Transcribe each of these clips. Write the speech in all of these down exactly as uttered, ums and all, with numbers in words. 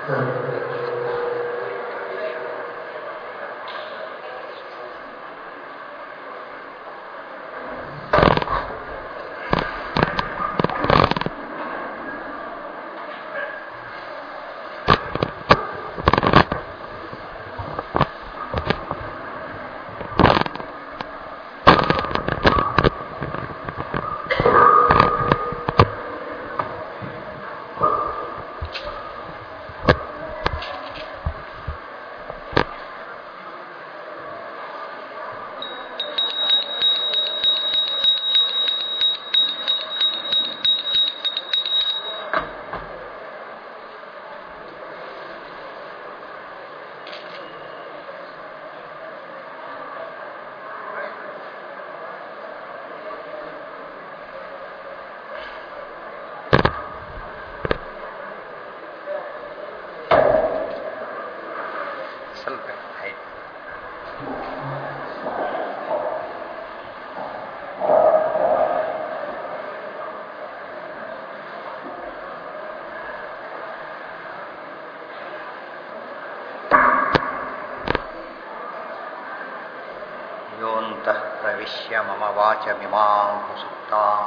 प्रविश्य मम वाचमिमां सुप्तां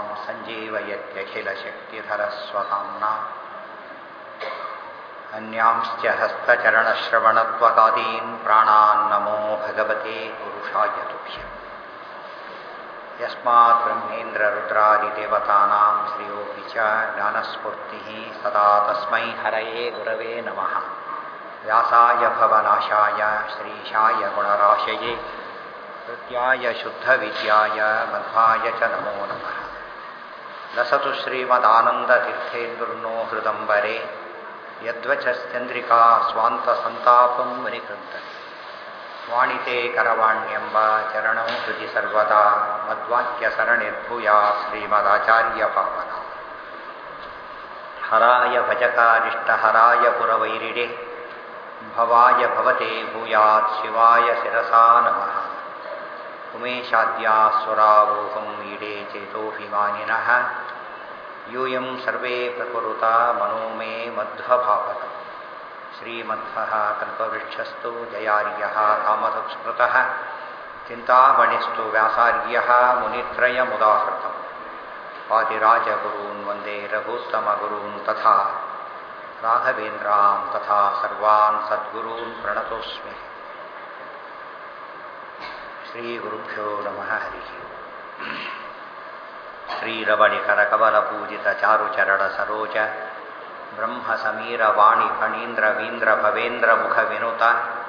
सञ्जीवयत्यखिलशक्तिधरस्वधाम्ना अन्यांश्च हस्तचरणश्रवणत्वगादीन् प्राणान् नमो भगवते पुरुषाय तुभ्यम् यस्मात् ब्रह्मेन्द्ररुद्रादिदेवतानां श्रियोऽपि च ज्ञानस्फूर्तिः सदा तस्मै हरये गुरवे नमः। व्यासाय भवनाशाय श्रीशाय गुणराशये हृद्याय शुद्धविद्याय मध्वाय च नमो नमः। लसतु श्रीमदानन्दतीर्थेन्दुर्नो हृदम्बरे यद्वचश्चन्द्रिका स्वान्तसन्तापं वनिकृन्तते वाणिते करवाण्यम्ब चरणं हृदि सर्वदा मद्वाक्यसरणिर्भूयात् श्रीमदाचार्यभावना। हराय भजकारिष्टहराय पुरवैरिणे भवाय भवते भूयात् शिवाय शिरसा नमः। उमेशाद्यासुरावोहं ईडे चेतोऽभिमानिनः यूयं सर्वे प्रकुरुता मनो मे मध्वभावः। श्रीमध्वः कल्पवृक्षस्तु जयार्यः कामधुक्स्मृतः चिन्तामणिस्तु व्यासार्यः मुनित्रयमुदाहृतम्। वादिराजगुरून् वन्दे रघुत्तमगुरून् तथा राघवेन्द्रान् तथा सर्वान् सद्गुरून् प्रणतोऽस्मि। श्रीगुरुभ्यो नमः। हरिः श्रीरवणिकरकमलपूजितचारुचरणसरोज ब्रह्मसमीरवाणिफणीन्द्रवीन्द्रभवेन्द्रमुखविनुत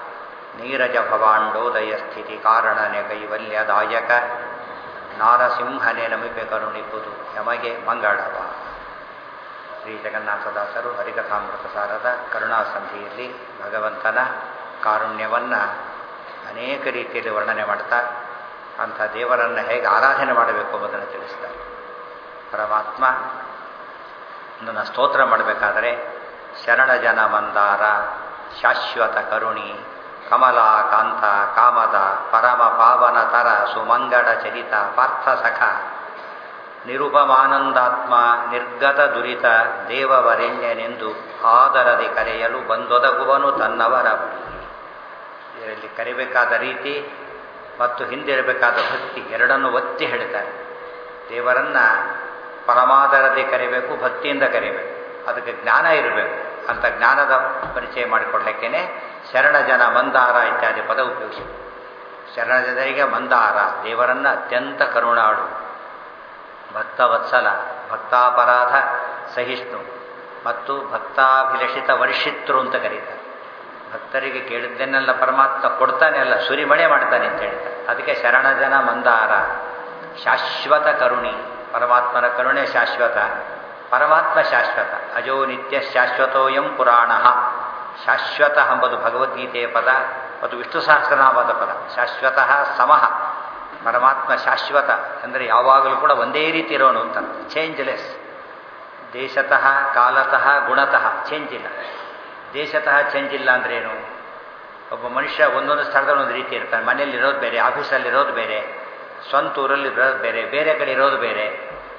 नीरजभवाण्डोदयस्थितिकारणनकैवल्यदायक ನಾರಸಿಂಹನೆ ನಮಿಪೆ ಕರುಣಿಪುದು ಯಮಗೆ ಮಂಗಳವ. ಶ್ರೀ ಜಗನ್ನಾಥದಾಸರು ಹರಿಕಥಾಮೃತ ಸಾರದ ಕರುಣಾಸಂಧಿಯಲ್ಲಿ ಭಗವಂತನ ಕಾರುಣ್ಯವನ್ನು ಅನೇಕ ರೀತಿಯಲ್ಲಿ ವರ್ಣನೆ ಮಾಡ್ತಾ ಅಂಥ ದೇವರನ್ನು ಹೇಗೆ ಆರಾಧನೆ ಮಾಡಬೇಕು ಎಂಬುದನ್ನು ತಿಳಿಸ್ತಾರೆ. ಪರಮಾತ್ಮ ನನ್ನ ಸ್ತೋತ್ರ ಮಾಡಬೇಕಾದರೆ ಶರಣಜನ ಮಂದಾರ ಶಾಶ್ವತ ಕರುಣಿ ಕಮಲಾಕಾಂತ ಕಾಮದ ಪರಮ ಪಾವನ ತರ ಸುಮಂಗಡ ಚರಿತ ಪಾರ್ಥ ಸಖ ನಿರುಪಮಾನಂದಾತ್ಮ ನಿರ್ಗತ ದುರಿತ ದೇವವರೆಣ್ಯನೆಂದು ಆದರದಿ ಕರೆಯಲು ಬಂದೊದಗುವನು ತನ್ನವರ ಬಳಿ. ಇದರಲ್ಲಿ ಕರಿಬೇಕಾದ ರೀತಿ ಮತ್ತು ಹಿಂದಿರಬೇಕಾದ ಭಕ್ತಿ ಎರಡನ್ನು ಒತ್ತಿ ಹೇಳ್ತಾರೆ. ದೇವರನ್ನು ಪರಮಾದರದಿ ಕರಿಬೇಕು, ಭಕ್ತಿಯಿಂದ ಕರಿಬೇಕು, ಅದಕ್ಕೆ ಜ್ಞಾನ ಇರಬೇಕು. ಅಂತ ಜ್ಞಾನದ ಪರಿಚಯ ಮಾಡಿಕೊಡ್ಲಿಕ್ಕೇನೆ ಶರಣ ಜನ ಮಂದಾರ ಇತ್ಯಾದಿ ಪದ ಉಪಯೋಗಿಸಿ. ಶರಣ ಜನರಿಗೆ ಮಂದಾರ ದೇವರನ್ನು ಅತ್ಯಂತ ಕರುಣಾಳು, ಭಕ್ತವತ್ಸಲ, ಭಕ್ತಾಪರಾಧ ಸಹಿಷ್ಣು ಮತ್ತು ಭಕ್ತಾಭಿಲಷಿತ ವರ್ಷಿತ್ರು ಅಂತ ಕರೀತಾರೆ. ಭಕ್ತರಿಗೆ ಕೇಳಿದ್ದನ್ನೆಲ್ಲ ಪರಮಾತ್ಮ ಕೊಡ್ತಾನೆ, ಅಲ್ಲ ಸುರಿಮಳೆ ಮಾಡ್ತಾನೆ ಅಂತ ಹೇಳ್ತಾರೆ. ಅದಕ್ಕೆ ಶರಣ ಜನ ಮಂದಾರ. ಶಾಶ್ವತ ಕರುಣಿ, ಪರಮಾತ್ಮನ ಕರುಣೆ ಶಾಶ್ವತ, ಪರಮಾತ್ಮ ಶಾಶ್ವತ. ಅಜೋ ನಿತ್ಯ ಶಾಶ್ವತೋಯಂ ಪುರಾಣ. ಶಾಶ್ವತ ಎಂಬುದು ಭಗವದ್ಗೀತೆಯ ಪದ ಮತ್ತು ವಿಷ್ಣು ಸಹಸ್ರನಾಮದ ಪದ. ಶಾಶ್ವತಃ ಸಮಃ, ಪರಮಾತ್ಮ ಶಾಶ್ವತ ಅಂದರೆ ಯಾವಾಗಲೂ ಕೂಡ ಒಂದೇ ರೀತಿ ಇರೋನು ಅಂತ, ಚೇಂಜ್ಲೆಸ್. ದೇಶತಃ ಕಾಲತಃ ಗುಣತಃ ಚೇಂಜ್ ಇಲ್ಲ. ದೇಶತಃ ಚೇಂಜ್ ಇಲ್ಲ ಅಂದ್ರೇನು? ಒಬ್ಬ ಮನುಷ್ಯ ಒಂದೊಂದು ಸ್ಥಳದಲ್ಲಿ ಒಂದು ರೀತಿ ಇರ್ತಾನೆ. ಮನೆಯಲ್ಲಿ ಇರೋದು ಬೇರೆ, ಆಫೀಸಲ್ಲಿ ಇರೋದು ಬೇರೆ, ಸ್ವಂತ ಊರಲ್ಲಿ ಇರೋದು ಬೇರೆ, ಬೇರೆ ಕಡೆ ಇರೋದು ಬೇರೆ.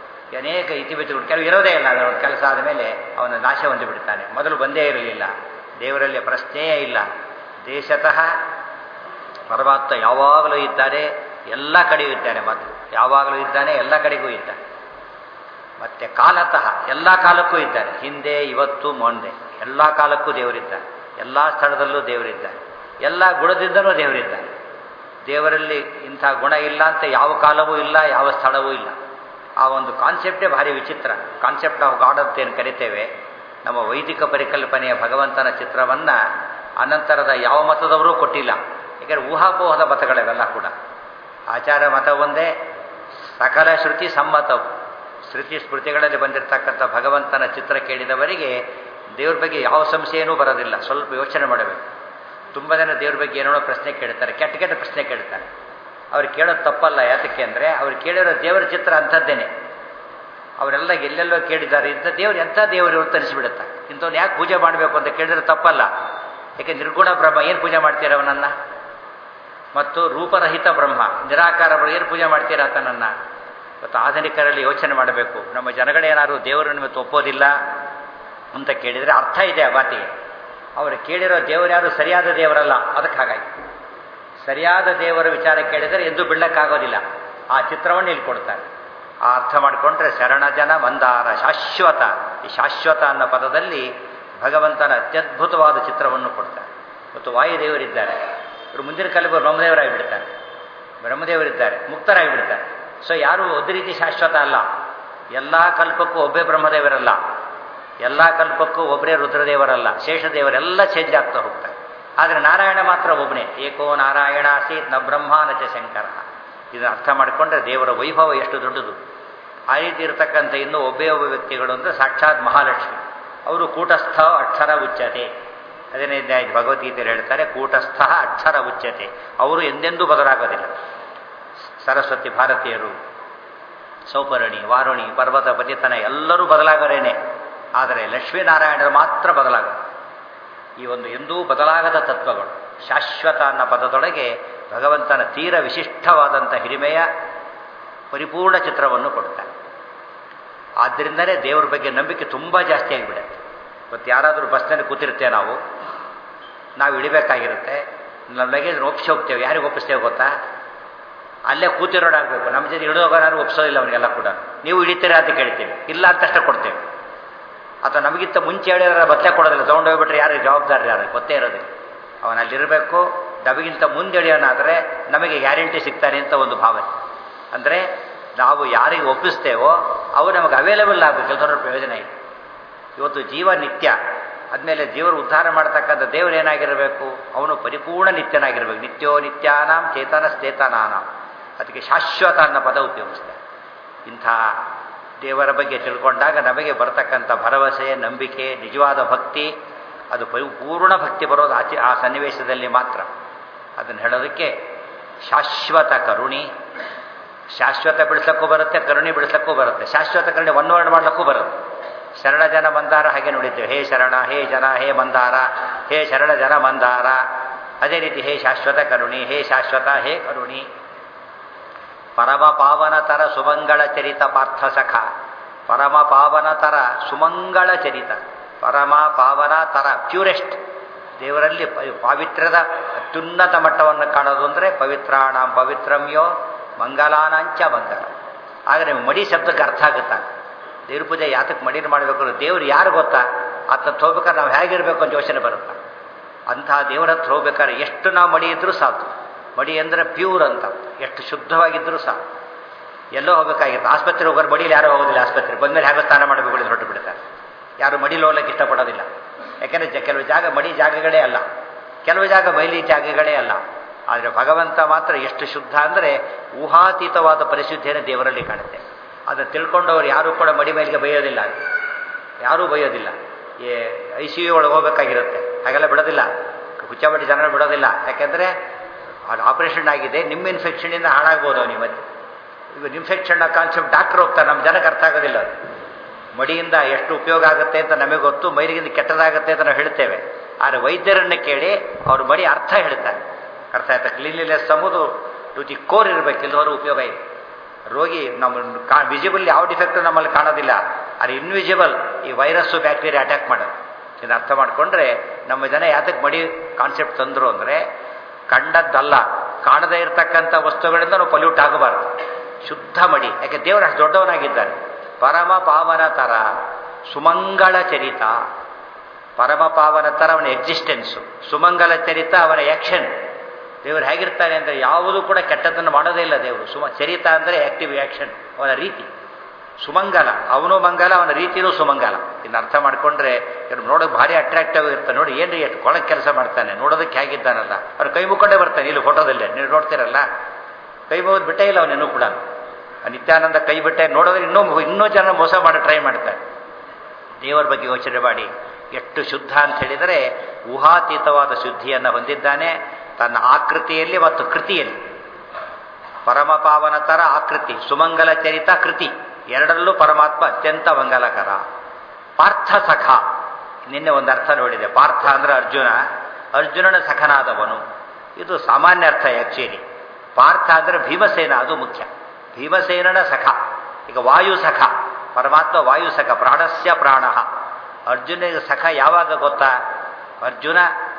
ಅನೇಕ ಇತಿಮಿತಿಗಳು ಕೆಲವು ಇರೋದೇ ಇಲ್ಲ. ಅದರ ಕೆಲಸ ಆದಮೇಲೆ ಅವನ ನಾಶ ಹೊಂದಿ ಬಿಡ್ತಾನೆ. ಮೊದಲು ಬಂದೇ ಇರಲಿಲ್ಲ, ದೇವರಲ್ಲಿ ಪ್ರಶ್ನೆಯೇ ಇಲ್ಲ. ದೇಶತಃ ಪರಮಾತ್ಮ ಯಾವಾಗಲೂ ಇದ್ದಾನೆ, ಎಲ್ಲ ಕಡೆಯೂ ಇದ್ದಾನೆ. ಮೊದಲು ಯಾವಾಗಲೂ ಇದ್ದಾನೆ, ಎಲ್ಲ ಕಡೆಗೂ ಇದ್ದಾನೆ. ಮತ್ತೆ ಕಾಲತಃ ಎಲ್ಲ ಕಾಲಕ್ಕೂ ಇದ್ದಾನೆ. ಹಿಂದೆ, ಇವತ್ತು, ಮೊನ್ನೆ ಎಲ್ಲ ಕಾಲಕ್ಕೂ ದೇವರಿದ್ದಾನೆ. ಎಲ್ಲ ಸ್ಥಳದಲ್ಲೂ ದೇವರಿದ್ದಾನೆ. ಎಲ್ಲ ಗುಣದಿಂದಲೂ ದೇವರಿದ್ದಾನೆ. ದೇವರಲ್ಲಿ ಇಂಥ ಗುಣ ಇಲ್ಲ ಅಂತ ಯಾವ ಕಾಲವೂ ಇಲ್ಲ, ಯಾವ ಸ್ಥಳವೂ ಇಲ್ಲ. ಆ ಒಂದು ಕಾನ್ಸೆಪ್ಟೇ ಭಾರಿ ವಿಚಿತ್ರ. ಕಾನ್ಸೆಪ್ಟ್ ಆಫ್ ಗಾಡ್ ಅಂತ ಏನು ಕರಿತೇವೆ, ನಮ್ಮ ವೈದಿಕ ಪರಿಕಲ್ಪನೆಯ ಭಗವಂತನ ಚಿತ್ರವನ್ನು ಅನಂತರದ ಯಾವ ಮತದವರೂ ಕೊಟ್ಟಿಲ್ಲ. ಯಾಕೆಂದರೆ ಊಹಾಪೋಹದ ಮತಗಳಿವೆಲ್ಲ ಕೂಡ. ಆಚಾರ ಮತ ಒಂದೇ, ಸಕಲ ಶ್ರುತಿ ಸಮ್ಮತವು. ಶ್ರುತಿ ಸ್ಮೃತಿಗಳಲ್ಲಿ ಬಂದಿರತಕ್ಕಂಥ ಭಗವಂತನ ಚಿತ್ರ ಕೇಳಿದವರಿಗೆ ದೇವ್ರ ಬಗ್ಗೆ ಯಾವ ಸಂಶಯನೂ ಬರೋದಿಲ್ಲ. ಸ್ವಲ್ಪ ಯೋಚನೆ ಮಾಡಬೇಕು. ತುಂಬ ಜನ ದೇವ್ರ ಬಗ್ಗೆ ಏನೋ ಪ್ರಶ್ನೆ ಕೇಳ್ತಾರೆ, ಕೆಟ್ಟ ಕೆಟ್ಟ ಪ್ರಶ್ನೆ ಕೇಳ್ತಾರೆ. ಅವ್ರು ಕೇಳೋದು ತಪ್ಪಲ್ಲ. ಯಾತಕ್ಕೆ ಅಂದರೆ ಅವ್ರು ಕೇಳಿರೋ ದೇವರ ಚಿತ್ರ ಅಂಥದ್ದೇನೆ. ಅವರೆಲ್ಲ ಎಲ್ಲೆಲ್ಲೋ ಕೇಳಿದ್ದಾರೆ, ಇಂಥ ದೇವ್ರು ಎಂಥ ದೇವರು ಇವ್ರು ತರಿಸಿಬಿಡುತ್ತೆ. ಇಂಥವ್ನು ಯಾಕೆ ಪೂಜೆ ಮಾಡಬೇಕು ಅಂತ ಕೇಳಿದ್ರೆ ತಪ್ಪಲ್ಲ. ಯಾಕೆ ನಿರ್ಗುಣ ಬ್ರಹ್ಮ, ಏನು ಪೂಜೆ ಮಾಡ್ತೀರ ಅವನನ್ನು? ಮತ್ತು ರೂಪರಹಿತ ಬ್ರಹ್ಮ, ನಿರಾಕಾರ ಬ್ರಹ್ಮ, ಏನು ಪೂಜೆ ಮಾಡ್ತೀರಾ ಆತನನ್ನು? ಇವತ್ತು ಆಧುನಿಕರಲ್ಲಿ ಯೋಚನೆ ಮಾಡಬೇಕು. ನಮ್ಮ ಜನಗಳೇನಾದ್ರು ದೇವರನ್ನು ಇವತ್ತು ಒಪ್ಪೋದಿಲ್ಲ ಅಂತ ಕೇಳಿದರೆ ಅರ್ಥ ಇದೆ ಆ ಮಾತಿಗೆ. ಅವರು ಕೇಳಿರೋ ದೇವರು ಯಾರು ಸರಿಯಾದ ದೇವರಲ್ಲ. ಅದಕ್ಕೆ ಹಾಗಾಗಿ ಸರಿಯಾದ ದೇವರ ವಿಚಾರ ಕೇಳಿದರೆ ಎಂದೂ ಬಿಡಕ್ಕಾಗೋದಿಲ್ಲ. ಆ ಚಿತ್ರವನ್ನು ಇಲ್ಲಿ ಕೊಡ್ತಾರೆ. ಆ ಅರ್ಥ ಮಾಡಿಕೊಂಡ್ರೆ ಶರಣ ಜನ ಮಂದಾರ ಶಾಶ್ವತ. ಈ ಶಾಶ್ವತ ಅನ್ನೋ ಪದದಲ್ಲಿ ಭಗವಂತನ ಅತ್ಯದ್ಭುತವಾದ ಚಿತ್ರವನ್ನು ಕೊಡ್ತಾರೆ. ಮತ್ತು ವಾಯುದೇವರಿದ್ದಾರೆ, ಇವರು ಮುಂದಿನ ಕಾಲಕ್ಕೆ ಬ್ರಹ್ಮದೇವರಾಗಿ ಬಿಡ್ತಾರೆ. ಬ್ರಹ್ಮದೇವರಿದ್ದಾರೆ, ಮುಕ್ತರಾಗಿ ಬಿಡ್ತಾರೆ. ಸೊ ಯಾರು ಒಂದು ರೀತಿ ಶಾಶ್ವತ ಅಲ್ಲ. ಎಲ್ಲ ಕಲ್ಪಕ್ಕೂ ಒಬ್ಬೇ ಬ್ರಹ್ಮದೇವರಲ್ಲ, ಎಲ್ಲ ಕಲ್ಪಕ್ಕೂ ಒಬ್ಬರೇ ರುದ್ರದೇವರಲ್ಲ, ಶೇಷದೇವರೆಲ್ಲ ಚೇಂಜ್ ಆಗ್ತಾ ಹೋಗ್ತಾರೆ. ಆದರೆ ನಾರಾಯಣ ಮಾತ್ರ ಒಬ್ಬನೇ. ಏಕೋ ನಾರಾಯಣ ಆಸೀತ್ ನ ಬ್ರಹ್ಮ ನ ಚ ಶಂಕರ. ಇದನ್ನು ಅರ್ಥ ಮಾಡಿಕೊಂಡ್ರೆ ದೇವರ ವೈಭವ ಎಷ್ಟು ದೊಡ್ಡದು. ಆ ರೀತಿ ಇರತಕ್ಕಂಥ ಇನ್ನೂ ಒಬ್ಬೇ ಒಬ್ಬ ವ್ಯಕ್ತಿಗಳು ಅಂದರೆ ಸಾಕ್ಷಾತ್ ಮಹಾಲಕ್ಷ್ಮಿ. ಅವರು ಕೂಟಸ್ಥ ಅಕ್ಷರ ಉಚ್ಯತೆ. ಹದಿನೈದನೇ ಭಗವದ್ಗೀತೆಯಲ್ಲಿ ಹೇಳ್ತಾರೆ, ಕೂಟಸ್ಥ ಅಕ್ಷರ ಉಚ್ಯತೆ. ಅವರು ಎಂದೆಂದೂ ಬದಲಾಗೋದಿಲ್ಲ. ಸರಸ್ವತಿ ಭಾರತೀಯರು, ಸೌಪರ್ಣಿ, ವಾರುಣಿ, ಪರ್ವತ, ಪತಿತನ ಎಲ್ಲರೂ ಬದಲಾಗರೇನೆ. ಆದರೆ ಲಕ್ಷ್ಮೀನಾರಾಯಣರು ಮಾತ್ರ ಬದಲಾಗರು. ಈ ಒಂದು ಎಂದೂ ಬದಲಾಗದ ತತ್ವಗಳು. ಶಾಶ್ವತ ಅನ್ನೋ ಪದದೊಳಗೆ ಭಗವಂತನ ತೀರ ವಿಶಿಷ್ಟವಾದಂಥ ಹಿರಿಮೆಯ ಪರಿಪೂರ್ಣ ಚಿತ್ರವನ್ನು ಕೊಡ್ತಾರೆ. ಆದ್ದರಿಂದಲೇ ದೇವರ ಬಗ್ಗೆ ನಂಬಿಕೆ ತುಂಬ ಜಾಸ್ತಿ ಆಗಿಬಿಡುತ್ತೆ. ಇವತ್ತು ಯಾರಾದರೂ ಬಸ್ನಲ್ಲಿ ಕೂತಿರ್ತೇವೆ, ನಾವು ನಾವು ಇಳಿಬೇಕಾಗಿರುತ್ತೆ. ನಮ್ಮ ಲಗೇಜ್ ಒಪ್ಪಿಸಿ ಹೋಗ್ತೇವೆ. ಯಾರಿಗೆ ಒಪ್ಪಿಸ್ತೇವೆ ಗೊತ್ತಾ? ಅಲ್ಲೇ ಕೂತಿರೋಡಾಗಬೇಕು. ನಮ್ಮ ಜೊತೆ ಇಳಿದೋಗೋರು ಒಪ್ಸೋದಿಲ್ಲ ಅವನಿಗೆಲ್ಲ ಕೂಡ. ನೀವು ಇಳಿತೀರಾ ಅಂತ ಕೇಳ್ತೇವೆ, ಇಲ್ಲ ಅಂತಷ್ಟೇ ಕೊಡ್ತೇವೆ. ಅಥವಾ ನಮಗಿಂತ ಮುಂಚೆ ಹೇಳಿದ್ರೆ ಬದಲೇ ಕೊಡೋದಿಲ್ಲ. ತೊಗೊಂಡೋಗ್ಬಿಟ್ರೆ ಯಾರಿಗೆ ಜವಾಬ್ದಾರಿ, ಯಾರಿಗೆ ಗೊತ್ತೇ ಇರೋದಿಲ್ಲ. ಅವನಲ್ಲಿರಬೇಕು. ನಮಗಿಂತ ಮುಂದೆ ಎಳೆಯೋನಾದರೆ ನಮಗೆ ಗ್ಯಾರಂಟಿ ಸಿಗ್ತಾನೆ ಅಂತ ಒಂದು ಭಾವನೆ. ಅಂದರೆ ನಾವು ಯಾರಿಗೆ ಒಪ್ಪಿಸ್ತೇವೋ ಅವು ನಮಗೆ ಅವೈಲೇಬಲ್ ಆಗಬೇಕು. ಕೆಲವರ ಪ್ರಯೋಜನ ಇದೆ. ಇವತ್ತು ಜೀವ ನಿತ್ಯ ಆದಮೇಲೆ ಜೀವರು ಉದ್ಧಾರ ಮಾಡ್ತಕ್ಕಂಥ ದೇವರು ಏನಾಗಿರಬೇಕು? ಅವನು ಪರಿಪೂರ್ಣ ನಿತ್ಯನಾಗಿರಬೇಕು. ನಿತ್ಯೋ ನಿತ್ಯಾನಾಂ ಚೇತನಶ್ಚೇತನಾನಾಂ. ಅದಕ್ಕೆ ಶಾಶ್ವತ ಅನ್ನೋ ಪದ ಉಪಯೋಗಿಸ್ತಾರೆ. ಇಂಥ ದೇವರ ಬಗ್ಗೆ ತಿಳ್ಕೊಂಡಾಗ ನಮಗೆ ಬರತಕ್ಕಂಥ ಭರವಸೆ, ನಂಬಿಕೆ, ನಿಜವಾದ ಭಕ್ತಿ, ಅದು ಪರಿಪೂರ್ಣ ಭಕ್ತಿ ಬರೋದು ಆಚೆ ಆ ಸನ್ನಿವೇಶದಲ್ಲಿ ಮಾತ್ರ. ಅದನ್ನು ಹೇಳೋದಕ್ಕೆ ಶಾಶ್ವತ ಕರುಣಿ. ಶಾಶ್ವತ ಬಿಡಿಸೋಕ್ಕೂ ಬರುತ್ತೆ, ಕರುಣಿ ಬಿಡಿಸೋಕ್ಕೂ ಬರುತ್ತೆ. ಶಾಶ್ವತ ಕರುಣಿ ಒನ್ ವರ್ಡ್ ಮಾಡಲಿಕ್ಕೂ ಬರುತ್ತೆ. ಶರಣ ಜನ ಮಂದಾರ ಹಾಗೆ ನೋಡಿದ್ದೇವೆ. ಹೇ ಶರಣ, ಹೇ ಜನ, ಹೇ ಮಂದಾರ, ಹೇ ಶರಣ ಜನ ಮಂದಾರ. ಅದೇ ರೀತಿ ಹೇ ಶಾಶ್ವತ ಕರುಣಿ, ಹೇ ಶಾಶ್ವತ, ಹೇ ಕರುಣಿ. ಪರಮ ಪಾವನತರ ಸುಮಂಗಳ ಚರಿತ ಪಾರ್ಥ ಸಖ. ಪರಮ ಪಾವನತರ ಸುಮಂಗಳ ಚರಿತ. ಪರಮ ಪಾವನ ತರ ಪ್ಯೂರೆಸ್ಟ್. ದೇವರಲ್ಲಿ ಪಾವಿತ್ರ್ಯದ ಅತ್ಯುನ್ನತ ಮಟ್ಟವನ್ನು ಕಾಣೋದು ಅಂದರೆ ಪವಿತ್ರಾಣಾಂ ಪವಿತ್ರಮ್ಯೋ ಮಂಗಲಾನಾಂಚ ಮಂಗಲ. ಆಗ ನಿಮ್ಗೆ ಮಡಿ ಶಬ್ದಕ್ಕೆ ಅರ್ಥ ಆಗುತ್ತಾ? ದೇವ್ರ ಪೂಜೆ ಯಾತಕ್ಕೆ ಮಡಿನ ಮಾಡಬೇಕು? ದೇವ್ರು ಯಾರು ಗೊತ್ತಾ? ಆತ ಹೋಗ್ಬೇಕಾದ್ರೆ ನಾವು ಹೇಗಿರಬೇಕು ಅಂತ ಯೋಚನೆ ಬರುತ್ತೆ. ಅಂತಹ ದೇವರ ಹತ್ರ ಹೋಗ್ಬೇಕಾದ್ರೆ ಎಷ್ಟು ನಾವು ಮಡಿ ಇದ್ರೂ ಸಾಕು. ಮಡಿ ಅಂದರೆ ಪ್ಯೂರ್ ಅಂತ, ಎಷ್ಟು ಶುದ್ಧವಾಗಿದ್ದರೂ ಸಾಕು. ಎಲ್ಲೋ ಹೋಗಬೇಕಾಗಿತ್ತು. ಆಸ್ಪತ್ರೆ ಹೋಗೋರು ಮಡಿಯಲ್ಲಿ ಯಾರೂ ಹೋಗೋದಿಲ್ಲ. ಆಸ್ಪತ್ರೆ ಬಂದಮೇಲೆ ಹೇಗೋ ಸ್ನಾನ ಮಾಡಬೇಕು ಅಂತ ಹೊರಟು ಬಿಡ್ತಾರೆ. ಯಾರು ಮಡಿಲಿ ಹೋಗ್ಲಿಕ್ಕೆ ಇಷ್ಟಪಡೋದಿಲ್ಲ. ಯಾಕೆಂದರೆ ಕೆಲವು ಜಾಗ ಮಡಿ ಜಾಗಗಳೇ ಅಲ್ಲ, ಕೆಲವು ಜಾಗ ಬಯಲಿ ಜಾಗಗಳೇ ಅಲ್ಲ. ಆದರೆ ಭಗವಂತ ಮಾತ್ರ ಎಷ್ಟು ಶುದ್ಧ ಅಂದರೆ ಊಹಾತೀತವಾದ ಪರಿಶುದ್ಧಿಯನ್ನು ದೇವರಲ್ಲಿ ಕಾಣುತ್ತೆ. ಅದನ್ನು ತಿಳ್ಕೊಂಡವರು ಯಾರೂ ಕೂಡ ಮಡಿ ಮೇಲಿಗೆ ಬೈಯೋದಿಲ್ಲ, ಯಾರೂ ಬೈಯೋದಿಲ್ಲ. ಈ ಐ ಸಿ ಯು ಒಳಗೆ ಹೋಗಬೇಕಾಗಿರುತ್ತೆ, ಹಾಗೆಲ್ಲ ಬಿಡೋದಿಲ್ಲ. ಹುಚ್ಚಾಬಟ್ಟಿ ಜನ ಬಿಡೋದಿಲ್ಲ. ಯಾಕೆಂದರೆ ಅದು ಆಪರೇಷನ್ ಆಗಿದೆ, ನಿಮ್ಮ ಇನ್ಫೆಕ್ಷನಿಂದ ಹಾಳಾಗ್ಬೋದು ಅವನಿಗೆ. ಮತ್ತೆ ಈಗ ಇನ್ಫೆಕ್ಷನ್ ಕಾನ್ಸೆಪ್ಟ್ ಡಾಕ್ಟರ್ ಹೋಗ್ತಾರೆ, ನಮ್ಮ ಜನಕ್ಕೆ ಅರ್ಥ ಆಗೋದಿಲ್ಲ. ಅದು ಮಡಿಯಿಂದ ಎಷ್ಟು ಉಪಯೋಗ ಆಗುತ್ತೆ ಅಂತ ನಮಗೆ ಗೊತ್ತು, ಮೈಲಿಗಿಂದ ಕೆಟ್ಟದಾಗುತ್ತೆ ಅಂತ ನಾವು ಹೇಳ್ತೇವೆ. ಆದರೆ ವೈದ್ಯರನ್ನು ಕೇಳಿ ಅವರು ಮಡಿ ಅರ್ಥ ಹೇಳ್ತಾರೆ. ಅರ್ಥ ಆಯ್ತಾ? ಕ್ಲೀನ್ಲಿನೆಸ್ ಎಂಬುದು ಟು ದಿ ಕೋರ್ ಇರಬೇಕು, ಎಲ್ಲವರು ಉಪಯೋಗ ಇದೆ. ರೋಗಿ ನಮ್ಮ ಕಾ ವಿಸಿಬಲ್ ಯಾವ ಡಿಫೆಕ್ಟು ನಮ್ಮಲ್ಲಿ ಕಾಣೋದಿಲ್ಲ, ಆದರೆ ಇನ್ವಿಸಿಬಲ್ ಈ ವೈರಸ್ಸು ಬ್ಯಾಕ್ಟೀರಿಯಾ ಅಟ್ಯಾಕ್ ಮಾಡೋದು. ಇದನ್ನು ಅರ್ಥ ಮಾಡಿಕೊಂಡ್ರೆ ನಮ್ಮ ಜನ ಯಾತಕ್ಕೆ ಮಡಿ ಕಾನ್ಸೆಪ್ಟ್ ತಂದರು ಅಂದರೆ ಕಂಡದ್ದಲ್ಲ, ಕಾಣದೇ ಇರತಕ್ಕಂಥ ವಸ್ತುಗಳಿಂದ ನಾವು ಪಲ್ಯೂಟ್ ಆಗಬಾರ್ದು. ಶುದ್ಧ ಮಡಿ, ಯಾಕೆ ದೇವರು ಅಷ್ಟು ದೊಡ್ಡವನಾಗಿದ್ದಾನೆ. ಪರಮ ಪಾವನ ತರ ಸುಮಂಗಳ ಚರಿತ, ಪರಮ ಪಾವನ ತರ ಅವನ ಎಕ್ಸಿಸ್ಟೆನ್ಸು, ಸುಮಂಗಲ ಚರಿತ ಅವನ ಆ್ಯಕ್ಷನ್. ದೇವರು ಹೇಗಿರ್ತಾನೆ ಅಂದರೆ ಯಾವುದು ಕೂಡ ಕೆಟ್ಟದ್ದನ್ನು ಮಾಡೋದೇ ಇಲ್ಲ ದೇವರು. ಸುಮ ಚರಿತ ಅಂದರೆ ಆ್ಯಕ್ಟಿವ್ ಆ್ಯಕ್ಷನ್, ಅವನ ರೀತಿ ಸುಮಂಗಲ. ಅವನು ಮಂಗಲ, ಅವನ ರೀತಿಯೂ ಸುಮಂಗಲ. ಇನ್ನು ಅರ್ಥ ಮಾಡಿಕೊಂಡ್ರೆ ಇವ್ರು ನೋಡೋಕೆ ಭಾರಿ ಅಟ್ರಾಕ್ಟಿವ್ ಇರ್ತಾನೆ. ನೋಡಿ ಏನ್ರಿ ಎಷ್ಟು ಕೊಳಕ್ಕೆ ಕೆಲಸ ಮಾಡ್ತಾನೆ, ನೋಡೋದಕ್ಕೆ ಹೇಗಿದ್ದಾನಲ್ಲ. ಅವ್ರು ಕೈ ಮುಕ್ಕೊಂಡೇ ಬರ್ತಾನೆ. ಇಲ್ಲಿ ಫೋಟೋದಲ್ಲೇ ನೀವು ನೋಡ್ತೀರಲ್ಲ, ಕೈ ಮುಗಿದು ಬಿಟ್ಟೇ ಇಲ್ಲ ಅವನೇನು ಕೂಡ. ನಿತ್ಯಾನಂದ ಕೈ ಬಿಟ್ಟೆ ನೋಡೋದ್ರೆ ಇನ್ನೂ ಇನ್ನೂ ಜನ ಮೋಸ ಮಾಡಿ ಟ್ರೈ ಮಾಡ್ತಾರೆ. ದೇವರ ಬಗ್ಗೆ ಯೋಚನೆ ಮಾಡಿ ಎಷ್ಟು ಶುದ್ಧ ಅಂತ ಹೇಳಿದರೆ ಊಹಾತೀತವಾದ ಶುದ್ಧಿಯನ್ನು ಹೊಂದಿದ್ದಾನೆ ತನ್ನ ಆಕೃತಿಯಲ್ಲಿ ಮತ್ತು ಕೃತಿಯಲ್ಲಿ. ಪರಮ ಪಾವನ ತರ ಆಕೃತಿ, ಸುಮಂಗಲ ಚರಿತ ಕೃತಿ, ಎರಡರಲ್ಲೂ ಪರಮಾತ್ಮ ಅತ್ಯಂತ ಮಂಗಲಕರ. ಪಾರ್ಥ ಸಖ, ನಿನ್ನೆ ಒಂದು ಅರ್ಥ ನೋಡಿದೆ. ಪಾರ್ಥ ಅಂದ್ರೆ ಅರ್ಜುನ, ಅರ್ಜುನನ ಸಖನಾದವನು. ಇದು ಸಾಮಾನ್ಯ ಅರ್ಥ ಆ್ಯಕ್ಚುಲಿ. ಪಾರ್ಥ ಅಂದರೆ ಭೀಮಸೇನ, ಅದು ಮುಖ್ಯ. ಭೀಮಸೇನನ ಸಖ. ಈಗ ವಾಯು ಸಖ, ಪರಮಾತ್ಮ ವಾಯು ಸಖ, ಪ್ರಾಣಸ್ಯ ಪ್ರಾಣ. ಅರ್ಜುನಿಗೆ ಸಖ ಯಾವಾಗ ಗೊತ್ತಾ? ಅರ್ಜುನ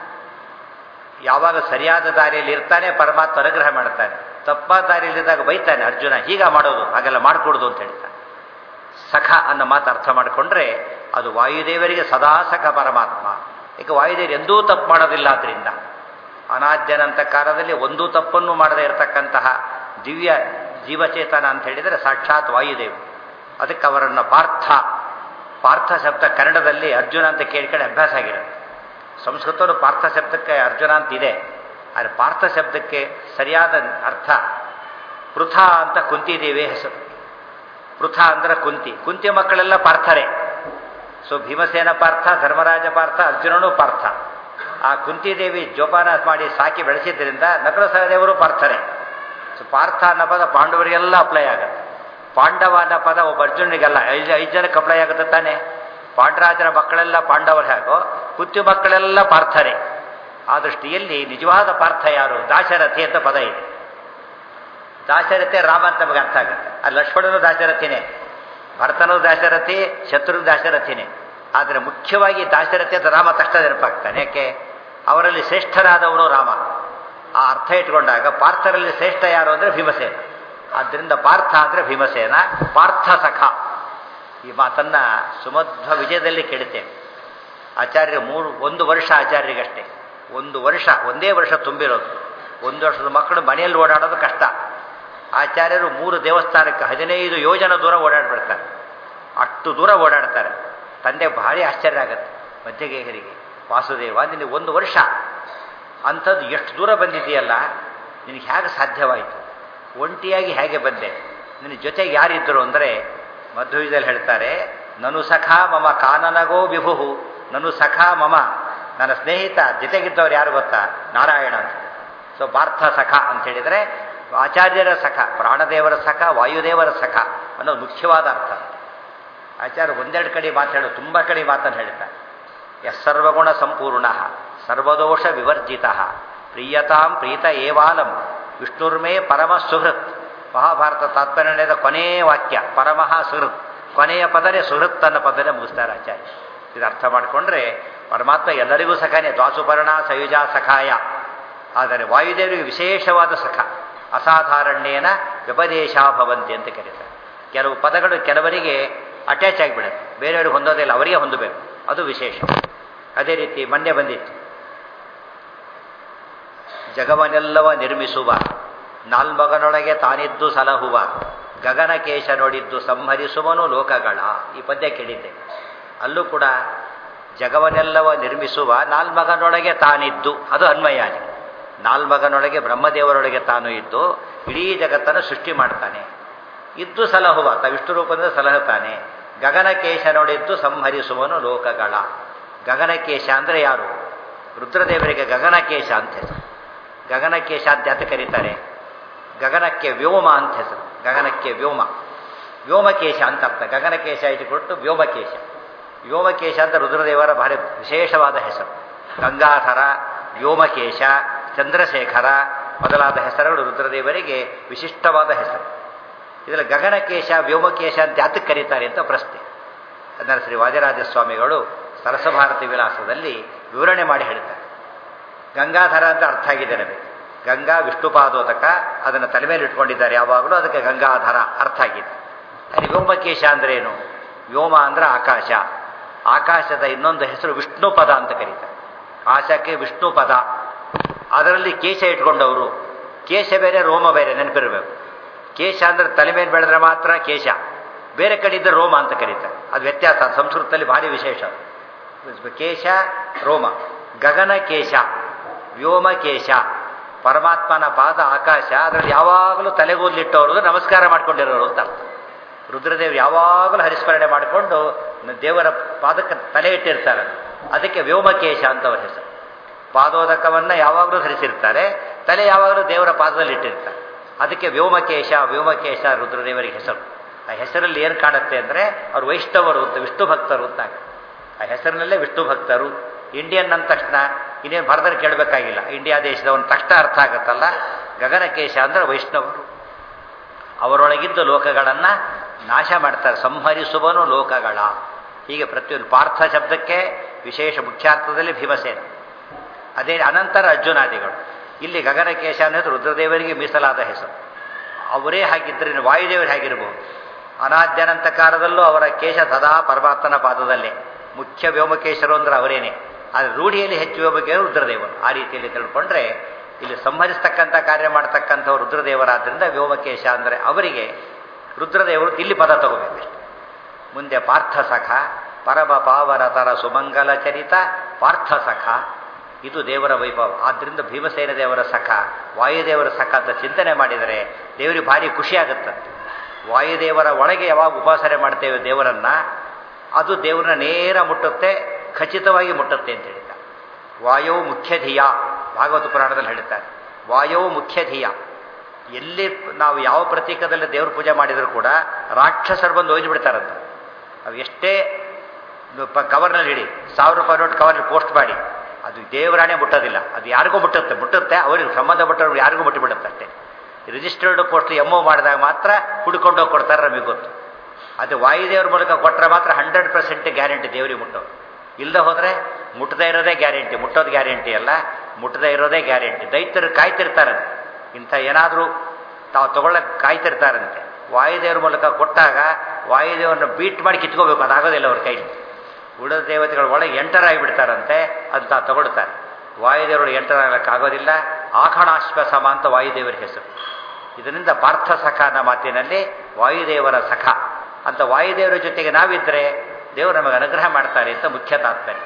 ಯಾವಾಗ ಸರಿಯಾದ ದಾರಿಯಲ್ಲಿ ಇರ್ತಾನೆ ಪರಮಾತ್ಮ ಅನುಗ್ರಹ ಮಾಡ್ತಾನೆ. ತಪ್ಪ ದಾರಿಯಲ್ಲಿದ್ದಾಗ ಬೈತಾನೆ ಅರ್ಜುನ, ಹೀಗ ಮಾಡೋದು ಹಾಗೆಲ್ಲ ಮಾಡಿಕೊಡುದು ಅಂತ ಹೇಳ್ತಾನೆ. ಸಖ ಅನ್ನೋ ಮಾತು ಅರ್ಥ ಮಾಡಿಕೊಂಡ್ರೆ ಅದು ವಾಯುದೇವರಿಗೆ ಸದಾ ಸಖ ಪರಮಾತ್ಮ. ಈಗ ವಾಯುದೇವರು ಎಂದೂ ತಪ್ಪು ಮಾಡೋದಿಲ್ಲ. ಆದ್ದರಿಂದ ಅನಾದ್ಯನಂತ ಕಾಲದಲ್ಲಿ ಒಂದೂ ತಪ್ಪನ್ನು ಮಾಡದೇ ಇರತಕ್ಕಂತಹ ದಿವ್ಯ ಜೀವಚೇತನ ಅಂತ ಹೇಳಿದರೆ ಸಾಕ್ಷಾತ್ ವಾಯುದೇವರು. ಅದಕ್ಕೆ ಅವರನ್ನು ಪಾರ್ಥ, ಪಾರ್ಥ ಶಬ್ದ ಕನ್ನಡದಲ್ಲಿ ಅರ್ಜುನ ಅಂತ ಕೇಳ್ಕೊಂಡು ಅಭ್ಯಾಸ ಆಗಿರುತ್ತೆ. ಸಂಸ್ಕೃತವನ್ನು ಪಾರ್ಥ ಶಬ್ದಕ್ಕೆ ಅರ್ಜುನ ಅಂತಿದೆ. ಆದರೆ ಪಾರ್ಥ ಶಬ್ದಕ್ಕೆ ಸರಿಯಾದ ಅರ್ಥ ಪೃಥ ಅಂತ ಕುಂತಿದೇವಿ ಹೆಸರು. ಪೃಥ ಅಂದರೆ ಕುಂತಿ, ಕುಂತಿ ಮಕ್ಕಳೆಲ್ಲ ಪಾರ್ಥರೇ. ಸೊ ಭೀಮಸೇನ ಪಾರ್ಥ, ಧರ್ಮರಾಜ ಪಾರ್ಥ, ಅರ್ಜುನನೂ ಪಾರ್ಥ. ಆ ಕುಂತಿದೇವಿ ಜೋಪಾನ ಮಾಡಿ ಸಾಕಿ ಬೆಳೆಸಿದ್ದರಿಂದ ನಕಲ ಸಹದೇವರು ಪಾರ್ಥರೇ. ಸೊ ಪಾರ್ಥ ಅನ್ನೋ ಪದ ಪಾಂಡವರಿಗೆಲ್ಲ ಅಪ್ಲೈ ಆಗುತ್ತೆ. ಪಾಂಡವ ಅನ್ನೋ ಪದ ಒಬ್ಬ ಅರ್ಜುನಿಗೆಲ್ಲ ಐದು ಐದು ಜನಕ್ಕೆ ಅಪ್ಲೈ ಆಗುತ್ತೆ ತಾನೆ. ಪಾಂಡರಾಜನ ಮಕ್ಕಳೆಲ್ಲ ಪಾಂಡವರು ಹೇಗೋ ಕುಂತಿ ಮಕ್ಕಳೆಲ್ಲ ಪಾರ್ಥರೇ. ಆ ದೃಷ್ಟಿಯಲ್ಲಿ ನಿಜವಾದ ಪಾರ್ಥ ಯಾರು? ದಾಶರಥಿ ಅಂತ ಪದ ಇದೆ. ದಾಶರಥಿ ರಾಮ ಅಂತ ನಮಗೆ ಅರ್ಥ ಆಗುತ್ತೆ. ಆ ಲಕ್ಷ್ಮಣನು ದಾಶರಥಿನೇ, ಭರತನೂ ದಾಶರಥಿ, ಶತ್ರು ದಾಶರಥಿನೇ. ಆದರೆ ಮುಖ್ಯವಾಗಿ ದಾಶರಥಿ ಅಂತ ರಾಮ ತಕ್ಷಣ ನೆನಪಾಗ್ತಾನೆ. ಯಾಕೆ? ಅವರಲ್ಲಿ ಶ್ರೇಷ್ಠನಾದವನು ರಾಮ. ಆ ಅರ್ಥ ಇಟ್ಕೊಂಡಾಗ ಪಾರ್ಥರಲ್ಲಿ ಶ್ರೇಷ್ಠ ಯಾರು ಅಂದರೆ ಭೀಮಸೇನ. ಆದ್ದರಿಂದ ಪಾರ್ಥ ಅಂದರೆ ಭೀಮಸೇನ, ಪಾರ್ಥ ಸಖ. ಈ ಮಾತನ್ನ ಸುಮಧ್ವ ವಿಜಯದಲ್ಲಿ ಕೇಳುತ್ತೇವೆ. ಆಚಾರ್ಯರು ಮೂರು ಒಂದು ವರ್ಷ ಆಚಾರ್ಯರಿಗಷ್ಟೇ, ಒಂದು ವರ್ಷ ಒಂದೇ ವರ್ಷ ತುಂಬಿರೋದು. ಒಂದು ವರ್ಷದ ಮಕ್ಕಳು ಮನೆಯಲ್ಲಿ ಓಡಾಡೋದು ಕಷ್ಟ. ಆಚಾರ್ಯರು ಮೂರು ದೇವಸ್ಥಾನಕ್ಕೆ ಹದಿನೈದು ಯೋಜನ ದೂರ ಓಡಾಡ್ಬಿಡ್ತಾರೆ. ಅಷ್ಟು ದೂರ ಓಡಾಡ್ತಾರೆ. ತಂದೆ ಭಾರಿ ಆಶ್ಚರ್ಯ ಆಗುತ್ತೆ ಮಧ್ಯಗೇಹರಿಗೆ. ವಾಸುದೇವ, ನಿನಗೆ ಒಂದು ವರ್ಷ ಅಂಥದ್ದು ಎಷ್ಟು ದೂರ ಬಂದಿದೆಯಲ್ಲ, ನಿನಗೆ ಹೇಗೆ ಸಾಧ್ಯವಾಯಿತು? ಒಂಟಿಯಾಗಿ ಹೇಗೆ ಬಂದೆ? ನಿನ್ನ ಜೊತೆಗೆ ಯಾರಿದ್ದರು ಅಂದರೆ ಮಧ್ವವಿಜಯಲ್ಲಿ ಹೇಳ್ತಾರೆ, ನನು ಸಖ ಮಮ ಕಾನನಗೋ ವಿಭು, ನನು ಸಖ ಮಮ, ನನ್ನ ಸ್ನೇಹಿತ ಜೊತೆಗಿದ್ದವ್ರು ಯಾರು ಗೊತ್ತಾ? ನಾರಾಯಣ ಅಂತ. ಸೊ ಪಾರ್ಥ ಸಖ ಅಂತ ಹೇಳಿದರೆ ಆಚಾರ್ಯರ ಸಖ, ಪ್ರಾಣದೇವರ ಸಖ, ವಾಯುದೇವರ ಸಖ ಅನ್ನೋದು ಮುಖ್ಯವಾದ ಅರ್ಥ. ಆಚಾರ್ಯ ಒಂದೆರಡು ಕಡೆ ಮಾತಾಡೋ ತುಂಬ ಕಡೆ ಮಾತನ್ನು ಹೇಳ್ತಾರೆ. ಯಸ್ ಸರ್ವಗುಣ ಸಂಪೂರ್ಣ ಸರ್ವದೋಷ ವಿವರ್ಜಿತ ಪ್ರಿಯತಾಂ ಪ್ರೀತ ಏವಾಲಂ ವಿಷ್ಣುರ್ಮೇ ಪರಮ ಸುಹೃತ್. ಮಹಾಭಾರತ ತಾತ್ಪರ್ಯದ ಕೊನೆಯ ವಾಕ್ಯ ಪರಮಃ ಸುಹೃತ್. ಕೊನೆಯ ಪದನೇ ಸುಹೃತ್ ಅನ್ನೋ ಪದನೇ ಮುಗಿಸ್ತಾರೆ ಆಚಾರ್ಯ. ಇದು ಅರ್ಥ ಮಾಡಿಕೊಂಡ್ರೆ ಪರಮಾತ್ಮ ಎಲ್ಲರಿಗೂ ಸಖನೇ. ದ್ವಾಸುಪರ್ಣ ಸಯುಜಾ ಸಖಾಯ. ಆದರೆ ವಾಯುದೇವರಿಗೆ ವಿಶೇಷವಾದ ಸಖ. ಅಸಾಧಾರಣ್ಯೇನ ವ್ಯಪದೇಶ ಭವಂತಿ ಅಂತ ಕರೀತಾರೆ. ಕೆಲವು ಪದಗಳು ಕೆಲವರಿಗೆ ಅಟ್ಯಾಚ್ ಆಗಿಬಿಡುತ್ತೆ, ಬೇರೆಯವ್ರಿಗೆ ಹೊಂದೋದಿಲ್ಲ, ಅವರಿಗೆ ಹೊಂದಬೇಕು, ಅದು ವಿಶೇಷ. ಅದೇ ರೀತಿ ಮೊನ್ನೆ ಬಂದಿತ್ತು, ಜಗವನ್ನೆಲ್ಲವ ನಿರ್ಮಿಸುವ ನಾಲ್ಮಗನೊಳಗೆ ತಾನಿದ್ದು ಸಲಹುವ ಗಗನಕೇಶ ನೋಡಿದ್ದು ಸಂಹರಿಸುವನು ಲೋಕಗಳ. ಈ ಪದ್ಯ ಕೇಳಿದ್ದೆ. ಅಲ್ಲೂ ಕೂಡ ಜಗವನ್ನೆಲ್ಲವ ನಿರ್ಮಿಸುವ ನಾಲ್ಮಗನೊಳಗೆ ತಾನಿದ್ದು, ಅದು ಅನ್ವಯಾನಿ. ನಾಲ್ಮಗನೊಳಗೆ ಬ್ರಹ್ಮದೇವರೊಳಗೆ ತಾನು ಇದ್ದು ಇಡೀ ಜಗತ್ತನ್ನು ಸೃಷ್ಟಿ ಮಾಡ್ತಾನೆ. ಇದ್ದು ಸಲಹುವ, ತ ವಿಷ್ಣು ರೂಪದಿಂದ ಸಲಹುತ್ತಾನೆ. ಗಗನಕೇಶ ನೋಡಿದ್ದು ಸಂಹರಿಸುವನು ಲೋಕಗಳ. ಗಗನಕೇಶ ಅಂದರೆ ಯಾರು? ರುದ್ರದೇವರಿಗೆ ಗಗನಕೇಶ ಅಂತ ಹೆಸರು. ಗಗನಕೇಶ ಅಂತ ಯಾತ ಕರೀತಾರೆ? ಗಗನಕ್ಕೆ ವ್ಯೋಮ ಅಂತ ಹೆಸರು. ಗಗನಕ್ಕೆ ವ್ಯೋಮ, ವ್ಯೋಮಕೇಶ ಅಂತ ಅರ್ಥ. ಗಗನಕೇಶ ಇಟ್ಟುಕೊಟ್ಟು ವ್ಯೋಮಕೇಶ. ವ್ಯೋಮಕೇಶ ಅಂತ ರುದ್ರದೇವರ ಭಾರಿ ವಿಶೇಷವಾದ ಹೆಸರು. ಗಂಗಾಧರ, ವ್ಯೋಮಕೇಶ, ಚಂದ್ರಶೇಖರ ಮೊದಲಾದ ಹೆಸರುಗಳು ರುದ್ರದೇವರಿಗೆ ವಿಶಿಷ್ಟವಾದ ಹೆಸರು. ಇದರಲ್ಲಿ ಗಗನಕೇಶ ವ್ಯೋಮಕೇಶ ಅಂತ ಯಾತಕ್ಕೆ ಕರೀತಾರೆ ಅಂತ ಪ್ರಶ್ನೆ. ಅದನ್ನು ಶ್ರೀ ವಾದಿರಾಜ ಸ್ವಾಮಿಗಳು ಸರಸಭಾರತಿ ವಿಲಾಸದಲ್ಲಿ ವಿವರಣೆ ಮಾಡಿ ಹೇಳ್ತಾರೆ. ಗಂಗಾಧರ ಅಂತ ಅರ್ಥ ಆಗಿದೆ ನಮಗೆ. ಗಂಗಾ ವಿಷ್ಣುಪಾದೋದಕ ಅದನ್ನು ತಲೆ ಮೇಲೆ ಇಟ್ಕೊಂಡಿದ್ದಾರೆ ಯಾವಾಗಲೂ, ಅದಕ್ಕೆ ಗಂಗಾಧರ ಅರ್ಥ ಆಗಿದೆ. ಅಲ್ಲಿ ವ್ಯೋಮಕೇಶ ಅಂದ್ರೆ ಏನು? ವ್ಯೋಮ ಅಂದ್ರೆ ಆಕಾಶ. ಆಕಾಶದ ಇನ್ನೊಂದು ಹೆಸರು ವಿಷ್ಣು ಪದ ಅಂತ ಕರೀತಾರೆ. ಆಶಕ್ಕೆ ವಿಷ್ಣು ಪದ. ಅದರಲ್ಲಿ ಕೇಶ ಇಟ್ಕೊಂಡವರು. ಕೇಶ ಬೇರೆ, ರೋಮ ಬೇರೆ, ನೆನಪಿರಬೇಕು. ಕೇಶ ಅಂದ್ರೆ ತಲೆ ಮೇಲೆ ಬೆಳೆದ್ರೆ ಮಾತ್ರ ಕೇಶ, ಬೇರೆ ಕಡೆ ಇದ್ದರೆ ರೋಮ ಅಂತ ಕರೀತಾರೆ. ಅದು ವ್ಯತ್ಯಾಸ. ಸಂಸ್ಕೃತದಲ್ಲಿ ಭಾರಿ ವಿಶೇಷ. ಕೇಶ ರೋಮ. ಗಗನ ಕೇಶ, ವ್ಯೋಮ ಕೇಶ. ಪರಮಾತ್ಮನ ಪಾದ ಆಕಾಶ, ಅದರಲ್ಲಿ ಯಾವಾಗಲೂ ತಲೆಗೂದಲಿಟ್ಟವರು ನಮಸ್ಕಾರ ಮಾಡ್ಕೊಂಡಿರೋರು ಅಂತ ಅರ್ಥ. ರುದ್ರದೇವರು ಯಾವಾಗಲೂ ಹರಿಸ್ಮರಣೆ ಮಾಡಿಕೊಂಡು ದೇವರ ಪಾದಕ್ಕೆ ತಲೆ ಇಟ್ಟಿರ್ತಾರೆ. ಅದಕ್ಕೆ ವ್ಯೋಮಕೇಶ ಅಂತ ಅವರ ಹೆಸರು. ಪಾದೋದಕವನ್ನು ಯಾವಾಗಲೂ ಧರಿಸಿರ್ತಾರೆ, ತಲೆ ಯಾವಾಗಲೂ ದೇವರ ಪಾದದಲ್ಲಿ ಇಟ್ಟಿರ್ತಾರೆ. ಅದಕ್ಕೆ ವ್ಯೋಮಕೇಶ. ವ್ಯೋಮಕೇಶ ರುದ್ರದೇವರಿಗೆ ಹೆಸರು. ಆ ಹೆಸರಲ್ಲಿ ಏನು ಕಾಣುತ್ತೆ ಅಂದರೆ ಅವರು ವೈಷ್ಣವರು ಅಂತ, ವಿಷ್ಣು ಭಕ್ತರು ಅಂತ. ಆ ಹೆಸರಿನಲ್ಲೇ ವಿಷ್ಣು ಭಕ್ತರು. ಇಂಡಿಯನ್ ಅಂದ ತಕ್ಷಣ ಇನ್ನೇನು ಭರದಲ್ಲಿ ಕೇಳಬೇಕಾಗಿಲ್ಲ, ಇಂಡಿಯಾ ದೇಶದವನ ತಕ್ಷಣ ಅರ್ಥ ಆಗುತ್ತಲ್ಲ. ಗಗನಕೇಶ ಅಂದರೆ ವೈಷ್ಣವರು. ಅವರೊಳಗಿದ್ದ ಲೋಕಗಳನ್ನು ನಾಶ ಮಾಡ್ತಾರೆ. ಸಂಹರಿಸುವನು ಲೋಕಗಳ. ಹೀಗೆ ಪ್ರತಿಯೊಂದು ಪಾರ್ಥ ಶಬ್ದಕ್ಕೆ ವಿಶೇಷ ಮುಖ್ಯಾರ್ಥದಲ್ಲಿ ಭೀಮಸೇನ. ಅದೇ ಅನಂತರ ಅರ್ಜುನಾದಿಗಳು. ಇಲ್ಲಿ ಗಗನಕೇಶ ಅನ್ನೋದು ರುದ್ರದೇವರಿಗೆ ಮೀಸಲಾದ ಹೆಸರು. ಅವರೇ ಹಾಗಿದ್ದರೆ ವಾಯುದೇವರು ಹೇಗಿರ್ಬೋದು? ಅನಾದ್ಯನಂತ ಕಾಲದಲ್ಲೂ ಅವರ ಕೇಶ ಸದಾ ಪರಮಾತ್ಮನ ಪಾದದಲ್ಲೇ. ಮುಖ್ಯ ವ್ಯೋಮಕೇಶರು ಅಂದ್ರೆ ಅವರೇನೆ. ಆದರೆ ರೂಢಿಯಲ್ಲಿ ಹೆಚ್ಚು ವ್ಯೋಮಕೇಶರು ರುದ್ರದೇವರು. ಆ ರೀತಿಯಲ್ಲಿ ತಿಳ್ಕೊಂಡ್ರೆ ಇಲ್ಲಿ ಸಂಹರಿಸ್ತಕ್ಕಂಥ ಕಾರ್ಯ ಮಾಡ್ತಕ್ಕಂಥವ್ರು ರುದ್ರದೇವರಾದ್ರಿಂದ ವ್ಯೋಮಕೇಶ ಅಂದರೆ ಅವರಿಗೆ ರುದ್ರದೇವರು ಇಲ್ಲಿ ಪದ ತಗೋಬೇಕಷ್ಟೆ. ಮುಂದೆ ಪಾರ್ಥಸಖ, ಪರಮ ಪಾವನತರ ಸುಮಂಗಲ ಚರಿತ ಪಾರ್ಥಸಖ. ಇದು ದೇವರ ವೈಭವ. ಆದ್ದರಿಂದ ಭೀಮಸೇನ ದೇವರ ಸಖ, ವಾಯುದೇವರ ಸಖ ಅಂತ ಚಿಂತನೆ ಮಾಡಿದರೆ ದೇವರಿಗೆ ಭಾರಿ ಖುಷಿಯಾಗುತ್ತಂತೆ. ವಾಯುದೇವರ ಒಳಗೆ ಯಾವಾಗ ಉಪಾಸನೆ ಮಾಡ್ತೇವೆ ದೇವರನ್ನ, ಅದು ದೇವರನ್ನ ನೇರ ಮುಟ್ಟುತ್ತೆ, ಖಚಿತವಾಗಿ ಮುಟ್ಟುತ್ತೆ ಅಂತ ಹೇಳ್ತಾರೆ. ವಾಯೋ ಮುಖ್ಯ ಧಿಯ, ಭಾಗವತ ಪುರಾಣದಲ್ಲಿ ಹೇಳ್ತಾರೆ. ವಾಯೋ ಮುಖ್ಯ ಧಿಯ. ಎಲ್ಲಿ ನಾವು ಯಾವ ಪ್ರತೀಕದಲ್ಲಿ ದೇವ್ರ ಪೂಜೆ ಮಾಡಿದರೂ ಕೂಡ ರಾಕ್ಷಸರು ಬಂದು ಒಯ್ದು ಬಿಡ್ತಾರಂತ. ಅವು ಎಷ್ಟೇ ಕವರ್ನಲ್ಲಿ ಇಡಿ, ಸಾವಿರ ರೂಪಾಯಿ ನೋಟ್ ಕವರ್ನಲ್ಲಿ ಪೋಸ್ಟ್ ಮಾಡಿ, ಅದು ದೇವರಾಣೆ ಮುಟ್ಟೋದಿಲ್ಲ. ಅದು ಯಾರಿಗೂ ಮುಟ್ಟುತ್ತೆ ಮುಟ್ಟುತ್ತೆ ಅವರಿಗೆ ಸಂಬಂಧಪಟ್ಟವ್ರು ಯಾರಿಗೂ ಮುಟ್ಟಿಬಿಡುತ್ತೆ ಅಷ್ಟೇ. ರಿಜಿಸ್ಟರ್ಡ್ ಪೋಸ್ಟ್ ಎಮ್ ಒ ಮಾಡಿದಾಗ ಮಾತ್ರ ಹುಡ್ಕೊಂಡೋಗಿ ಕೊಡ್ತಾರೆ, ನಮಗೆ ಗೊತ್ತು. ಅದು ವಾಯುದೇವ್ರ ಮೂಲಕ ಕೊಟ್ಟರೆ ಮಾತ್ರ ಹಂಡ್ರೆಡ್ ಪರ್ಸೆಂಟ್ ಗ್ಯಾರಂಟಿ ದೇವರಿಗೆ ಮುಟ್ಟೋದು. ಇಲ್ಲದೆ ಹೋದರೆ ಮುಟ್ಟದೇ ಇರೋದೇ ಗ್ಯಾರಂಟಿ, ಮುಟ್ಟೋದು ಗ್ಯಾರಂಟಿ ಅಲ್ಲ, ಮುಟ್ಟದೇ ಇರೋದೇ ಗ್ಯಾರಂಟಿ. ದೈತ್ಯರು ಕಾಯ್ತಿರ್ತಾರೆ, ಇಂಥ ಏನಾದರೂ ತಾವು ತಗೊಳ್ಳೋಕೆ ಕಾಯ್ತಿರ್ತಾರಂತೆ. ವಾಯುದೇವ್ರ ಮೂಲಕ ಕೊಟ್ಟಾಗ ವಾಯುದೇವರನ್ನ ಬೀಟ್ ಮಾಡಿ ಕಿತ್ಕೋಬೇಕು, ಅದಾಗೋದಿಲ್ಲ ಅವ್ರ ಕೈಲಿ. ಉಳಿದ ದೇವತೆಗಳ ಒಳಗೆ ಎಂಟರ್ ಆಗಿಬಿಡ್ತಾರಂತೆ, ಅದು ತಾವು ತಗೊಳ್ತಾರೆ. ವಾಯುದೇವರೊಳಗೆ ಎಂಟರ್ ಆಗಲಿಕ್ಕಾಗೋದಿಲ್ಲ. ಆಖಣಾಶ್ವ ಸಮ ಅಂತ ವಾಯುದೇವರ ಹೆಸರು. ಇದರಿಂದ ಪಾರ್ಥ ಸಖ ಅನ್ನೋ ಮಾತಿನಲ್ಲಿ ವಾಯುದೇವರ ಸಖ ಅಂತ. ವಾಯುದೇವರ ಜೊತೆಗೆ ನಾವಿದ್ದರೆ ದೇವರು ನಮಗೆ ಅನುಗ್ರಹ ಮಾಡ್ತಾರೆ ಅಂತ ಮುಖ್ಯ ತಾತ್ಪರ್ಯ.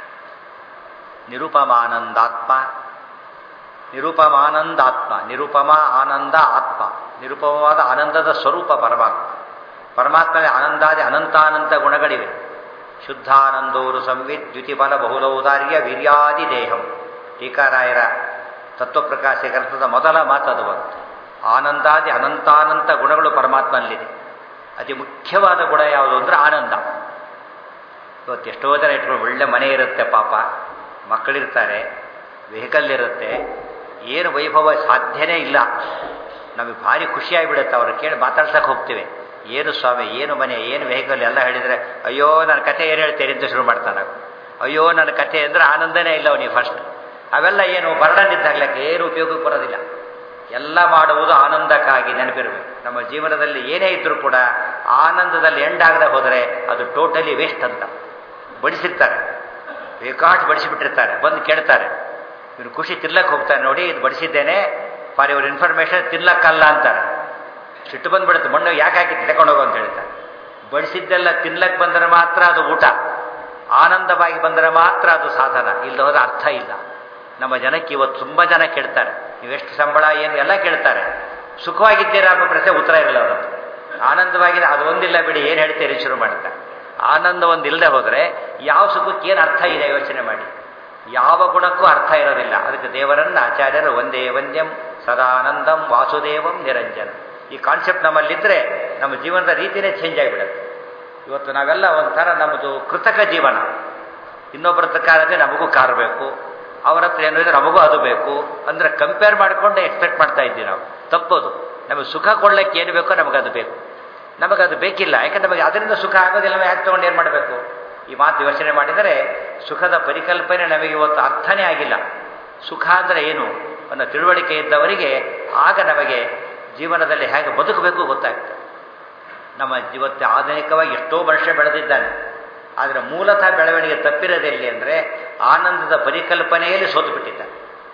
ನಿರುಪಮಾನಂದಾತ್ಮ, ನಿರುಪಮಾನಂದಾತ್ಮ, ನಿರುಪಮ ಆನಂದ ಆತ್ಮ, ನಿರುಪಮವಾದ ಆನಂದದ ಸ್ವರೂಪ ಪರಮಾತ್ಮ. ಪರಮಾತ್ಮನ ಆನಂದಾದಿ ಅನಂತಾನಂತ ಗುಣಗಳಿವೆ. ಶುದ್ಧಾನಂದೋರು ಸಂವಿತ್ ದ್ಯುತಿಬಲ ಬಹುಲೌದಾರ್ಯ ವೀರ್ಯಾದಿ ದೇಹಂ. ಟೀಕಾರಾಯರ ತತ್ವಪ್ರಕಾಶ ಗ್ರಂಥದ ಮೊದಲ ಮಾತದು ಬಂತು. ಆನಂದಾದಿ ಅನಂತಾನಂತ ಗುಣಗಳು ಪರಮಾತ್ಮನಲ್ಲಿದೆ. ಅತಿ ಮುಖ್ಯವಾದ ಗುಣ ಯಾವುದು ಅಂದರೆ ಆನಂದ. ಇವತ್ತು ಎಷ್ಟೋ ಜನ ಇಟ್ಕೊಂಡು ಒಳ್ಳೆ ಮನೆ ಇರುತ್ತೆ, ಪಾಪ ಮಕ್ಕಳಿರ್ತಾರೆ, ವೆಹಿಕಲ್ ಇರುತ್ತೆ, ಏನು ವೈಭವ ಸಾಧ್ಯನೇ ಇಲ್ಲ. ನಮಗೆ ಭಾರಿ ಖುಷಿಯಾಗಿಬಿಡುತ್ತೆ. ಅವ್ರು ಕೇಳಿ ಮಾತಾಡ್ಸಕ್ಕೆ ಹೋಗ್ತೀವಿ, ಏನು ಸ್ವಾಮಿ, ಏನು ಮನೆ, ಏನು ವೆಹಿಕಲ್ ಎಲ್ಲ ಹೇಳಿದರೆ, ಅಯ್ಯೋ ನನ್ನ ಕಥೆ ಏನು ಹೇಳ್ತೀರಿ ಅಂತ ಶುರು ಮಾಡ್ತಾನೆ. ಅಯ್ಯೋ ನನ್ನ ಕಥೆ ಅಂದರೆ ಆನಂದನೇ ಇಲ್ಲ ಅವನಿಗೆ ಫಸ್ಟ್. ಅವೆಲ್ಲ ಏನು ಬರ್ಡನ್ನಿದ್ದಾಗಲಕ್ಕೆ ಏನು ಉಪಯೋಗಕ್ಕೆ ಬರೋದಿಲ್ಲ. ಎಲ್ಲ ಮಾಡುವುದು ಆನಂದಕ್ಕಾಗಿ, ನೆನಪಿರಬೇಕು. ನಮ್ಮ ಜೀವನದಲ್ಲಿ ಏನೇ ಇದ್ದರೂ ಕೂಡ ಆನಂದದಲ್ಲಿ ಎಂಡಾಗದೆ ಹೋದರೆ ಅದು ಟೋಟಲಿ ವೇಸ್ಟ್ ಅಂತ. ಬಡಿಸಿರ್ತಾರೆ, ಬೇಕಾಟ್ ಬಡಿಸಿಬಿಟ್ಟಿರ್ತಾರೆ, ಬಂದು ಕೇಳ್ತಾರೆ, ಇವನು ಖುಷಿ ತಿನ್ಲಕ್ಕೆ ಹೋಗ್ತಾನೆ ನೋಡಿ, ಇದು ಬಡಿಸಿದ್ದೇನೆ ಫಾರ್ ಇವ್ರ ಇನ್ಫಾರ್ಮೇಷನ್, ತಿನ್ಲಕ್ಕಲ್ಲ ಅಂತಾರೆ. ಸಿಟ್ಟು ಬಂದುಬಿಡುತ್ತೆ, ಮಣ್ಣು ಯಾಕೆ ಹಾಕಿ ತಗೊಂಡು ಹೋಗು ಅಂತ ಹೇಳ್ತಾರೆ. ಬಡಿಸಿದ್ದೆಲ್ಲ ತಿನ್ಲಕ್ಕೆ ಬಂದರೆ ಮಾತ್ರ ಅದು ಊಟ, ಆನಂದವಾಗಿ ಬಂದರೆ ಮಾತ್ರ ಅದು ಸಾಧನ. ಇಲ್ಲದ ಹೋದ್ರೆ ಅರ್ಥ ಇಲ್ಲ. ನಮ್ಮ ಜನಕ್ಕೆ ಇವತ್ತು ತುಂಬ ಜನ ಕೇಳ್ತಾರೆ, ನೀವೆಷ್ಟು ಸಂಬಳ ಏನು ಎಲ್ಲ ಕೇಳ್ತಾರೆ. ಸುಖವಾಗಿದ್ದೀರಾ ಅನ್ನೋ ಪ್ರಶ್ನೆ ಉತ್ತರ ಇರಲ್ಲ ಅವರು. ಆನಂದವಾಗಿದೆ ಅದು ಒಂದಿಲ್ಲ ಬಿಡಿ, ಏನು ಹೇಳ್ತೀರಿ ಶುರು ಮಾಡ್ತಾರೆ. ಆನಂದ ಒಂದಿಲ್ಲದೆ ಹೋದರೆ ಯಾವ ಸುಖಕ್ಕೆ ಏನು ಅರ್ಥ ಇದೆ ಯೋಚನೆ ಮಾಡಿ. ಯಾವ ಗುಣಕ್ಕೂ ಅರ್ಥ ಇರೋದಿಲ್ಲ. ಅದಕ್ಕೆ ದೇವರನ್ನು ಆಚಾರ್ಯರು ಒಂದೇ ವಂದ್ಯಂ ಸದಾನಂದಂ ವಾಸುದೇವಂ ನಿರಂಜನ. ಈ ಕಾನ್ಸೆಪ್ಟ್ ನಮ್ಮಲ್ಲಿದ್ದರೆ ನಮ್ಮ ಜೀವನದ ರೀತಿಯೇ ಚೇಂಜ್ ಆಗಿಬಿಡುತ್ತೆ. ಇವತ್ತು ನಾವೆಲ್ಲ ಒಂಥರ ನಮ್ಮದು ಕೃತಕ ಜೀವನ. ಇನ್ನೊಬ್ಬರ ಕಾರದೆ ನಮಗೂ ಕಾರ್ ಬೇಕು, ಅವರ ಹತ್ರ ಏನು ಇದೆ ನಮಗೂ ಅದು ಬೇಕು ಅಂದರೆ ಕಂಪೇರ್ ಮಾಡಿಕೊಂಡು ಎಕ್ಸ್ಪೆಕ್ಟ್ ಮಾಡ್ತಾ ಇದ್ದೀವಿ ನಾವು. ತಪ್ಪೋದು. ನಮಗೆ ಸುಖ ಕೊಡ್ಲಿಕ್ಕೆ ಏನು ಬೇಕೋ ನಮಗದು ಬೇಕು. ನಮಗದು ಬೇಕಿಲ್ಲ, ಯಾಕಂದ್ರೆ ನಮಗೆ ಅದರಿಂದ ಸುಖ ಆಗೋದಿಲ್ಲ. ಯಾಕೆ ತೊಗೊಂಡು ಏನು ಮಾಡಬೇಕು? ಈ ಮಾತು ಯೋಚನೆ ಮಾಡಿದರೆ ಸುಖದ ಪರಿಕಲ್ಪನೆ ನಮಗೆ ಇವತ್ತು ಅರ್ಥನೇ ಆಗಿಲ್ಲ. ಸುಖ ಅಂದರೆ ಏನು ಅನ್ನೋ ತಿಳುವಳಿಕೆ ಇದ್ದವರಿಗೆ ಆಗ ನಮಗೆ ಜೀವನದಲ್ಲಿ ಹೇಗೆ ಬದುಕಬೇಕು ಗೊತ್ತಾಗ್ತದೆ. ನಮ್ಮ ಇವತ್ತು ಆಧುನಿಕವಾಗಿ ಎಷ್ಟೋ ಮನುಷ್ಯ ಬೆಳೆದಿದ್ದಾನೆ, ಆದರೆ ಮೂಲತಃ ಬೆಳವಣಿಗೆ ತಪ್ಪಿರೋದೆಲ್ಲಿ ಅಂದರೆ ಆನಂದದ ಪರಿಕಲ್ಪನೆಯಲ್ಲಿ ಸೋತು ಬಿಟ್ಟಿದ್ದಾನೆ.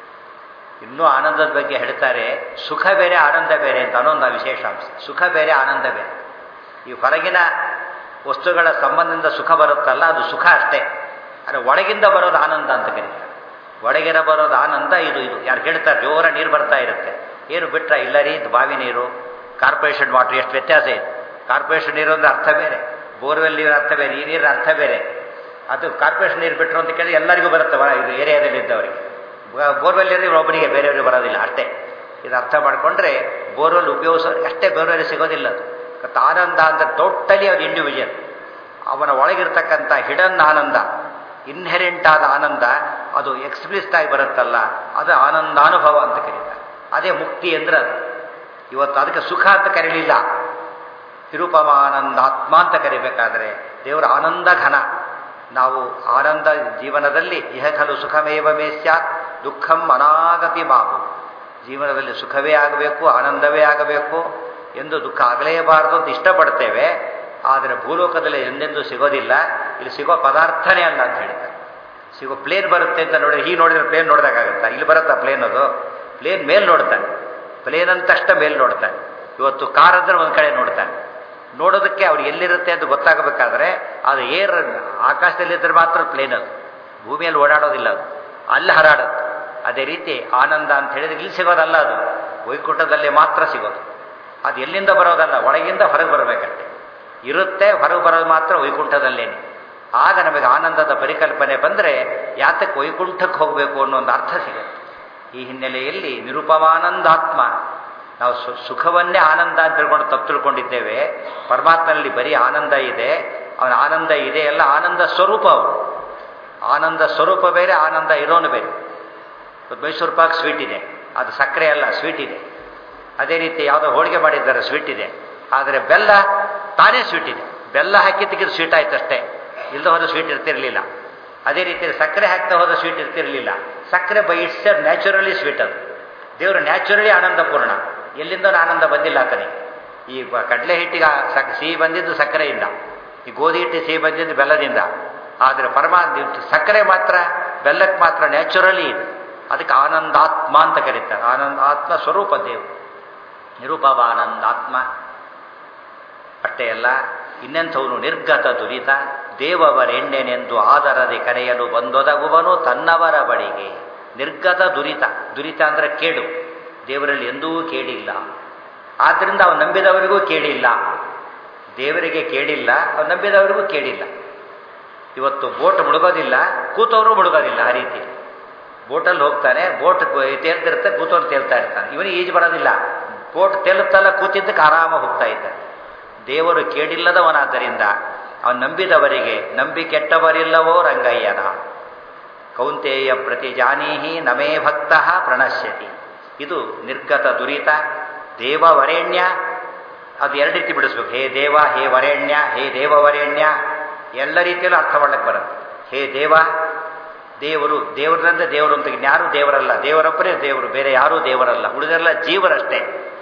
ಇನ್ನೂ ಆನಂದದ ಬಗ್ಗೆ ಹೇಳ್ತಾರೆ, ಸುಖ ಬೇರೆ ಆನಂದ ಬೇರೆ ಅಂತ ಅನ್ನೊಂದು ವಿಶೇಷಾಂಶ. ಸುಖ ಬೇರೆ ಆನಂದ ಬೇರೆ. ಈ ಹೊರಗಿನ ವಸ್ತುಗಳ ಸಂಬಂಧದಿಂದ ಸುಖ ಬರುತ್ತಲ್ಲ, ಅದು ಸುಖ ಅಷ್ಟೇ. ಆದರೆ ಒಳಗಿಂದ ಬರೋದು ಆನಂದ ಅಂತ ಕರೀತಾರೆ. ಒಳಗಿನ ಬರೋದು ಆನಂದ ಇದು ಇದು ಯಾರು ಹೇಳ್ತಾರೆ, ಜೋರ ನೀರು ಬರ್ತಾ ಇರುತ್ತೆ, ಏನು ಬಿಟ್ರ ಇಲ್ಲ ರೀ ಇದು ಬಾವಿ ನೀರು, ಕಾರ್ಪೊರೇಷನ್ ವಾಟರ್, ಎಷ್ಟು ವ್ಯತ್ಯಾಸ ಇದೆ. ಕಾರ್ಪೊರೇಷನ್ ನೀರು ಅಂದ್ರೆ ಅರ್ಥ ಬೇರೆ, ಬೋರ್ವೆಲ್ ನೀರು ಅರ್ಥ ಬೇರೆ, ಈ ನೀರಿನ ಅರ್ಥ ಬೇರೆ. ಅದು ಕಾರ್ಪೊರೇಷನ್ ನೀರು ಬಿಟ್ಟರು ಅಂತ ಕೇಳಿದ್ರೆ ಎಲ್ಲರಿಗೂ ಬರುತ್ತೆ, ಇದು ಏರಿಯಾದಲ್ಲಿ ಇದ್ದವರಿಗೆ. ಬೋರ್ವೆಲ್ ನೀರು ಒಬ್ಬರಿಗೆ, ಬೇರೆಯವ್ರಿಗೆ ಬರೋದಿಲ್ಲ ಅಷ್ಟೇ. ಇದು ಅರ್ಥ ಮಾಡಿಕೊಂಡ್ರೆ ಬೋರ್ವೆಲ್ ಉಪಯೋಗಿಸೋರಿಗೆ ಅಷ್ಟೇ, ಬೇರೆಯವ್ರಿಗೆ ಸಿಗೋದಿಲ್ಲ ಅದು. ಮತ್ತು ಆನಂದ ಅಂದರೆ ಟೋಟಲಿ ಅದು ಇಂಡಿವಿಜುವಲ್, ಅವನ ಒಳಗಿರ್ತಕ್ಕಂಥ ಹಿಡನ್ ಆನಂದ, ಇನ್ಹೆರೆಂಟ್ ಆದ ಆನಂದ, ಅದು ಎಕ್ಸ್ಪ್ಲಿಸಿಟ್ ಆಗಿ ಬರುತ್ತಲ್ಲ, ಅದು ಆನಂದಾನುಭವ ಅಂತ ಕರೀತಾರೆ. ಅದೇ ಮುಕ್ತಿ ಅಂದ್ರೆ ಅದು. ಇವತ್ತು ಅದಕ್ಕೆ ಸುಖ ಅಂತ ಕರೀಲಿಲ್ಲ, ನಿರುಪಮಾನಂದಾತ್ಮ ಅಂತ ಕರಿಬೇಕಾದ್ರೆ ದೇವರ ಆನಂದ ಘನ. ನಾವು ಆನಂದ ಜೀವನದಲ್ಲಿ ಇಹ ಖಲು ಸುಖಮೇವ ಮೇ ಸ್ಯಾತ್ ದುಃಖಂ ಅನಾಗತಿ ಬಾಹು. ಜೀವನದಲ್ಲಿ ಸುಖವೇ ಆಗಬೇಕು, ಆನಂದವೇ ಆಗಬೇಕು ಎಂದು ದುಃಖ ಆಗಲೇಬಾರದು ಅಂತ ಇಷ್ಟಪಡ್ತೇವೆ. ಆದರೆ ಭೂಲೋಕದಲ್ಲಿ ಎಂದೆಂದೂ ಸಿಗೋದಿಲ್ಲ. ಇಲ್ಲಿ ಸಿಗೋ ಪದಾರ್ಥನೇ ಅಲ್ಲ ಅಂತ ಹೇಳ್ತಾರೆ. ಸಿಗೋ ಪ್ಲೇನ್ ಬರುತ್ತೆ ಅಂತ ನೋಡಿ, ಹೀಗೆ ನೋಡಿದ್ರೆ ಪ್ಲೇನ್ ನೋಡಿದಾಗತ್ತಾ? ಇಲ್ಲಿ ಬರುತ್ತಾ ಪ್ಲೇನ್? ಅದು ಪ್ಲೇನ್ ಮೇಲೆ ನೋಡ್ತಾನೆ, ಪ್ಲೇನ್ ಅಂತಷ್ಟ ಮೇಲೆ ನೋಡ್ತಾನೆ. ಇವತ್ತು ಕಾರ್ ಅಂದ್ರೆ ಒಂದು ಕಡೆ ನೋಡ್ತಾನೆ. ನೋಡೋದಕ್ಕೆ ಅವ್ರು ಎಲ್ಲಿರುತ್ತೆ ಅಂತ ಗೊತ್ತಾಗಬೇಕಾದ್ರೆ ಅದು ಏರ್ ಆಕಾಶದಲ್ಲಿದ್ದರೆ ಮಾತ್ರ ಪ್ಲೇನ್, ಅದು ಭೂಮಿಯಲ್ಲಿ ಓಡಾಡೋದಿಲ್ಲ, ಅದು ಅಲ್ಲಿ ಹರಾಡುತ್ತೆ. ಅದೇ ರೀತಿ ಆನಂದ ಅಂತ ಹೇಳಿದ್ರೆ ಇಲ್ಲಿ ಸಿಗೋದಲ್ಲ, ಅದು ವೈಕುಂಠದಲ್ಲಿ ಮಾತ್ರ ಸಿಗೋದು. ಅದು ಎಲ್ಲಿಂದ ಬರೋದಲ್ಲ, ಒಳಗಿಂದ ಹೊರಗೆ ಬರಬೇಕಷ್ಟೆ. ಇರುತ್ತೆ, ಹೊರಗೆ ಬರೋದು ಮಾತ್ರ ವೈಕುಂಠದಲ್ಲೇನೆ. ಆಗ ನಮಗೆ ಆನಂದದ ಪರಿಕಲ್ಪನೆ ಬಂದರೆ ಯಾತಕ್ಕೆ ವೈಕುಂಠಕ್ಕೆ ಹೋಗಬೇಕು ಅನ್ನೋ ಒಂದು ಅರ್ಥ ಸಿಗುತ್ತೆ. ಈ ಹಿನ್ನೆಲೆಯಲ್ಲಿ ನಿರುಪಮಾನಂದಾತ್ಮ, ನಾವು ಸು ಸುಖವನ್ನೇ ಆನಂದ ಅಂತ ತಿಳ್ಕೊಂಡು ತಪ್ಪು ತಿಳ್ಕೊಂಡಿದ್ದೇವೆ. ಪರಮಾತ್ಮನಲ್ಲಿ ಬರೀ ಆನಂದ ಇದೆ, ಅವನ ಆನಂದ ಇದೆ ಎಲ್ಲ ಆನಂದ ಸ್ವರೂಪ. ಅವರು ಆನಂದ ಸ್ವರೂಪ ಬೇರೆ, ಆನಂದ ಇರೋನು ಬೇರೆ. ಮೈಸೂರು ಪಾಕ್ ಸ್ವೀಟ್ ಇದೆ, ಅದು ಸಕ್ಕರೆ ಅಲ್ಲ, ಸ್ವೀಟ್ ಇದೆ. ಅದೇ ರೀತಿ ಯಾವುದೋ ಹೋಳಿಗೆ ಮಾಡಿದ್ದಾರೆ, ಸ್ವೀಟ್ ಇದೆ. ಆದರೆ ಬೆಲ್ಲ ತಾನೇ ಸ್ವೀಟ್ ಇದೆ, ಬೆಲ್ಲ ಹಾಕಿ ತೆಗೆದು ಸ್ವೀಟ್ ಆಯ್ತು ಅಷ್ಟೇ, ಇಲ್ಲದ ಹೋದ ಸ್ವೀಟ್ ಇರ್ತಿರಲಿಲ್ಲ. ಅದೇ ರೀತಿ ಸಕ್ಕರೆ ಹಾಕ್ತಾ ಹೋದ ಸ್ವೀಟ್ ಇರ್ತಿರಲಿಲ್ಲ. ಸಕ್ಕರೆ ಬೈ ಇಟ್ಸ್ ನ್ಯಾಚುರಲಿ ಸ್ವೀಟ್, ಅದು ದೇವರು ನ್ಯಾಚುರಲಿ ಆನಂದಪೂರ್ಣ. ಎಲ್ಲಿಂದ ಆನಂದ ಬಂದಿಲ್ಲ ಆತನಿಗೆ. ಈ ಕಡಲೆ ಹಿಟ್ಟಿಗೆ ಸಕ್ ಸಿಹಿ ಬಂದಿದ್ದು ಸಕ್ಕರೆಯಿಂದ, ಈ ಗೋಧಿ ಹಿಟ್ಟು ಸಿಹಿ ಬಂದಿದ್ದು ಬೆಲ್ಲದಿಂದ. ಆದರೆ ಪರಮಾತ್ಮ ಸಕ್ಕರೆ ಮಾತ್ರ ಬೆಲ್ಲಕ್ಕೆ ಮಾತ್ರ ನ್ಯಾಚುರಲಿ ಇದೆ. ಅದಕ್ಕೆ ಆನಂದಾತ್ಮ ಅಂತ ಕರೀತಾರೆ. ಆನಂದಾತ್ಮ ಸ್ವರೂಪ ದೇವರು, ನಿರುಪಮಾನಂದಾತ್ಮ. ಅಷ್ಟೇ ಅಲ್ಲ, ಇನ್ನೆಂಥವನು ನಿರ್ಗತ ದುರಿತ ದೇವವರೆಣ್ಣೆನೆಂದು ಆದರದೆ ಕರೆಯಲು ಬಂದೊದಗುವನು ತನ್ನವರ ಬಳಿಗೆ. ನಿರ್ಗತ ದುರಿತ, ದುರಿತ ಅಂದರೆ ಕೇಡು. ದೇವರಲ್ಲಿ ಎಂದೂ ಕೇಳಿಲ್ಲ, ಆದ್ದರಿಂದ ಅವನು ನಂಬಿದವರಿಗೂ ಕೇಳಿಲ್ಲ. ದೇವರಿಗೆ ಕೇಳಿಲ್ಲ, ಅವನು ನಂಬಿದವರಿಗೂ ಕೇಳಿಲ್ಲ. ಇವತ್ತು ಬೋಟ್ ಮುಳುಗೋದಿಲ್ಲ, ಕೂತವರು ಮುಳುಗೋದಿಲ್ಲ. ಆ ರೀತಿ ಬೋಟಲ್ಲಿ ಹೋಗ್ತಾನೆ, ಬೋಟ್ ತೇಲ್ತಿರುತ್ತೆ, ಕೂತವ್ರು ತೇಲ್ತಾ ಇರ್ತಾನೆ. ಇವನಿಗೆ ಈಜು ಬರೋದಿಲ್ಲ, ಬೋಟ್ ತೇಲುತ್ತಲ್ಲ, ಕೂತಿದ್ದಕ್ಕೆ ಆರಾಮಾಗಿ ಹೋಗ್ತಾ ಇದ್ದಾನೆ. ದೇವರು ಕೇಳಿಲ್ಲದವನಾದ್ದರಿಂದ ಅವನು ನಂಬಿದವರಿಗೆ ನಂಬಿ ಕೆಟ್ಟವರಿಲ್ಲವೋ ರಂಗಯ್ಯನ. ಕೌಂತೇಯ ಪ್ರತಿ ಜಾನೀಹಿ ನಮೇ ಭಕ್ತ ಪ್ರಣಶ್ಯತಿ. ಇದು ನಿರ್ಗತ ದುರಿತ. ದೇವವರೇಣ್ಯ, ಅದು ಎರಡು ರೀತಿ ಬಿಡಿಸ್ಬೇಕು. ಹೇ ದೇವ, ಹೇ ವರೇಣ್ಯ, ಹೇ ದೇವವರೇಣ್ಯ, ಎಲ್ಲ ರೀತಿಯಲ್ಲೂ ಅರ್ಥ ಮಾಡಕ್ಕೆ ಬರುತ್ತೆ. ಹೇ ದೇವ, ದೇವರು, ದೇವರಂದ್ರೆ ದೇವರು ಅಂತ ಯಾರೂ ದೇವರಲ್ಲ, ದೇವರೊಬ್ಬರೇ ದೇವರು, ಬೇರೆ ಯಾರೂ ದೇವರಲ್ಲ, ಉಳಿದೆಲ್ಲ ಜೀವರಷ್ಟೇ.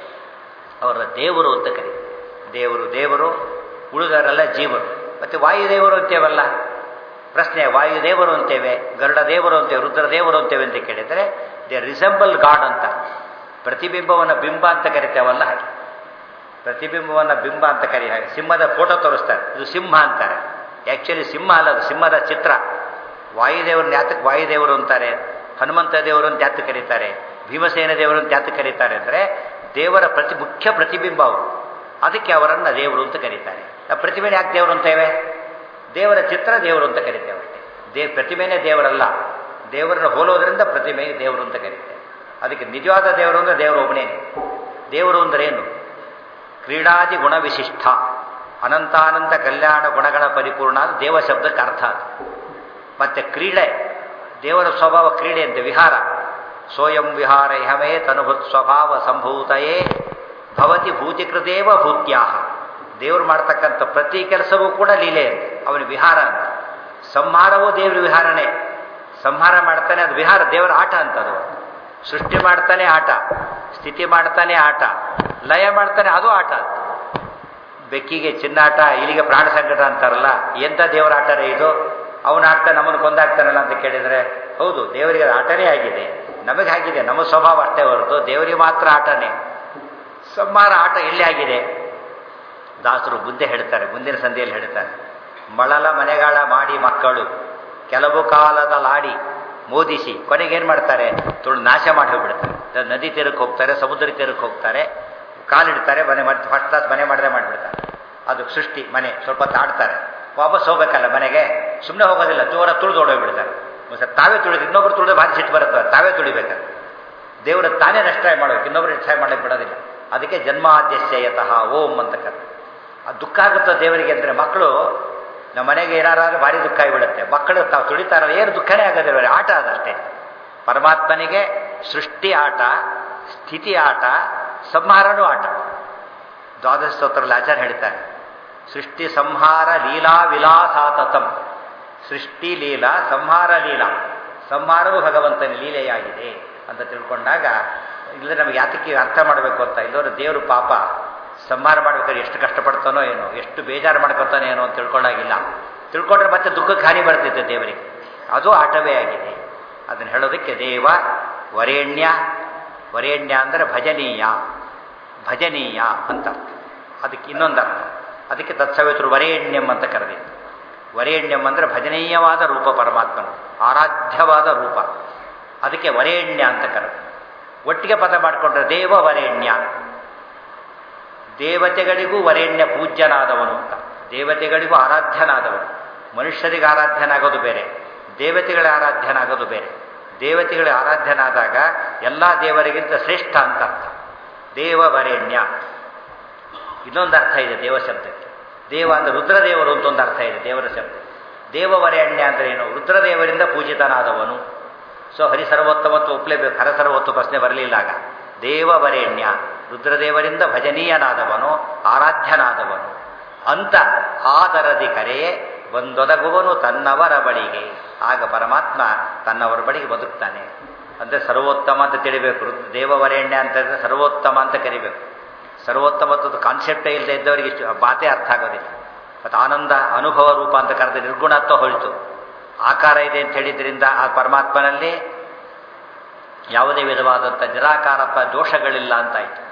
ಅವರ ದೇವರು ಅಂತ ಕರಿ. ದೇವರು ದೇವರು, ಉಳಿದವರೆಲ್ಲ ಜೀವರು. ಮತ್ತು ವಾಯುದೇವರು ಅಂತೇವಲ್ಲ, ಪ್ರಶ್ನೆ ವಾಯುದೇವರು ಅಂತೇವೆ, ಗರುಡ ದೇವರು ಅಂತೇವೆ, ರುದ್ರ ದೇವರು ಅಂತೇವೆ ಅಂತ ಕೇಳಿದರೆ ದೇ ರಿಸೆಂಬಲ್ ಗಾಡ್ ಅಂತ. ಪ್ರತಿಬಿಂಬವನ್ನು ಬಿಂಬ ಅಂತ ಕರಿತೇವಲ್ಲ ಹಾಗೆ, ಪ್ರತಿಬಿಂಬವನ್ನು ಬಿಂಬ ಅಂತ ಕರಿ ಹಾಗೆ. ಸಿಂಹದ ಫೋಟೋ ತೋರಿಸ್ತಾರೆ, ಇದು ಸಿಂಹ ಅಂತಾರೆ. ಆ್ಯಕ್ಚುಲಿ ಸಿಂಹ ಅಲ್ಲ, ಅದು ಸಿಂಹದ ಚಿತ್ರ. ವಾಯುದೇವರನ್ನ ಯಾತಕ್ಕೆ ವಾಯುದೇವರು ಅಂತಾರೆ, ಹನುಮಂತ ದೇವರು ಅಂತ ಯಾತಕ್ಕೆ ಕರೀತಾರೆ, ಭೀಮಸೇನ ದೇವರು ಅಂತ ಯಾತಕ್ಕೆ ಕರೀತಾರೆ ಅಂದರೆ ದೇವರ ಪ್ರತಿ ಮುಖ್ಯ ಪ್ರತಿಬಿಂಬ ಅವರು. ಅದಕ್ಕೆ ಅವರನ್ನು ದೇವರು ಅಂತ ಕರೀತಾರೆ. ಪ್ರತಿಮೆನೇ ಯಾಕೆ ದೇವರು ಅಂತೇವೆ, ದೇವರ ಚಿತ್ರ ದೇವರು ಅಂತ ಕರಿತೇವೆ ಅಷ್ಟೇ. ದೇ ಪ್ರತಿಮೆನೇ ದೇವರಲ್ಲ, ದೇವರನ್ನು ಹೋಲೋದ್ರಿಂದ ಪ್ರತಿಮೆ ದೇವರು ಅಂತ ಕರೀತೇವೆ. ಅದಕ್ಕೆ ನಿಜವಾದ ದೇವರು ಅಂದರೆ ದೇವರು ಒಬ್ಬನೇ. ದೇವರು ಅಂದರೆ ಏನು? ಕ್ರೀಡಾದಿ ಗುಣ ವಿಶಿಷ್ಟ ಅನಂತಾನಂತ ಕಲ್ಯಾಣ ಗುಣಗಳ ಪರಿಪೂರ್ಣ ದೇವ ಶಬ್ದಕ್ಕೆ ಅರ್ಥ ಅದು. ಮತ್ತು ಕ್ರೀಡೆ, ದೇವರ ಸ್ವಭಾವ ಕ್ರೀಡೆ ಅಂತ, ವಿಹಾರ. ಸೋಯಂ ವಿಹಾರ ಇಹಮೇ ತನುಭುತ್ ಸ್ವಭಾವ ಸಂಭೂತಯೇ ಭವತಿ ಭೂತಿಕೃತೇವ ಭೂತ್ಯಾಹ. ದೇವರು ಮಾಡ್ತಕ್ಕಂಥ ಪ್ರತಿ ಕೆಲಸವೂ ಕೂಡ ಲೀಲೆ ಅಂತ, ಅವನ ವಿಹಾರ ಅಂತ. ಸಂಹಾರವೂ ದೇವ್ರ ವಿಹಾರನೇ. ಸಂಹಾರ ಮಾಡ್ತಾನೆ, ಅದು ವಿಹಾರ, ದೇವರ ಆಟ ಅಂತದು. ಸೃಷ್ಟಿ ಮಾಡ್ತಾನೆ ಆಟ, ಸ್ಥಿತಿ ಮಾಡ್ತಾನೆ ಆಟ, ಲಯ ಮಾಡ್ತಾನೆ ಅದು ಆಟ. ಬೆಕ್ಕಿಗೆ ಚಿನ್ನಾಟ, ಇಲ್ಲಿಗೆ ಪ್ರಾಣ ಸಂಕಟ ಅಂತಾರಲ್ಲ, ಎಂಥ ದೇವರ ಆಟನೇ ಇದು. ಅವನ ಆಡ್ತಾನೆ ನಮ್ಮನ್ನು ಕೊಂದಾಗ್ತಾನಲ್ಲ ಅಂತ ಕೇಳಿದರೆ ಹೌದು, ದೇವರಿಗೆ ಆಟನೇ ಆಗಿದೆ, ನಮಗೆ ಆಗಿದೆ, ನಮ್ಮ ಸ್ವಭಾವ ಅಷ್ಟೇ ಹೊರತು ದೇವರಿಗೆ ಮಾತ್ರ ಆಟನೇ. ಸಂಹಾರ ಆಟ ಎಲ್ಲಿ ಆಗಿದೆ? ದಾಸರು ಮುಂದೆ ಹೇಳ್ತಾರೆ, ಮುಂದಿನ ಸಂಧಿಯಲ್ಲಿ ಹೇಳ್ತಾರೆ, ಮಳಲ ಮನೆಗಾಳ ಮಾಡಿ ಮಕ್ಕಳು ಕೆಲವು ಕಾಲದ ಲಾಡಿ ಮೋದಿಸಿ ಕೊನೆಗೇನು ಮಾಡ್ತಾರೆ? ತುಳು ನಾಶ ಮಾಡಿ ಹೋಗ್ಬಿಡ್ತಾರೆ. ನದಿ ತೀರಕ್ಕೆ ಹೋಗ್ತಾರೆ, ಸಮುದ್ರ ತೀರಕ್ಕೆ ಹೋಗ್ತಾರೆ, ಕಾಲಿಡ್ತಾರೆ, ಮನೆ ಮಾಡಿ ಫಸ್ಟ್ ಕ್ಲಾಸ್ ಮನೆ ಮಾಡದೆ ಮಾಡಿಬಿಡ್ತಾರೆ. ಅದು ಸೃಷ್ಟಿ ಮನೆ. ಸ್ವಲ್ಪ ತಾಡ್ತಾರೆ, ವಾಪಸ್ ಹೋಗ್ಬೇಕಲ್ಲ ಮನೆಗೆ, ಸುಮ್ಮನೆ ಹೋಗೋದಿಲ್ಲ, ಜೋರ ತುಳಿದು ಓಡೋಗ್ಬಿಡ್ತಾರೆ. ಸರ್ ತಾವೇ ತುಳಿದು ಇನ್ನೊಬ್ರು ತುಳಿದು ಭಾರಿ ಸಿಟ್ಟು ಬರುತ್ತೆ, ತಾವೇ ತುಳಿಬೇಕಾದ್ರೆ. ದೇವರ ತಾನೇ ನಷ್ಟ ಮಾಡಬೇಕು, ಇನ್ನೊಬ್ರು ನಿಷ್ಠಾಯ ಮಾಡಕ್ಕೆ ಬಿಡೋದಿಲ್ಲ. ಅದಕ್ಕೆ ಜನ್ಮಾದ್ಯಸ್ಯಯತಃ ಓಂ ಅಂತ ಕರೆ. ಅದು ದುಃಖ ಆಗುತ್ತೆ ದೇವರಿಗೆ ಅಂದರೆ. ಮಕ್ಕಳು ನಮ್ಮ ಮನೆಗೆ ಏನಾರಾದ್ರೂ ಭಾರಿ ದುಃಖ ಆಗಿಬಿಡುತ್ತೆ. ಮಕ್ಕಳು ತಾವು ತುಳಿತಾರಲ್ಲ, ಏನು ದುಃಖನೇ ಆಗೋದಿಲ್ಲ, ಆಟ ಅದಷ್ಟೇ. ಪರಮಾತ್ಮನಿಗೆ ಸೃಷ್ಟಿ ಆಟ, ಸ್ಥಿತಿ ಆಟ, ಸಂಹಾರನೂ ಆಟ. ದ್ವಾದಶ ಸ್ತೋತ್ರದಲ್ಲಿ ಆಚಾರ್ಯ ಹೇಳ್ತಾರೆ, ಸೃಷ್ಟಿ ಸಂಹಾರ ಲೀಲಾ ವಿಲಾಸಾತತಂ. ಸೃಷ್ಟಿ ಲೀಲಾ, ಸಂಹಾರ ಲೀಲಾ. ಸಂಹಾರವು ಭಗವಂತನ ಲೀಲೆಯಾಗಿದೆ ಅಂತ ತಿಳ್ಕೊಂಡಾಗ ಇಲ್ಲದ್ರೆ ನಮಗೆ ಯಾತಕ್ಕೆ ಅರ್ಥ ಮಾಡಬೇಕು ಅಂತ. ಇಲ್ಲವರು ದೇವರು ಪಾಪ ಸಂಹಾರ ಮಾಡ್ಬೇಕಾದ್ರೆ ಎಷ್ಟು ಕಷ್ಟಪಡ್ತಾನೋ ಏನೋ, ಎಷ್ಟು ಬೇಜಾರು ಮಾಡ್ಕೊತಾನೋ ಏನೋ ಅಂತ ತಿಳ್ಕೊಂಡಾಗಿಲ್ಲ. ತಿಳ್ಕೊಂಡ್ರೆ ಮತ್ತೆ ದುಃಖಕ್ಕೆ ಹಾನಿ ಬರ್ತಿದ್ದೆ ದೇವರಿಗೆ. ಅದು ಆಟವೇ ಆಗಿದೆ. ಅದನ್ನು ಹೇಳೋದಕ್ಕೆ ದೇವ ವರೇಣ್ಯ. ವರೇಣ್ಯ ಅಂದರೆ ಭಜನೀಯ, ಭಜನೀಯ ಅಂತ. ಅದಕ್ಕೆ ಇನ್ನೊಂದು ಅರ್ಥ, ಅದಕ್ಕೆ ತತ್ಸವಿತರು ವರೇಣ್ಯಂ ಅಂತ ಕರೆದಿತ್ತು. ವರೇಣ್ಯಂ ಅಂದರೆ ಭಜನೀಯವಾದ ರೂಪ, ಪರಮಾತ್ಮನು ಆರಾಧ್ಯವಾದ ರೂಪ. ಅದಕ್ಕೆ ವರೇಣ್ಯ ಅಂತ ಕರೆದು ಒಟ್ಟಿಗೆ ಪದ ಮಾಡಿಕೊಂಡ್ರೆ ದೇವ ವರೇಣ್ಯ. ದೇವತೆಗಳಿಗೂ ವರೇಣ್ಯ ಪೂಜ್ಯನಾದವನು ಅಂತ. ದೇವತೆಗಳಿಗೂ ಆರಾಧ್ಯನಾದವನು. ಮನುಷ್ಯರಿಗೆ ಆರಾಧ್ಯನಾಗೋದು ಬೇರೆ, ದೇವತೆಗಳ ಆರಾಧ್ಯನಾಗೋದು ಬೇರೆ. ದೇವತೆಗಳ ಆರಾಧ್ಯನಾದಾಗ ಎಲ್ಲ ದೇವರಿಗಿಂತ ಶ್ರೇಷ್ಠ ಅಂತ ಅರ್ಥ. ದೇವ ವರೇಣ್ಯ. ಇನ್ನೊಂದು ಅರ್ಥ ಇದೆ ದೇವ ಶಬ್ದಕ್ಕೆ. ದೇವ ಅಂದರೆ ರುದ್ರದೇವರು ಅಂತ ಒಂದು ಅರ್ಥ ಇದೆ ದೇವರ ಶಬ್ದ. ದೇವವರೇಣ್ಯ ಅಂದರೆ ಏನು? ರುದ್ರದೇವರಿಂದ ಪೂಜಿತನಾದವನು. ಸೊ ಹರಿಸರ್ವೋತ್ತಮತ್ವ ಒಪ್ಪಲೇಬೇಕು, ಹರಸರ್ವೋತ್ತಮ ಪ್ರಶ್ನೆ ಬರಲಿಲ್ಲ ಆಗ. ದೇವವರೇಣ್ಯ, ರುದ್ರದೇವರಿಂದ ಭಜನೀಯನಾದವನು, ಆರಾಧ್ಯನಾದವನು ಅಂತ ಆದರದಿ ಕರೆಯೇ ಬಂದೊದಗುವನು ತನ್ನವರ ಬಳಿಗೆ. ಆಗ ಪರಮಾತ್ಮ ತನ್ನವರ ಬಳಿಗೆ ಬದುಕ್ತಾನೆ. ಅಂದರೆ ಸರ್ವೋತ್ತಮ ಅಂತ ತಿಳಿಬೇಕು. ದೇವವರೇಣ್ಯ ಅಂತಂದರೆ ಸರ್ವೋತ್ತಮ ಅಂತ ಕರಿಬೇಕು. ಸರ್ವೋತ್ತಮತ್ವದ ಕಾನ್ಸೆಪ್ಟೇ ಇಲ್ಲದೆ ಇದ್ದವರಿಗೆ ಇಷ್ಟು ಮಾತೇ ಅರ್ಥ ಆಗೋದಿಲ್ಲ. ಮತ್ತು ಆನಂದ ಅನುಭವ ರೂಪ ಅಂತ ಕರೆದ ನಿರ್ಗುಣತ್ವ ಹೋಯಿತು. ಆಕಾರ ಇದೆ ಅಂತ ಹೇಳಿದ್ರಿಂದ ಆ ಪರಮಾತ್ಮನಲ್ಲಿ ಯಾವುದೇ ವಿಧವಾದಂಥ ನಿರಾಕಾರತ್ವ ದೋಷಗಳಿಲ್ಲ ಅಂತಾಯಿತು.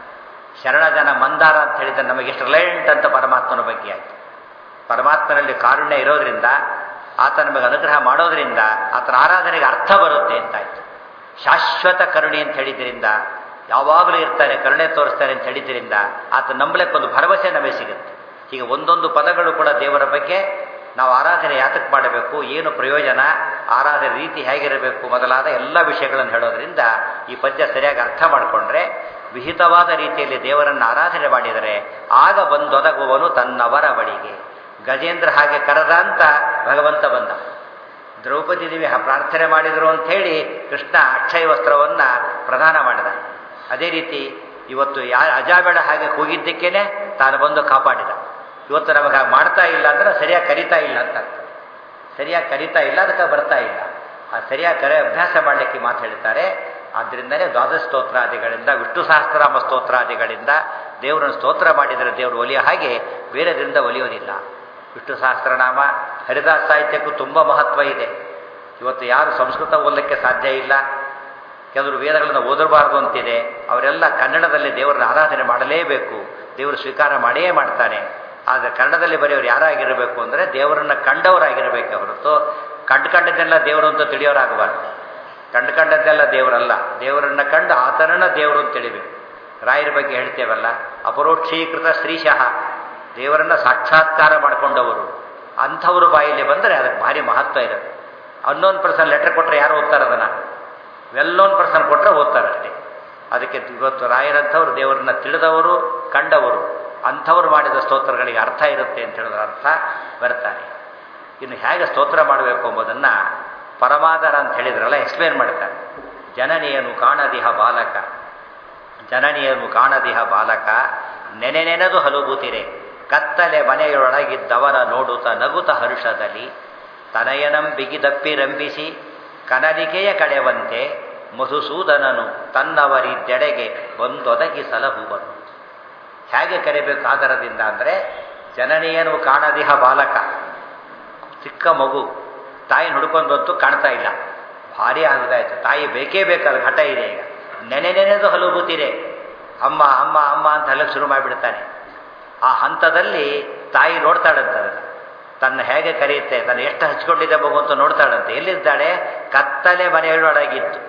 ಶರಣಜನ ಮಂದಾರ ಅಂತ ಹೇಳಿದರೆ ನಮಗೆ ಎಷ್ಟು ರಿಲಯಂಟ್ ಅಂತ ಪರಮಾತ್ಮನ ಬಗ್ಗೆ ಆಯಿತು. ಪರಮಾತ್ಮನಲ್ಲಿ ಕಾರುಣ್ಯ ಇರೋದ್ರಿಂದ, ಆತ ನಮಗೆ ಅನುಗ್ರಹ ಮಾಡೋದ್ರಿಂದ ಆತನ ಆರಾಧನೆಗೆ ಅರ್ಥ ಬರುತ್ತೆ ಅಂತಾಯಿತು. ಶಾಶ್ವತ ಕರುಣೆ ಅಂತ ಹೇಳಿದ್ರಿಂದ, ಯಾವಾಗಲೂ ಇರ್ತಾನೆ, ಕರುಣೆ ತೋರಿಸ್ತಾನೆ ಅಂತ ಹೇಳಿದ್ರಿಂದ ಆತ ನಂಬಲಿಕ್ಕೆ ಒಂದು ಭರವಸೆ ನಮಗೆ ಸಿಗುತ್ತೆ. ಹೀಗೆ ಒಂದೊಂದು ಪದಗಳು ಕೂಡ ದೇವರ ಬಗ್ಗೆ ನಾವು ಆರಾಧನೆ ಯಾತಕ್ಕೆ ಮಾಡಬೇಕು, ಏನು ಪ್ರಯೋಜನ, ಆರಾಧನೆ ರೀತಿ ಹೇಗಿರಬೇಕು ಮೊದಲಾದ ಎಲ್ಲ ವಿಷಯಗಳನ್ನು ಹೇಳೋದ್ರಿಂದ ಈ ಪದ್ಯ ಸರಿಯಾಗಿ ಅರ್ಥ ಮಾಡಿಕೊಂಡ್ರೆ, ವಿಹಿತವಾದ ರೀತಿಯಲ್ಲಿ ದೇವರನ್ನು ಆರಾಧನೆ ಮಾಡಿದರೆ ಆಗ ಬಂದೊದಗುವನು ತನ್ನವರ ಬಳಿಗೆ. ಗಜೇಂದ್ರ ಹಾಗೆ ಕರೆದ ಅಂತ ಭಗವಂತ ಬಂದ. ದ್ರೌಪದಿ ದೇವಿ ಪ್ರಾರ್ಥನೆ ಮಾಡಿದರು ಅಂಥೇಳಿ ಕೃಷ್ಣ ಅಕ್ಷಯ ವಸ್ತ್ರವನ್ನು ಪ್ರದಾನ ಮಾಡಿದ. ಅದೇ ರೀತಿ ಇವತ್ತು ಯಾ ಅಜಾಬೇಡ ಹಾಗೆ ಹೋಗಿದ್ದಕ್ಕೇನೆ ತಾನು ಬಂದು ಕಾಪಾಡಿದ. ಇವತ್ತು ನಮಗೆ ಹಾಗೆ ಮಾಡ್ತಾ ಇಲ್ಲ ಅಂದರೆ ಸರಿಯಾಗಿ ಕರಿತಾ ಇಲ್ಲ ಅಂತ ಅರ್ಥ. ಸರಿಯಾಗಿ ಕರಿತಾ ಇಲ್ಲ, ಅದಕ್ಕೆ ಬರ್ತಾ ಇಲ್ಲ. ಆ ಸರಿಯಾಗಿ ಕರೆ ಅಭ್ಯಾಸ ಮಾಡಲಿಕ್ಕೆ ಮಾತು ಹೇಳ್ತಾರೆ. ಆದ್ದರಿಂದಲೇ ದ್ವಾದಶ ಸ್ತೋತ್ರಾದಿಗಳಿಂದ, ವಿಷ್ಣು ಸಹಸ್ರನಾಮ ಸ್ತೋತ್ರಾದಿಗಳಿಂದ ದೇವರನ್ನು ಸ್ತೋತ್ರ ಮಾಡಿದರೆ ದೇವರು ಒಲಿಯೋ ಹಾಗೆ ಬೇರೆದರಿಂದ ಒಲಿಯೋದಿಲ್ಲ. ವಿಷ್ಣು ಸಹಸ್ರನಾಮ ಹರಿದಾಸ ಸಾಹಿತ್ಯಕ್ಕೂ ತುಂಬ ಮಹತ್ವ ಇದೆ. ಇವತ್ತು ಯಾರು ಸಂಸ್ಕೃತ ಓದಲಿಕ್ಕೆ ಸಾಧ್ಯ ಇಲ್ಲ, ಕೆಲವರು ವೇದಗಳನ್ನು ಓದಬಾರ್ದು ಅಂತಿದೆ, ಅವರೆಲ್ಲ ಕನ್ನಡದಲ್ಲಿ ದೇವರನ್ನ ಆರಾಧನೆ ಮಾಡಲೇಬೇಕು. ದೇವರು ಸ್ವೀಕಾರ ಮಾಡೇ ಮಾಡ್ತಾನೆ. ಆದರೆ ಕನ್ನಡದಲ್ಲಿ ಬರೆಯೋರು ಯಾರಾಗಿರಬೇಕು ಅಂದರೆ ದೇವರನ್ನು ಕಂಡವರಾಗಿರಬೇಕೆ ಹೊರತು ಕಂಡು ಕಂಡದ್ದೆಲ್ಲ ದೇವರು ಅಂತ ತಿಳಿಯೋರಾಗಬಾರ್ದು. ಕಂಡು ಕಂಡದ್ದೆಲ್ಲ ದೇವರಲ್ಲ, ದೇವರನ್ನು ಕಂಡು ಆತನನ್ನ ದೇವರು ಅಂತ ತಿಳಿಬೇಕು. ರಾಯರ ಬಗ್ಗೆ ಹೇಳ್ತೇವಲ್ಲ, ಅಪರೋಕ್ಷೀಕೃತ ಶ್ರೀಶಃ, ದೇವರನ್ನು ಸಾಕ್ಷಾತ್ಕಾರ ಮಾಡಿಕೊಂಡವರು ಅಂಥವರು ಬಾಯಲ್ಲಿ ಬಂದರೆ ಅದಕ್ಕೆ ಭಾರಿ ಮಹತ್ವ ಇರುತ್ತೆ. ಅನ್ನೋನ್ ಪರ್ಸನ್ ಲೆಟರ್ ಕೊಟ್ಟರೆ ಯಾರು ಓದ್ತಾರೆ ಅದನ್ನು? ವೆಲ್ಲೋನ್ ಪರ್ಸನ್ ಕೊಟ್ಟರೆ ಓದ್ತಾರಷ್ಟೇ. ಅದಕ್ಕೆ ಇವತ್ತು ರಾಯರಂಥವ್ರು ದೇವರನ್ನ ತಿಳಿದವರು, ಕಂಡವರು, ಅಂಥವ್ರು ಮಾಡಿದ ಸ್ತೋತ್ರಗಳಿಗೆ ಅರ್ಥ ಇರುತ್ತೆ ಅಂತ ಹೇಳಿದ್ರೆ ಅರ್ಥ ಬರ್ತಾರೆ. ಇನ್ನು ಹೇಗೆ ಸ್ತೋತ್ರ ಮಾಡಬೇಕು ಎಂಬುದನ್ನು ಪರಮಾದರ ಅಂತ ಹೇಳಿದ್ರಲ್ಲ ಎಕ್ಸ್ಪ್ಲೇನ್ ಮಾಡ್ತಾರೆ. ಜನನಿಯನು ಕಾಣದಿಹ ಬಾಲಕ, ಜನನಿಯನು ಕಾಣದಿಹ ಬಾಲಕ, ನೆನೆ ನೆನೆದು ಹಲುಬುತ್ತಿರೆ, ಕತ್ತಲೆ ಮನೆಯೊಳಗಿದ್ದವರ ನೋಡುತ್ತ ನಗುತ ಹರುಷದಲ್ಲಿ. ತನಯನಂ ಬಿಗಿದಪ್ಪಿ ರಂಭಿಸಿ ಕನಲಿಕೆಯ ಕಳೆವಂತೆ ಮಧುಸೂದನನು ತನ್ನವರಿದ್ದೆಡೆಗೆ ಬಂದೊದಗಿ ಸಲಹುವನು. ಹೇಗೆ ಕರಿಬೇಕು ಆದರದಿಂದ ಅಂದರೆ, ಜನನಿಯನು ಕಾಣದಿಹ ಬಾಲಕ, ಚಿಕ್ಕ ಮಗು ತಾಯಿನ ಹುಡ್ಕೊಂಡು ಬಂತು, ಕಾಣ್ತಾ ಇಲ್ಲ, ಭಾರಿ ಆಗದಾಯ್ತು, ತಾಯಿ ಬೇಕೇ ಬೇಕಲ್ಲ, ಘಟ ಇದೆ ಈಗ, ನೆನೆ ನೆನೆದು ಹಲುಬುತ್ತೀರೆ, ಅಮ್ಮ ಅಮ್ಮ ಅಮ್ಮ ಅಂತ ಹಲಕ್ಕೆ ಶುರು ಮಾಡಿಬಿಡ್ತಾನೆ. ಆ ಹಂತದಲ್ಲಿ ತಾಯಿ ನೋಡ್ತಾಳಂತದ, ತನ್ನ ಹೇಗೆ ಕರೆಯುತ್ತೆ, ತನ್ನ ಎಷ್ಟು ಹಚ್ಕೊಂಡಿದ್ದೆ ಮಗು ಅಂತ ನೋಡ್ತಾಳಂತೆ. ಎಲ್ಲಿದ್ದಾಳೆ? ಕತ್ತಲೆ ಮನೆಯೊಳಗಿತ್ತು.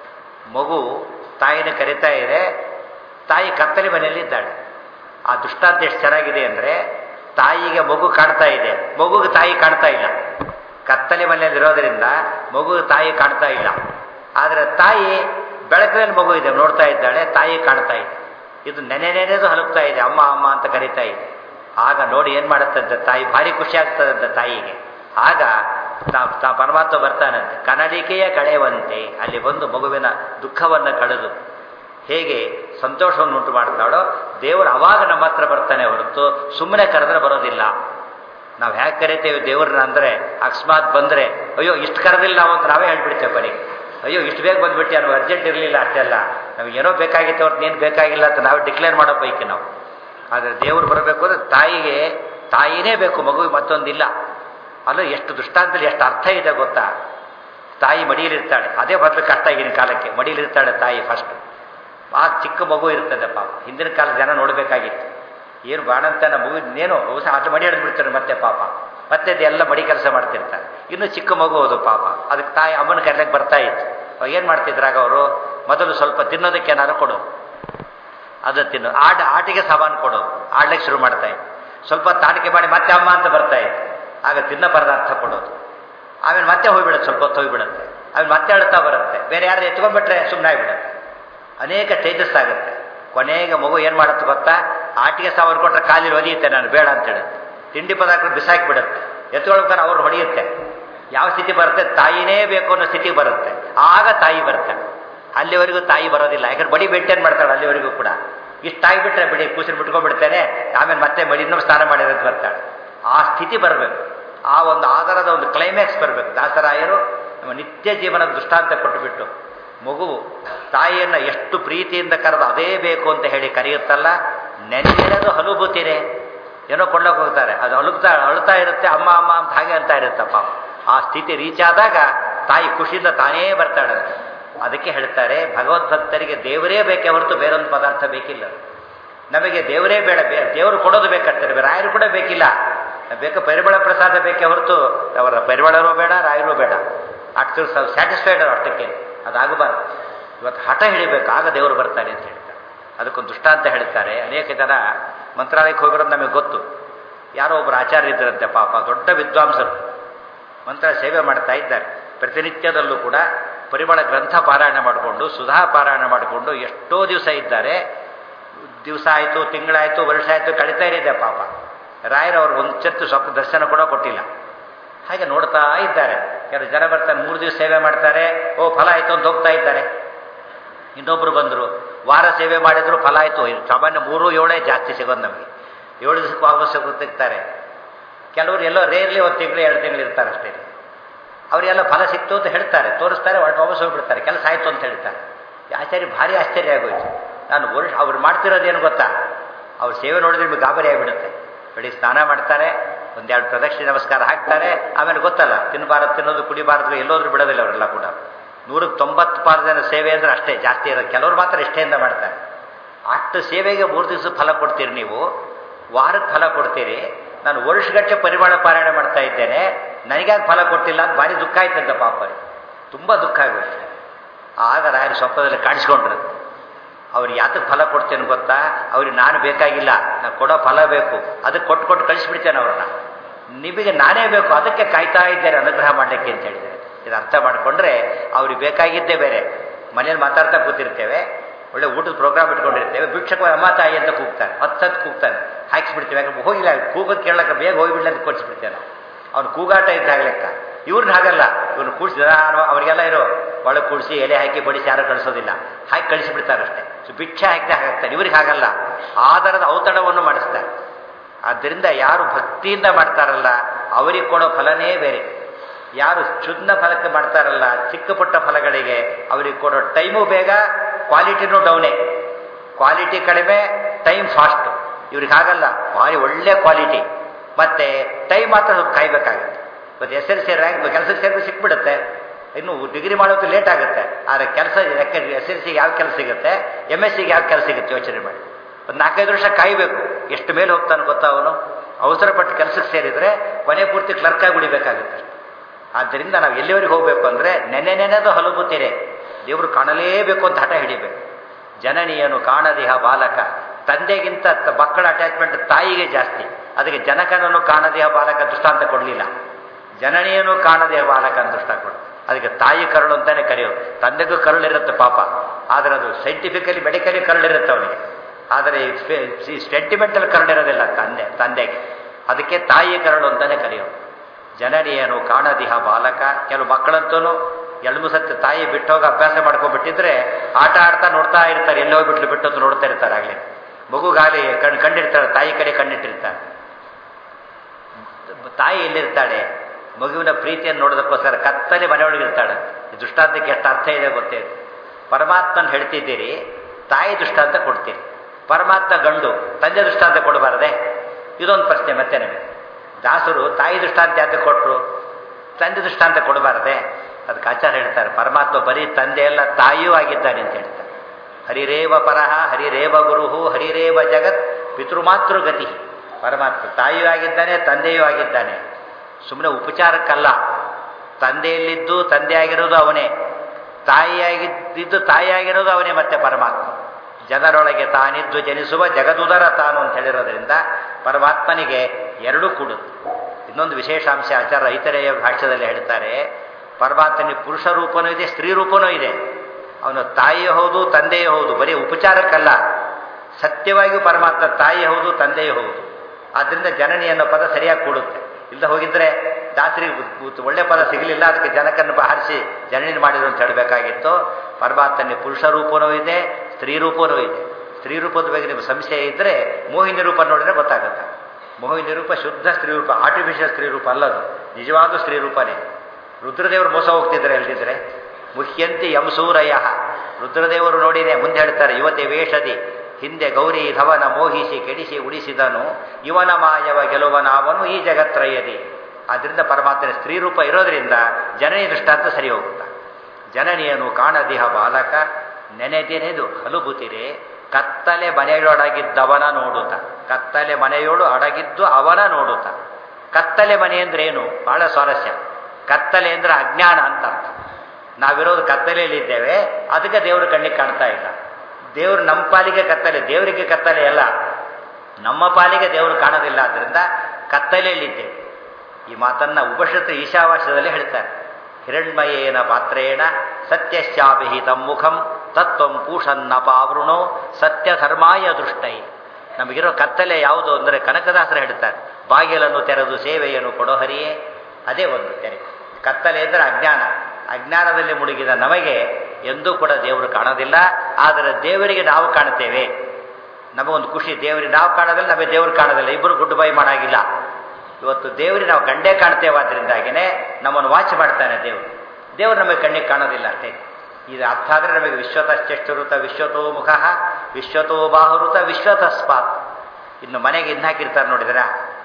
ಮಗು ತಾಯಿನ ಕರಿತಾ ಇದೆ, ತಾಯಿ ಕತ್ತಲೆ ಮನೆಯಲ್ಲಿದ್ದಾಳೆ. ಆ ದೃಷ್ಟಾಂತ ಎಷ್ಟು ಚೆನ್ನಾಗಿದೆ ಅಂದರೆ, ತಾಯಿಗೆ ಮಗು ಕಾಣ್ತಾ ಇದೆ, ಮಗುಗೆ ತಾಯಿ ಕಾಣ್ತಾ ಇಲ್ಲ. ಕತ್ತಲೆ ಮನೆಯಲ್ಲಿರೋದ್ರಿಂದ ಮಗುಗೆ ತಾಯಿ ಕಾಣ್ತಾ ಇಲ್ಲ. ಆದರೆ ತಾಯಿ ಬೆಳಕಿನಲ್ಲಿ ಮಗು ಇದೆ, ನೋಡ್ತಾ ಇದ್ದಾಳೆ, ತಾಯಿ ಕಾಣ್ತಾ ಇದೆ. ಇದು ನೆನೆ ನೆನೆದು ಹಲುಕ್ತಾ ಇದೆ, ಅಮ್ಮ ಅಮ್ಮ ಅಂತ ಕರಿತಾ ಇದೆ. ಆಗ ನೋಡಿ ಏನು ಮಾಡುತ್ತಂತೆ ತಾಯಿ, ಭಾರಿ ಖುಷಿ ಆಗ್ತದಂತೆ ತಾಯಿಗೆ. ಆಗ ತಾ ಪರಮಾತ್ಮ ಬರ್ತಾನಂತೆ, ಕನಲಿಕೆಯ ಕಳೆಯುವಂತೆ, ಅಲ್ಲಿ ಬಂದು ಮಗುವಿನ ದುಃಖವನ್ನು ಕಳೆದು ಹೇಗೆ ಸಂತೋಷವನ್ನು ಉಂಟು ಮಾಡ್ತಾಳೋ, ದೇವರು ಅವಾಗ ನಮ್ಮ ಹತ್ರ ಬರ್ತಾನೆ ಹೊರತು ಸುಮ್ಮನೆ ಕರೆದ್ರೆ ಬರೋದಿಲ್ಲ. ನಾವು ಹೇಗೆ ಕರಿತೇವೆ ದೇವ್ರನ್ನ ಅಂದರೆ, ಅಕಸ್ಮಾತ್ ಬಂದರೆ ಅಯ್ಯೋ ಇಷ್ಟು ಕರೆದಿಲ್ಲ ನಾವು ಅಂತ ನಾವೇ ಹೇಳ್ಬಿಡ್ತೇವೆ ಬರೀ, ಅಯ್ಯೋ ಇಷ್ಟು ಬೇಗ ಬಂದುಬಿಟ್ಟು ನಾವು ಅರ್ಜೆಂಟ್ ಇರಲಿಲ್ಲ, ಅಷ್ಟೆಲ್ಲ ನಮಗೇನೋ ಬೇಕಾಗಿತ್ತು ಅವ್ರದ್ದು ಏನು ಬೇಕಾಗಿಲ್ಲ ಅಂತ ನಾವು ಡಿಕ್ಲೇರ್ ಮಾಡೋ ಪೈಕಿ ನಾವು. ಆದರೆ ದೇವರು ಬರಬೇಕು ಅಂದರೆ ತಾಯಿಗೆ ತಾಯಿನೇ ಬೇಕು, ಮಗುವಿಗೆ ಮತ್ತೊಂದಿಲ್ಲ. ಅಲ್ಲೂ ಎಷ್ಟು ದೃಷ್ಟಾಂತದಲ್ಲಿ ಎಷ್ಟು ಅರ್ಥ ಇದೆ ಗೊತ್ತಾ. ತಾಯಿ ಮಡಿಯಲ್ಲಿರ್ತಾಳೆ, ಅದೇ ಮೊದಲು ಕಷ್ಟ ಈಗಿನ ಕಾಲಕ್ಕೆ, ಮಡಿಯಲ್ಲಿರ್ತಾಳೆ ತಾಯಿ ಫಸ್ಟ್. ಆ ಚಿಕ್ಕ ಮಗು ಇರ್ತದೆ ಪಾಪ, ಹಿಂದಿನ ಕಾಲದ ಜನ ನೋಡಬೇಕಾಗಿತ್ತು. ಏನು ಬಾಣಂತ ಮಗು ಇನ್ನೇನು ಹೊಸ ಅದು ಮಡಿ ಹಿಡಿದು ಬಿಡ್ತಾರೆ ಮತ್ತೆ ಪಾಪ, ಮತ್ತೆ ಅದೆಲ್ಲ ಮಡಿ ಕೆಲಸ ಮಾಡ್ತಿರ್ತಾರೆ. ಇನ್ನೂ ಚಿಕ್ಕ ಮಗು ಅದು ಪಾಪ, ಅದಕ್ಕೆ ತಾಯಿ ಅಮ್ಮನ ಕರೆಯಕ್ಕೆ ಬರ್ತಾ ಇತ್ತು. ಏನು ಮಾಡ್ತಿದ್ರಾಗ ಅವರು, ಮೊದಲು ಸ್ವಲ್ಪ ತಿನ್ನೋದಕ್ಕೆ ಏನಾದ್ರು ಕೊಡೋದು, ಅದು ತಿನ್ನು, ಆಟ ಆಟಿಗೆ ಸಾಮಾನು ಕೊಡೋದು, ಆಡ್ಲಿಕ್ಕೆ ಶುರು ಮಾಡ್ತಾ ಇತ್ತು. ಸ್ವಲ್ಪ ತಾಟಿಕೆ ಮಾಡಿ ಮತ್ತೆ ಅಮ್ಮ ಅಂತ ಬರ್ತಾ ಇತ್ತು, ಆಗ ತಿನ್ನ ಪದಾರ್ಥ ಕೊಡೋದು. ಆಮೇಲೆ ಮತ್ತೆ ಹೋಗ್ಬಿಡುತ್ತೆ, ಸ್ವಲ್ಪ ಹೊತ್ತು ಹೋಗ್ಬಿಡುತ್ತೆ, ಆಮೇಲೆ ಮತ್ತೆ ಅಳ್ತಾ ಬರುತ್ತೆ, ಬೇರೆ ಯಾರು ಎತ್ಕೊಂಡ್ಬಿಟ್ರೆ ಸುಮ್ಮನೆ ಆಗಿಬಿಡುತ್ತೆ. ಅನೇಕ ಸ್ಟೇಜಸ್ ಆಗುತ್ತೆ. ಕೊನೆಗೆ ಮಗು ಏನು ಮಾಡುತ್ತೆ ಗೊತ್ತಾ, ಆಟಿಗೆ ಸಾಮಾನು ಕೊಟ್ಟರೆ ಕಾಲಿಗೆ ಒದಿಯುತ್ತೆ, ನಾನು ಬೇಡ ಅಂತ ಹೇಳುತ್ತೆ. ತಿಂಡಿ ಪದಾರ್ಥ ಬಿಸಾಕಿಬಿಡುತ್ತೆ, ಎತ್ಕೊಳ್ಬೇಕಾದ್ರೆ ಅವ್ರು ಹೊಡೆಯುತ್ತೆ. ಯಾವ ಸ್ಥಿತಿ ಬರುತ್ತೆ, ತಾಯಿನೇ ಬೇಕು ಅನ್ನೋ ಸ್ಥಿತಿ ಬರುತ್ತೆ. ಆಗ ತಾಯಿ ಬರ್ತಾಳೆ. ಅಲ್ಲಿವರೆಗೂ ತಾಯಿ ಬರೋದಿಲ್ಲ, ಯಾಕಂದ್ರೆ ಬಡಿ ಮೇಂಟೈನ್ ಮಾಡ್ತಾಳೆ ಅಲ್ಲಿವರೆಗೂ ಕೂಡ. ಇಷ್ಟ ಆಗಿಬಿಟ್ರೆ ಬಿಡಿ, ಕೂಸಿನ ಬಿಟ್ಕೊಂಡ್ಬಿಡ್ತೇನೆ, ಆಮೇಲೆ ಮತ್ತೆ ಮಡಿ ಇನ್ನೂ ಸ್ನಾನ ಮಾಡಿರೋದು ಬರ್ತಾಳೆ. ಆ ಸ್ಥಿತಿ ಬರಬೇಕು, ಆ ಒಂದು ಆಧಾರದ ಒಂದು ಕ್ಲೈಮ್ಯಾಕ್ಸ್ ಬರಬೇಕು. ದಾಸರಾಯರು ನಮ್ಮ ನಿತ್ಯ ಜೀವನದ ದೃಷ್ಟಾಂತ ಕೊಟ್ಟುಬಿಟ್ಟು, ಮಗು ತಾಯಿಯನ್ನು ಎಷ್ಟು ಪ್ರೀತಿಯಿಂದ ಕರೆದು ಅದೇ ಬೇಕು ಅಂತ ಹೇಳಿ ಕರೆಯುತ್ತಲ್ಲ, ನೆನೆದು ಹಲುಬುತ್ತೀರೆ, ಏನೋ ಕೊಳ್ಳೋಕೆ ಹೋಗ್ತಾರೆ, ಅದು ಅಳುತ್ತಾ ಅಳುತ್ತಾ ಇರುತ್ತೆ, ಅಮ್ಮ ಅಮ್ಮ ಅಂತ ಹಾಗೆ ಅಂತ ಇರುತ್ತಪ್ಪ. ಆ ಸ್ಥಿತಿ ರೀಚ್ ಆದಾಗ ತಾಯಿ ಖುಷಿಯಿಂದ ತಾನೇ ಬರ್ತಾಳೆ. ಅದಕ್ಕೆ ಹೇಳ್ತಾರೆ, ಭಗವದ್ಭಕ್ತರಿಗೆ ದೇವರೇ ಬೇಕೇ ಹೊರತು ಬೇರೊಂದು ಪದಾರ್ಥ ಬೇಕಿಲ್ಲ. ನಮಗೆ ದೇವರೇ ಬೇಡ, ಬೇ ದೇವರು ಕೊಡೋದು ಬೇಕಂತಾರೆ, ರಾಯರು ಕೂಡ ಬೇಕಿಲ್ಲ. ಬೇಕಾ ಪರಿಮಳ ಪ್ರಸಾದ ಬೇಕೇ ಹೊರತು ಅವರ ಪರಿಮಳರೂ ಬೇಡ, ರಾಯರು ಬೇಡ. ಅಷ್ಟು ಸ್ಯಾಟಿಸ್ಫೈಡ್ ಅಷ್ಟಕ್ಕೆ ಅದಾಗಬಾರ್ದು. ಇವತ್ತು ಹಠ ಹಿಡಿಬೇಕು, ಆಗ ದೇವರು ಬರ್ತಾರೆ ಅಂತ ಹೇಳ್ತಾರೆ. ಅದಕ್ಕೊಂದು ದೃಷ್ಟಾಂತ ಹೇಳ್ತಾರೆ. ಅನೇಕ ಜನ ಮಂತ್ರಾಲಯಕ್ಕೆ ಹೋಗಿರೋದು ನಮಗೆ ಗೊತ್ತು. ಯಾರೋ ಒಬ್ಬರು ಆಚಾರ್ಯ ಇದ್ದರಂತೆ ಪಾಪ, ದೊಡ್ಡ ವಿದ್ವಾಂಸರು, ಮಂತ್ರ ಸೇವೆ ಮಾಡ್ತಾ ಇದ್ದಾರೆ. ಪ್ರತಿನಿತ್ಯದಲ್ಲೂ ಕೂಡ ಪರಿಮಳ ಗ್ರಂಥ ಪಾರಾಯಣ ಮಾಡಿಕೊಂಡು, ಸುಧಾ ಪಾರಾಯಣ ಮಾಡಿಕೊಂಡು ಎಷ್ಟೋ ದಿವಸ ಇದ್ದಾರೆ. ದಿವಸ ಆಯಿತು, ತಿಂಗಳಾಯಿತು, ವರ್ಷ ಆಯಿತು, ಕಳೀತಾ ಇದೆ ಪಾಪ. ರಾಯರು ಅವ್ರು ಒಂದು ಚರ್ಚು ಸ್ವಲ್ಪ ದರ್ಶನ ಕೂಡ ಕೊಟ್ಟಿಲ್ಲ. ಹಾಗೆ ನೋಡ್ತಾ ಇದ್ದಾರೆ. ಕೆಲವು ಜನ ಬರ್ತಾರೆ, ಮೂರು ದಿವಸ ಸೇವೆ ಮಾಡ್ತಾರೆ, ಓ ಫಲ ಆಯಿತು ಅಂತ ಹೋಗ್ತಾ ಇದ್ದಾರೆ. ಇನ್ನೊಬ್ರು ಬಂದರು, ವಾರ ಸೇವೆ ಮಾಡಿದ್ರು ಫಲ ಆಯಿತು. ಸಾಮಾನ್ಯ ಮೂರು ಏಳೇ ಜಾಸ್ತಿ ಸಿಗೋದು ನಮಗೆ, ಏಳು ದಿವಸಕ್ಕೂ ವಾಪಸ್ ಸಿಗ್ತಾರೆ. ಕೆಲವರು ಎಲ್ಲೋ ರೇರ್ಲಿ ಒಂದು ತಿಂಗಳು ಎರಡು ತಿಂಗಳು ಇರ್ತಾರೆ ಅಷ್ಟೇ. ಅವರಿಗೆಲ್ಲ ಫಲ ಸಿಕ್ತು ಅಂತ ಹೇಳ್ತಾರೆ, ತೋರಿಸ್ತಾರೆ, ಒಟ್ಟು ವಾಪಸ್ ಹೋಗ್ಬಿಡ್ತಾರೆ, ಕೆಲಸ ಆಯಿತು ಅಂತ ಹೇಳ್ತಾರೆ. ಆಚಾರ್ಯ ಭಾರಿ ಆಶ್ಚರ್ಯ ಆಗೋಯ್ತು. ನಾನು ವರ್ಷ ಅವ್ರು ಮಾಡ್ತಿರೋದೇನು ಗೊತ್ತಾ, ಅವ್ರ ಸೇವೆ ನೋಡಿದ್ರೆ ನಿಮಗೆ ಗಾಬರಿ ಆಗಿಬಿಡುತ್ತೆ. ಬೆಳಿಗ್ಗೆ ಸ್ನಾನ ಮಾಡ್ತಾರೆ, ಒಂದೆರಡು ಪ್ರದಕ್ಷಿಣೆ ನಮಸ್ಕಾರ ಹಾಕ್ತಾರೆ, ಆಮೇಲೆ ಗೊತ್ತಲ್ಲ ತಿನ್ನಬಾರದು, ತಿನ್ನೋದು ಕುಡಿಬಾರದು, ಎಲ್ಲೋದ್ರೂ ಬಿಡೋದಿಲ್ಲ ಅವರೆಲ್ಲ ಕೂಡ. ನೂರಕ್ಕೆ ತೊಂಬತ್ತು ಪಾರು ಜನ ಸೇವೆ ಅಂದರೆ ಅಷ್ಟೇ ಜಾಸ್ತಿ ಇರೋದು, ಕೆಲವರು ಮಾತ್ರ ಇಷ್ಟೆಯಿಂದ ಮಾಡ್ತಾರೆ. ಅಷ್ಟು ಸೇವೆಗೆ ಮೂರು ದಿವಸ ಫಲ ಕೊಡ್ತೀರಿ ನೀವು, ವಾರಕ್ಕೆ ಫಲ ಕೊಡ್ತೀರಿ. ನಾನು ವರ್ಷಗಟ್ಟಲೆ ಪರಿಮಳ ಪಾರಾಯಣ ಮಾಡ್ತಾ ಇದ್ದೇನೆ, ನನಗ್ಯಾಕೆ ಫಲ ಕೊಟ್ಟಿಲ್ಲ ಅಂತ ಭಾರಿ ದುಃಖ ಆಯ್ತಂತ ಪಾಪ, ತುಂಬ ದುಃಖ ಆಗುತ್ತೆ. ಆಗ ರಾಯರು ಸ್ವಪ್ನದಲ್ಲಿ ಕಾಣಿಸ್ಕೊಂಡ್ರು. ಅವ್ರಿಗೆ ಯಾತಕ್ಕೆ ಫಲ ಕೊಡ್ತೇನೆ ಗೊತ್ತಾ, ಅವ್ರಿಗೆ ನಾನು ಬೇಕಾಗಿಲ್ಲ, ನಾನು ಕೊಡೋ ಫಲ ಬೇಕು, ಅದಕ್ಕೆ ಕೊಟ್ಟು ಕೊಟ್ಟು ಕಳಿಸ್ಬಿಡ್ತೇನೆ ಅವ್ರನ್ನ. ನಿಮಗೆ ನಾನೇ ಬೇಕು, ಅದಕ್ಕೆ ಕಾಯ್ತಾ ಇದ್ದೇನೆ ಅನುಗ್ರಹ ಮಾಡಲಿಕ್ಕೆ ಅಂತ ಹೇಳಿದ್ದಾರೆ. ಇದು ಅರ್ಥ ಮಾಡಿಕೊಂಡ್ರೆ ಅವ್ರಿಗೆ ಬೇಕಾಗಿದ್ದೇ ಬೇರೆ. ಮನೇಲಿ ಮಾತಾಡ್ತಾ ಕೂತಿರ್ತೇವೆ, ಒಳ್ಳೆ ಊಟದ ಪ್ರೋಗ್ರಾಮ್ ಇಟ್ಕೊಂಡಿರ್ತೇವೆ, ಭಿಕ್ಷಕ ಅಮ್ಮ ತಾಯಿ ಅಂತ ಕೂಗ್ತಾನೆ, ಹತ್ತು ಹತ್ತು ಕೂಗ್ತಾನೆ, ಹಾಕಿಸ್ಬಿಡ್ತೇವೆ. ಯಾಕಂದ್ರೆ ಹೋಗಿಲ್ಲ, ಕೂಗೋದು ಕೇಳಕ್ಕೆ ಬೇಗ ಹೋಗಿಬಿಡ್ಲಿ ಅಂತ ಕೊಡಿಸ್ಬಿಡ್ತೇವೆ ನಾವು. ಅವ್ನು ಕೂಗಾಟ ಇದ್ದಾಗ ಲೆಕ್ಕ. ಇವ್ರನ್ನ ಹಾಗಲ್ಲ, ಇವ್ನು ಕೂಡಿಸಿ ಅವರಿಗೆಲ್ಲ ಇರೋ ಒಳಗೆ ಕೂಡಿಸಿ ಎಲೆ ಹಾಕಿ ಬಡಿಸಿ ಯಾರು ಕಳಿಸೋದಿಲ್ಲ, ಹಾಕಿ ಕಳಿಸಿಬಿಡ್ತಾರೆ ಅಷ್ಟೇ. ಸೊ ಭಿಕ್ಷೆ ಹಾಕಿದೆ ಹಾಕ್ತಾರೆ, ಇವ್ರಿಗೆ ಹಾಗಲ್ಲ, ಆಧಾರದ ಔತಣವನ್ನು ಮಾಡಿಸ್ತಾರೆ. ಆದ್ದರಿಂದ ಯಾರು ಭಕ್ತಿಯಿಂದ ಮಾಡ್ತಾರಲ್ಲ ಅವರಿಗೆ ಕೊಡೋ ಫಲನೇ ಬೇರೆ. ಯಾರು ಕ್ಷುದ್ಧ ಫಲಕ್ಕೆ ಮಾಡ್ತಾರಲ್ಲ, ಚಿಕ್ಕ ಪುಟ್ಟ ಫಲಗಳಿಗೆ ಅವ್ರಿಗೆ ಕೊಡೋ ಟೈಮು ಬೇಗ, ಕ್ವಾಲಿಟಿನೂ ಡೌನೇ. ಕ್ವಾಲಿಟಿ ಕಡಿಮೆ, ಟೈಮ್ ಫಾಸ್ಟು. ಇವ್ರಿಗೆ ಹಾಗಲ್ಲ, ಭಾರಿ ಒಳ್ಳೆ ಕ್ವಾಲಿಟಿ, ಮತ್ತೆ ಟೈಮ್ ಮಾತ್ರ ಸ್ವಲ್ಪ ಕಾಯ್ಬೇಕಾಗುತ್ತೆ. ಮತ್ತು ಎಸ್ ಎಲ್ ಸಿ ರ್ಯಾಂಕ್ ಕೆಲಸಕ್ಕೆ ಸೇರಿದ್ರೆ ಸಿಕ್ಬಿಡುತ್ತೆ, ಇನ್ನು ಡಿಗ್ರಿ ಮಾಡೋದು ಲೇಟ್ ಆಗುತ್ತೆ. ಆದರೆ ಕೆಲಸ ಎಸ್ ಎಲ್ ಸಿಗೆ ಯಾವ ಕೆಲಸ ಸಿಗುತ್ತೆ, ಎಮ್ ಎಸ್ ಸಿಗೆ ಯಾವ ಕೆಲಸ ಸಿಗುತ್ತೆ ಯೋಚನೆ ಮಾಡಿ. ಒಂದು ನಾಲ್ಕೈದು ವರ್ಷ ಕಾಯಬೇಕು. ಎಷ್ಟು ಮೇಲೆ ಹೋಗ್ತಾನೆ ಗೊತ್ತಾ ಅವನು. ಅವಸರಪಟ್ಟು ಕೆಲಸಕ್ಕೆ ಸೇರಿದರೆ ಕೊನೆ ಪೂರ್ತಿ ಕ್ಲರ್ಕಾಗಿ ಉಳಿಬೇಕಾಗುತ್ತೆ. ಆದ್ದರಿಂದ ನಾವು ಎಲ್ಲಿವರೆಗೆ ಹೋಗಬೇಕು ಅಂದರೆ ನೆನೆ ನೆನೆದು ಹಲಬುತ್ತೀರೆ, ದೇವರು ಕಾಣಲೇಬೇಕು ಅಂತ ಹಠ ಹಿಡಿಬೇಕು. ಜನನಿಯನು ಕಾಣದಿಹ ಬಾಲಕ, ತಂದೆಗಿಂತ ಮಕ್ಕಳ ಅಟ್ಯಾಚ್ಮೆಂಟ್ ತಾಯಿಗೆ ಜಾಸ್ತಿ. ಅದಕ್ಕೆ ಜನಕನನ್ನು ಕಾಣದಿಹ ಬಾಲಕ ದೃಷ್ಟಾಂತ ಕೊಡಲಿಲ್ಲ, ಜನನಿಯನು ಕಾಣದಿಹ ಬಾಲಕ ಅಂತ ದೃಷ್ಟ ಕೊಡು. ಅದಕ್ಕೆ ತಾಯಿ ಕರುಳು ಅಂತಾನೆ ಕರೆಯೋದು. ತಂದೆಗೂ ಕರುಳಿರುತ್ತೆ ಪಾಪ, ಆದರೆ ಅದು ಸೈಂಟಿಫಿಕಲಿ ಮೆಡಿಕಲಿ ಕರುಳಿರುತ್ತೆ ಅವನಿಗೆ. ಆದರೆ ಸೆಂಟಿಮೆಂಟಲ್ ಕರುಳಿರೋದಿಲ್ಲ ತಂದೆ ತಂದೆಗೆ. ಅದಕ್ಕೆ ತಾಯಿ ಕರುಳು ಅಂತಾನೆ ಕರೆಯೋದು. ಜನನಿಯನು ಕಾಣದಿಹ ಬಾಲಕ. ಕೆಲವು ಮಕ್ಕಳಂತೂ ಎಲ್ಮು ಸತ್ತು ತಾಯಿ ಬಿಟ್ಟೋಗಿ ಅಭ್ಯಾಸ ಮಾಡ್ಕೊಂಡ್ಬಿಟ್ಟಿದ್ರೆ ಆಟ ಆಡ್ತಾ ನೋಡ್ತಾ ಇರ್ತಾರೆ, ಎಲ್ಲೋ ಬಿಟ್ಲು ಬಿಟ್ಟು ನೋಡ್ತಾ ಇರ್ತಾರೆ. ಆಗಲೇ ಮಗುಗಾಲಿ ಕಣ್ ಕಂಡಿರ್ತಾಳೆ, ತಾಯಿ ಕಡೆ ಕಣ್ಣಿಟ್ಟಿರ್ತಾಳೆ. ತಾಯಿ ಎಲ್ಲಿರ್ತಾಳೆ, ಮಗುವಿನ ಪ್ರೀತಿಯನ್ನು ನೋಡೋದಕ್ಕೋಸ್ಕರ ಕತ್ತಲೆ ಮನೆಯೊಳಗಿರ್ತಾಳೆ. ಈ ದೃಷ್ಟಾಂತಕ್ಕೆ ಎಷ್ಟು ಅರ್ಥ ಇದೆ ಗೊತ್ತೇ. ಪರಮಾತ್ಮನ ಹೇಳ್ತಿದ್ದೀರಿ, ತಾಯಿ ದೃಷ್ಟಾಂತ ಕೊಡ್ತೀರಿ. ಪರಮಾತ್ಮ ಗಂಡು, ತಂದೆ ದೃಷ್ಟಾಂತ ಕೊಡಬಾರದೆ? ಇದೊಂದು ಪ್ರಶ್ನೆ ಮತ್ತೆ ನಮಗೆ. ದಾಸರು ತಾಯಿ ದೃಷ್ಟಾಂತ ಯಾಕೆ ಕೊಟ್ಟರು, ತಂದೆ ದೃಷ್ಟಾಂತ ಕೊಡಬಾರದೆ? ಅದಕ್ಕೆ ಆಚಾರ್ಯ ಹೇಳ್ತಾರೆ, ಪರಮಾತ್ಮ ಬರೀ ತಂದೆ ಎಲ್ಲ ತಾಯಿಯೂ ಆಗಿದ್ದಾನೆ ಅಂತ ಹೇಳ್ತಾರೆ. ಹರಿರೇವ ಪರಹ ಹರಿರೇವ ಗುರುಹು ಹರಿರೇವ ಜಗತ್ ಪಿತೃಮಾತೃಗತಿ. ಪರಮಾತ್ಮ ತಾಯಿಯೂ ಆಗಿದ್ದಾನೆ, ತಂದೆಯೂ ಆಗಿದ್ದಾನೆ. ಸುಮ್ಮನೆ ಉಪಚಾರಕ್ಕಲ್ಲ. ತಂದೆಯಲ್ಲಿದ್ದು ತಂದೆ ಆಗಿರೋದು ಅವನೇ, ತಾಯಿಯಾಗಿದ್ದು ತಾಯಿಯಾಗಿರೋದು ಅವನೇ. ಮತ್ತೆ ಪರಮಾತ್ಮ ಜನರೊಳಗೆ ತಾನಿದ್ದು ಜನಿಸುವ ಜಗದುದರ ತಾನು ಅಂತ ಹೇಳಿರೋದ್ರಿಂದ ಪರಮಾತ್ಮನಿಗೆ ಎರಡೂ ಕೂಡುತ್ತೆ. ಇನ್ನೊಂದು ವಿಶೇಷಾಂಶ ಆಚಾರ್ಯ ಐತರೇಯ ಭಾಷ್ಯದಲ್ಲಿ ಹೇಳ್ತಾರೆ, ಪರಮಾತ್ಮನಿಗೆ ಪುರುಷ ರೂಪನೂ ಇದೆ, ಸ್ತ್ರೀ ರೂಪನೂ ಇದೆ. ಅವನು ತಾಯಿಯೇ ಹೌದು, ತಂದೆಯೇ ಹೌದು. ಬರೀ ಉಪಚಾರಕ್ಕಲ್ಲ, ಸತ್ಯವಾಗಿಯೂ ಪರಮಾತ್ಮ ತಾಯಿಯೇ ಹೌದು, ತಂದೆಯೇ ಹೌದು. ಆದ್ದರಿಂದ ಜನನಿ ಅನ್ನೋ ಪದ ಸರಿಯಾಗಿ ಕೂಡುತ್ತೆ. ಇಲ್ಲದ ಹೋಗಿದ್ರೆ ದಾಸರಿಗೆ ಒಳ್ಳೆ ಪದ ಸಿಗಲಿಲ್ಲ, ಅದಕ್ಕೆ ಜನಕನ್ನು ಹರಿಸಿ ಜನನಿ ಮಾಡಿದ್ರು ಅಂತ ಹೇಳಬೇಕಾಗಿತ್ತು. ಪರಮಾತ್ಮನಿಗೆ ಪುರುಷ ರೂಪನೂ ಇದೆ, ಸ್ತ್ರೀ ರೂಪನೂ ಇದೆ. ಸ್ತ್ರೀ ರೂಪದ ಬಗ್ಗೆ ನಿಮಗೆ ಸಂಶಯ ಇದ್ದರೆ ಮೋಹಿನಿ ರೂಪ ನೋಡಿದ್ರೆ ಗೊತ್ತಾಗುತ್ತೆ. ಮೋಹಿನಿ ರೂಪ ಶುದ್ಧ ಸ್ತ್ರೀ ರೂಪ, ಆರ್ಟಿಫಿಷಿಯಲ್ ಸ್ತ್ರೀ ರೂಪ ಅಲ್ಲದು, ನಿಜವಾದ ಸ್ತ್ರೀ ರೂಪನೇ. ರುದ್ರದೇವರು ಮೋಸ ಹೋಗ್ತಿದ್ರೆ ಹೇಳ್ತಿದ್ರೆ, ಮುಹ್ಯಂತಿ ಯಂಸೂರಯ. ರುದ್ರದೇವರು ನೋಡಿನೇ ಮುಂದೆ ಹೇಳ್ತಾರೆ, ಯುವತೆ ವೇಷದಿ ಹಿಂದೆ ಗೌರಿ ಧವನ ಮೋಹಿಸಿ ಕೆಡಿಸಿ ಉಳಿಸಿದನು, ಇವನ ಮಾಯವ ಗೆಲುವನಾವನು ಈ ಜಗತ್ರಯದಿ. ಆದ್ದರಿಂದ ಪರಮಾತ್ಮನ ಸ್ತ್ರೀ ರೂಪ ಇರೋದ್ರಿಂದ ಜನನಿ ದೃಷ್ಟಾಂತ ಸರಿ ಹೋಗುತ್ತ. ಜನನಿಯನು ಕಾಣದಿಹ ಬಾಲಕ, ನೆನೆದಿನೆದು ಹಲುಬುತಿರೆ, ಕತ್ತಲೆ ಮನೆಯೊಳಗಿದ್ದವನ ನೋಡುತ್ತ. ಕತ್ತಲೆ ಮನೆಯೋಡು ಅಡಗಿದ್ದು ಅವನ ನೋಡುತ್ತ. ಕತ್ತಲೆ ಮನೆ ಅಂದ್ರೆ ಏನು? ಬಹಳ ಸ್ವಾರಸ್ಯ. ಕತ್ತಲೆ ಅಂದ್ರೆ ಅಜ್ಞಾನ ಅಂತ ಅರ್ಥ. ನಾವಿರೋದು ಕತ್ತಲೆಯಲ್ಲಿದ್ದೇವೆ, ಅದಕ್ಕೆ ದೇವರು ಕಣ್ಣಿಗೆ ಕಾಣ್ತಾ ಇಲ್ಲ. ದೇವರು ನಮ್ಮ ಪಾಲಿಗೆ ಕತ್ತಲೆ, ದೇವರಿಗೆ ಕತ್ತಲೆ ಅಲ್ಲ, ನಮ್ಮ ಪಾಲಿಗೆ ದೇವರು ಕಾಣೋದಿಲ್ಲ. ಆದ್ದರಿಂದ ಕತ್ತಲೆಯಲ್ಲಿದ್ದೇವೆ. ಈ ಮಾತನ್ನ ಉಪನಿಷತ್ತು ಈಶಾವಾಸ್ಯದಲ್ಲಿ ಹೇಳ್ತಾರೆ. ಹಿರಣ್ಮಯೇನ ಪಾತ್ರೇಣ ಸತ್ಯಶ್ಚಾಪಿ ತಮ್ಮುಖಂ ತತ್ವಂ ಪೂಷನ್ನ ಪಾವೃಣೋ ಸತ್ಯ ಧರ್ಮಾಯ ದೃಷ್ಟೈ. ನಮಗಿರೋ ಕತ್ತಲೆ ಯಾವುದು ಅಂದರೆ ಕನಕದಾಸರು ಹೇಳ್ತಾರೆ, ಬಾಗಿಲನ್ನು ತೆರೆದು ಸೇವೆಯನ್ನು ಕೊಡೋ ಹರಿಯೇ. ಅದೇ ಒಂದು ತೆರೆ. ಕತ್ತಲೆ ಅಂದರೆ ಅಜ್ಞಾನ. ಅಜ್ಞಾನದಲ್ಲಿ ಮುಳುಗಿದ ನಮಗೆ ಎಂದೂ ಕೂಡ ದೇವರು ಕಾಣೋದಿಲ್ಲ. ಆದರೆ ದೇವರಿಗೆ ನಾವು ಕಾಣುತ್ತೇವೆ. ನಮಗೊಂದು ಖುಷಿ, ದೇವರಿಗೆ ನಾವು ಕಾಣೋದಿಲ್ಲ, ನಮಗೆ ದೇವರು ಕಾಣೋದಿಲ್ಲ, ಇಬ್ಬರು ಗುಡ್ ಬೈ ಮಾಡಾಗಿಲ್ಲ. ಇವತ್ತು ದೇವರಿಗೆ ನಾವು ಕಂಡೇ ಕಾಣ್ತೇವಾದ್ರಿಂದಾಗಿನೇ ನಮ್ಮನ್ನು ವಾಚ್ ಮಾಡ್ತಾನೆ ದೇವರು. ದೇವರು ನಮಗೆ ಕಣ್ಣಿಗೆ ಕಾಣೋದಿಲ್ಲ ಅಷ್ಟೇ. ಇದು ಅರ್ಥ ಆದರೆ ನಮಗೆ ವಿಶ್ವತಶ್ಚಷ್ಟುರುತ ವಿಶ್ವತೋ ಮುಖ ವಿಶ್ವತೋ ಬಾಹುರುತ ವಿಶ್ವತಸ್ಪಾತ್. ಇನ್ನು ಮನೆಗೆ ಇನ್ನು ಹಾಕಿರ್ತಾರೆ ನೋಡಿದ್ರ,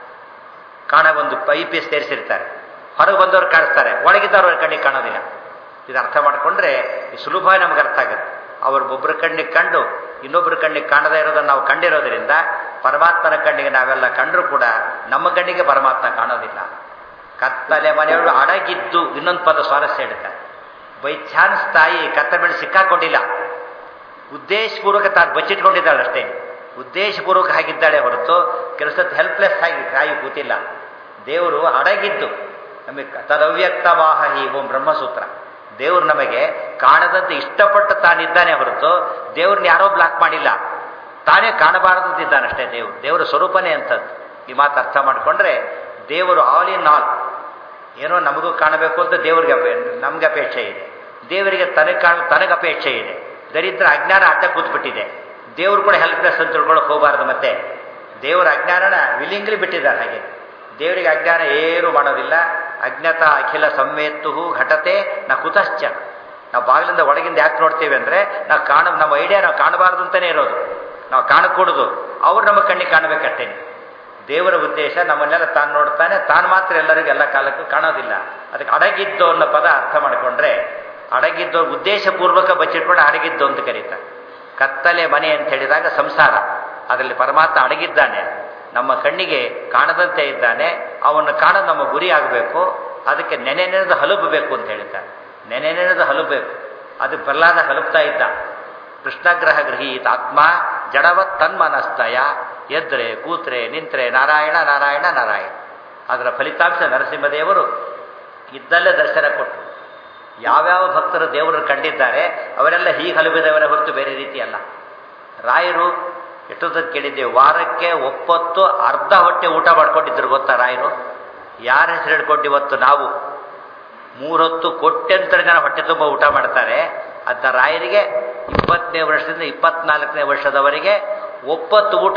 ಕಾಣ ಒಂದು ಪೈಪಿ ಸೇರಿಸಿರ್ತಾರೆ, ಹೊರಗೆ ಬಂದವ್ರು ಕಾಣಿಸ್ತಾರೆ, ಒಳಗಿದ್ದವ್ರ ಕಣ್ಣಿಗೆ ಕಾಣೋದಿಲ್ಲ. ಇದು ಅರ್ಥ ಮಾಡಿಕೊಂಡ್ರೆ ಸುಲಭ ನಮ್ಗೆ ಅರ್ಥ ಆಗುತ್ತೆ. ಅವ್ರೊಬ್ಬರ ಕಣ್ಣಿಗೆ ಕಂಡು ಇನ್ನೊಬ್ಬರ ಕಣ್ಣಿಗೆ ಕಾಣದೇ ಇರೋದನ್ನು ನಾವು ಕಂಡಿರೋದ್ರಿಂದ ಪರಮಾತ್ಮನ ಕಣ್ಣಿಗೆ ನಾವೆಲ್ಲ ಕಂಡರೂ ಕೂಡ ನಮ್ಮ ಕಣ್ಣಿಗೆ ಪರಮಾತ್ಮ ಕಾಣೋದಿಲ್ಲ. ಕತ್ತಲೆ ಮನೆಯೊಳಗೆ ಅಡಗಿದ್ದು ಇನ್ನೊಂದು ಪದ ಸ್ವಾರಸ್ಯ ಹೇಳ್ತಾರೆ. ಬೈ ಚಾನ್ಸ್ ತಾಯಿ ಕತ್ತ ಮೇಲೆ ಸಿಕ್ಕಾಕೊಂಡಿಲ್ಲ, ಉದ್ದೇಶಪೂರ್ವಕ ತಾನು ಬಚ್ಚಿಟ್ಕೊಂಡಿದ್ದಾಳೆ ಅಷ್ಟೇ. ಉದ್ದೇಶಪೂರ್ವಕ ಆಗಿದ್ದಾಳೆ ಹೊರತು ಕೆಲಸದ ಹೆಲ್ಪ್ಲೆಸ್ ಆಗಿ ತಾಯಿ ಕೂತಿಲ್ಲ. ದೇವರು ಅಡಗಿದ್ದು ನಮಗೆ ತದವ್ಯಕ್ತ ವಾಹಿ ಓಂ ಬ್ರಹ್ಮಸೂತ್ರ. ದೇವರು ನಮಗೆ ಕಾಣದಂತೆ ಇಷ್ಟಪಟ್ಟು ತಾನಿದ್ದಾನೆ ಹೊರತು ದೇವ್ರನ್ನ ಯಾರೋ ಬ್ಲಾಕ್ ಮಾಡಿಲ್ಲ, ತಾನೇ ಕಾಣಬಾರದಿದ್ದಾನಷ್ಟೇ. ದೇವರು ದೇವರ ಸ್ವರೂಪನೇ ಅಂಥದ್ದು. ಈ ಮಾತು ಅರ್ಥ ಮಾಡಿಕೊಂಡ್ರೆ ದೇವರು ಆಲ್ ಇನ್ ಆಲ್. ಏನೋ ನಮಗೂ ಕಾಣಬೇಕು ಅಂತ ದೇವ್ರಿಗೆ ಅಪೇ ನಮ್ಗೆ ಅಪೇಕ್ಷೆ ಇದೆ, ದೇವರಿಗೆ ತನಗೆ ಕಾಣ ತನಗೆ ಅಪೇಕ್ಷೆ ಇದೆ. ದರಿದ್ರ ಅಜ್ಞಾನ ಅಡ್ಡ ಕೂತ್ಬಿಟ್ಟಿದೆ. ದೇವರು ಕೂಡ ಹೆಲ್ಪ್ಲೆಸ್ ಅಂತ ತಿಳ್ಕೊಳಕ್ಕೆ ಹೋಗಬಾರ್ದು. ಮತ್ತೆ ದೇವರ ಅಜ್ಞಾನನ ವಿಲಿಂಗ್ಲಿ ಬಿಟ್ಟಿದ್ದಾರೆ. ಹಾಗೆ ದೇವರಿಗೆ ಅಜ್ಞಾನ ಏನೂ ಮಾಡೋದಿಲ್ಲ. ಅಜ್ಞತ ಅಖಿಲ ಸಂವೇತ್ತು ಘಟತೆ ನ ಕುತಶ್ಚ. ನಾವು ಬಾಗಿಲಿಂದ ಒಳಗಿಂದ ಯಾಕೆ ನೋಡ್ತೀವಿ ಅಂದರೆ ನಾವು ಕಾಣ ನಮ್ಮ ಐಡಿಯಾ ನಾವು ಕಾಣಬಾರ್ದು ಅಂತಲೇ ಇರೋದು, ನಾವು ಕಾಣಕೂಡದು, ಅವ್ರು ನಮ್ಮ ಕಣ್ಣಿಗೆ ಕಾಣಬೇಕಷ್ಟೇ. ದೇವರ ಉದ್ದೇಶ ನಮ್ಮನ್ನೆಲ್ಲ ತಾನು ನೋಡ್ತಾನೆ, ತಾನು ಮಾತ್ರ ಎಲ್ಲರಿಗೂ ಎಲ್ಲ ಕಾಲಕ್ಕೂ ಕಾಣೋದಿಲ್ಲ. ಅದಕ್ಕೆ ಅಡಗಿದ್ದು ಅನ್ನೋ ಪದ ಅರ್ಥ ಮಾಡಿಕೊಂಡ್ರೆ, ಅಡಗಿದ್ದು ಉದ್ದೇಶಪೂರ್ವಕ ಬಚ್ಚಿಟ್ಕೊಂಡು ಅಡಗಿದ್ದು ಅಂತ ಕರೀತಾರೆ. ಕತ್ತಲೆ ಮನೆ ಅಂತ ಹೇಳಿದಾಗ ಸಂಸಾರ, ಅದರಲ್ಲಿ ಪರಮಾತ್ಮ ಅಡಗಿದ್ದಾನೆ, ನಮ್ಮ ಕಣ್ಣಿಗೆ ಕಾಣದಂತೆ ಇದ್ದಾನೆ. ಅವನ್ನು ಕಾಣೋದು ನಮ್ಮ ಗುರಿ ಆಗಬೇಕು. ಅದಕ್ಕೆ ನೆನೆ ನೆನೆದು ಹಲುಬಬೇಕು ಅಂತ ಹೇಳ್ತಾರೆ. ನೆನೆ ನೆನೆದು ಹಲುಬೇಕು. ಅದು ಪ್ರಹ್ಲಾದ ಹಲುಬ್ತಾ ಇದ್ದ. ಕೃಷ್ಣಗ್ರಹ ಗೃಹೀತ ಆತ್ಮ ಜಡವತ್ ತನ್ಮನಸ್ತಯ, ಎದ್ರೆ ಕೂತ್ರೆ ನಿಂತ್ರೆ ನಾರಾಯಣ ನಾರಾಯಣ ನಾರಾಯಣ. ಅದರ ಫಲಿತಾಂಶ ನರಸಿಂಹದೇವರು ಇದ್ದಲ್ಲೇ ದರ್ಶನ ಕೊಟ್ಟರು. ಯಾವ್ಯಾವ ಭಕ್ತರು ದೇವರನ್ನು ಕಂಡಿದ್ದಾರೆ ಅವರೆಲ್ಲ ಹೀಗೆ ಹಲುಬಿದವರ ಹೊರತು ಬೇರೆ ರೀತಿ ಅಲ್ಲ. ರಾಯರು ಎಷ್ಟೊತ್ತದ್ದು ಕೇಳಿದ್ದೇವೆ, ವಾರಕ್ಕೆ ಒಪ್ಪತ್ತು ಅರ್ಧ ಹೊಟ್ಟೆ ಊಟ ಮಾಡ್ಕೊಂಡಿದ್ರು ಗೊತ್ತಾ ರಾಯರು? ಯಾರ ಹೆಸರು ಹಿಡ್ಕೊಂಡು ಇವತ್ತು ನಾವು ಮೂರೊತ್ತು ಕೋಟ್ಯಂತರ ಜನ ಹೊಟ್ಟೆ ತುಂಬ ಊಟ ಮಾಡ್ತಾರೆ. ಅಂತ ರಾಯರಿಗೆ ಇಪ್ಪತ್ತನೇ ವರ್ಷದಿಂದ ಇಪ್ಪತ್ನಾಲ್ಕನೇ ವರ್ಷದವರೆಗೆ ಒಪ್ಪತ್ತು ಊಟ,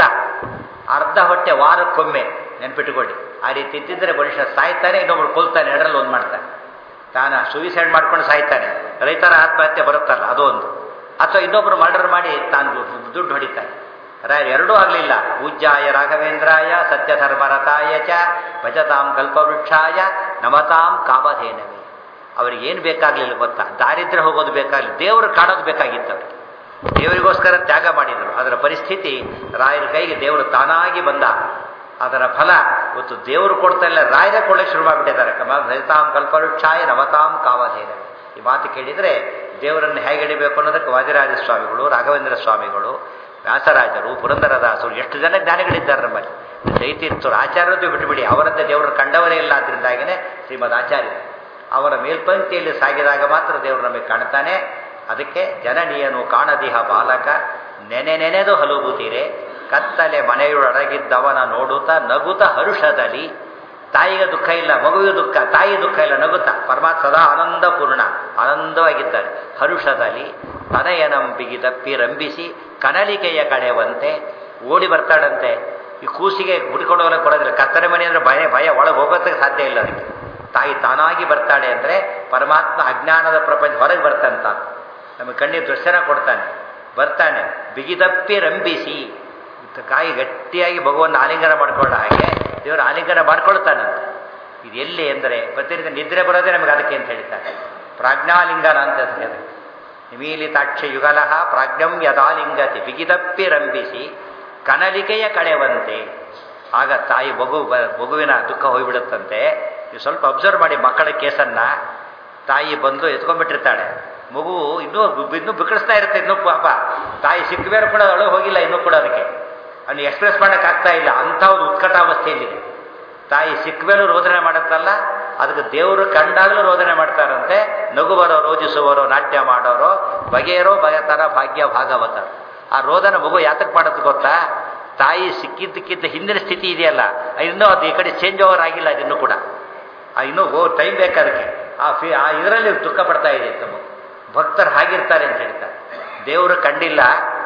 ಅರ್ಧ ಹೊಟ್ಟೆ ವಾರಕ್ಕೊಮ್ಮೆ. ನೆನ್ಪಿಟ್ಟುಕೊಳ್ಳಿ, ಆ ರೀತಿ ಇದ್ದಿದ್ರೆ ಮನುಷ್ಯ ಸಾಯ್ತಾನೆ, ಇನ್ನೊಬ್ರು ಕೊಲ್ತಾನೆ, ಎರಡರಲ್ಲಿ ಒಂದು ಮಾಡ್ತಾನೆ. ತಾನು ಸೂಯಿಸೈಡ್ ಮಾಡ್ಕೊಂಡು ಸಾಯ್ತಾನೆ, ರೈತರ ಆತ್ಮಹತ್ಯೆ ಬರುತ್ತಲ್ಲ ಅದೊಂದು, ಅಥವಾ ಇನ್ನೊಬ್ರು ಮರ್ಡರ್ ಮಾಡಿ ತಾನು ದುಡ್ಡು ಹೊಡಿತಾನೆ. ರಾಯರು ಎರಡೂ ಆಗಲಿಲ್ಲ. ಪೂಜ್ಯಾಯ ರಾಘವೇಂದ್ರಾಯ ಸತ್ಯಧರ್ಮರತಾಯ ಚ ಭಜತಾಂ ಕಲ್ಪವೃಕ್ಷಾಯ ನಮತಾಂ ಕಾಮಧೇನವೇ. ಅವ್ರಿಗೆ ಏನು ಬೇಕಾಗಲಿಲ್ಲ ಗೊತ್ತಾ? ದಾರಿದ್ರ್ಯ ಹೋಗೋದು ಬೇಕಾಗಲಿಲ್ಲ, ದೇವರು ಕಾಣೋದು ಬೇಕಾಗಿತ್ತು. ಅವ್ರಿಗೆ ದೇವರಿಗೋಸ್ಕರ ತ್ಯಾಗ ಮಾಡಿದರು. ಅದರ ಪರಿಸ್ಥಿತಿ ರಾಯರ ಕೈಗೆ ದೇವರು ತಾನಾಗಿ ಬಂದ. ಅದರ ಫಲ ಇವತ್ತು ದೇವರು ಕೊಡ್ತಾ ಇಲ್ಲ, ರಾಯರೇ ಕೊಳ್ಳಕ್ಕೆ ಶುರು ಮಾಡಿಬಿಟ್ಟಿದ್ದಾರೆ. ಭಜತಾಂ ಕಲ್ಪವೃಕ್ಷಾಯ ನಮತಾಂ ಕಾಮಧೇನವೇ. ಈ ಮಾತು ಕೇಳಿದರೆ ದೇವರನ್ನು ಹೇಗೆ ಹಿಡಿಬೇಕು ಅನ್ನೋದಕ್ಕೆ ವಾದಿರಾಜ ಸ್ವಾಮಿಗಳು, ರಾಘವೇಂದ್ರ ಸ್ವಾಮಿಗಳು, ವ್ಯಾಸರಾಜರು, ಪುರಂದರದಾಸರು, ಎಷ್ಟು ಜನ ಜ್ಞಾನಿಗಳಿದ್ದಾರೆ ನಮ್ಮಲ್ಲಿ. ಜೈತೀರ್ಥರು, ಆಚಾರ್ಯರು ಬಿಟ್ಟುಬಿಡಿ, ಅವರಂತೆ ದೇವರು ಕಂಡವರೇ ಇಲ್ಲ. ಅದರಿಂದಾಗೇ ಶ್ರೀಮದ್ ಆಚಾರ್ಯರು ಅವರ ಮೇಲ್ಪಂಕ್ತಿಯಲ್ಲಿ ಸಾಗಿದಾಗ ಮಾತ್ರ ದೇವರು ನಮಗೆ ಕಾಣ್ತಾನೆ. ಅದಕ್ಕೆ ಜನನೀಯನು ಕಾಣದಿಹ ಬಾಲಕ ನೆನೆ ನೆನೆದು ಹಲುಬುತ್ತೀರೆ, ಕತ್ತಲೆ ಮನೆಯೊಳಗಿದ್ದವನ ನೋಡುತ್ತಾ ನಗುತ್ತ ಹರುಷದಲ್ಲಿ. ತಾಯಿಗೆ ದುಃಖ ಇಲ್ಲ, ಮಗುವಿಗೆ ದುಃಖ, ತಾಯಿ ದುಃಖ ಇಲ್ಲ, ನಗುತ್ತಾ. ಪರಮಾತ್ಮ ಸದಾ ಆನಂದಪೂರ್ಣ, ಆನಂದವಾಗಿದ್ದಾರೆ. ಹರುಷದಲ್ಲಿ ತನಯನಂಬಿಗಿ ತಪ್ಪಿ ರಂಬಿಸಿ ಕನಲಿಕೆಯ ಕಡೆವಂತೆ ಓಡಿ ಬರ್ತಾಳಂತೆ. ಈ ಕೂಸಿಗೆ ಹುಡ್ಕೊಂಡು ಹೋಗಕ್ಕೆ ಕೊಡೋದಿಲ್ಲ. ಕತ್ತಲೆ ಮನೆ ಅಂದರೆ ಭಯ ಭಯ ಒಳಗೆ ಹೋಗೋದಕ್ಕೆ ಸಾಧ್ಯ ಇಲ್ಲ ಅದಕ್ಕೆ. ತಾಯಿ ತಾನಾಗಿ ಬರ್ತಾಳೆ ಅಂದರೆ ಪರಮಾತ್ಮ ಅಜ್ಞಾನದ ಪ್ರಪಂಚ ಹೊರಗೆ ಬರ್ತಂತ ನಮಗೆ ಕಣ್ಣಿಗೆ ದರ್ಶನ ಕೊಡ್ತಾನೆ, ಬರ್ತಾನೆ. ಬಿಗಿದಪ್ಪಿ ರಂಬಿಸಿ, ಕಾಯಿ ಗಟ್ಟಿಯಾಗಿ ಭಗವನ್ನ ಆಲಿಂಗನ ಮಾಡ್ಕೊಳ್ಳೋ ಹಾಗೆ ದೇವರು ಆಲಿಂಗನ ಮಾಡ್ಕೊಳ್ತಾನಂತೆ. ಇದು ಎಲ್ಲಿ ಅಂದರೆ ಪ್ರತಿನಿತ್ಯ ನಿದ್ರೆ ಬರೋದೇ ನಮಗೆ ಅದಕ್ಕೆ ಅಂತ ಹೇಳ್ತಾರೆ. ಪ್ರಾಜ್ಞಾಲಿಂಗನ ಅಂತ ಅದಕ್ಕೆ. ನಿಮೀಲಿತಾಕ್ಷ ಯುಗಲಹ ಪ್ರಾಜ್ಞಂ ಯದಾಲಿಂಗತಿ ಬಿಗಿದಪ್ಪಿ ರಂಬಿಸಿ ಕನಲಿಕೆಯ ಕಳೆವಂತೆ. ಆಗ ತಾಯಿ ಮಗು ಮಗುವಿನ ದುಃಖ ಹೋಗಿಬಿಡುತ್ತಂತೆ. ನೀವು ಸ್ವಲ್ಪ ಅಬ್ಸರ್ವ್ ಮಾಡಿ ಮಕ್ಕಳ ಕೇಸನ್ನು. ತಾಯಿ ಬಂದು ಎತ್ಕೊಂಡ್ಬಿಟ್ಟಿರ್ತಾಳೆ, ಮಗು ಇನ್ನೂ ಇನ್ನೂ ಬಿಕ್ಕಳಿಸ್ತಾ ಇರುತ್ತೆ. ಇನ್ನೂ ಪಾಪ ತಾಯಿ ಸಿಕ್ಕ ಮೇಲೆ ಕೂಡ ಅಳು ಹೋಗಿಲ್ಲ ಇನ್ನೂ ಕೂಡ. ಅದಕ್ಕೆ ಅವನು ಎಕ್ಸ್ಪ್ರೆಸ್ ಮಾಡೋಕ್ಕಾಗ್ತಾ ಇಲ್ಲ, ಅಂಥ ಒಂದು ಉತ್ಕಟಾವಸ್ಥೆಯಲ್ಲಿದೆ. ತಾಯಿ ಸಿಕ್ಕ ಮೇಲೂ ರೋದನೆ ಮಾಡುತ್ತಲ್ಲ, ಅದಕ್ಕೆ ದೇವರು ಕಂಡಾಗಲೂ ರೋದನೆ ಮಾಡ್ತಾರಂತೆ. ನಗುವರೋ ರೋಜಿಸುವರೋ ನಾಟ್ಯ ಮಾಡೋರೋ ಬಗೆಯರೋ ಬಗೆತರ ಭಾಗ್ಯ ಭಾಗವತರು. ಆ ರೋದನ ಮಗು ಯಾತಕ್ಕೆ ಮಾಡೋದು ಗೊತ್ತಾ? ತಾಯಿ ಸಿಕ್ಕಿದ್ದಕ್ಕಿಂತ ಹಿಂದಿನ ಸ್ಥಿತಿ ಇದೆಯಲ್ಲ, ಇನ್ನೂ ಅದು ಈ ಕಡೆ ಚೇಂಜ್ ಓವರ್ ಆಗಿಲ್ಲ. ಅದಿನ್ನೂ ಕೂಡ ಇನ್ನೂ ಓ ಟೈಮ್ ಬೇಕಾದಕ್ಕೆ ಆ ಫಿ ಆ ಇದರಲ್ಲಿ ದುಃಖ ಪಡ್ತಾ ಇದೆ ತಮ್ಮ ಭಕ್ತರು ಹಾಗಿರ್ತಾರೆ ಅಂತ ಹೇಳ್ತಾರೆ. ದೇವರು ಕಂಡಿಲ್ಲ,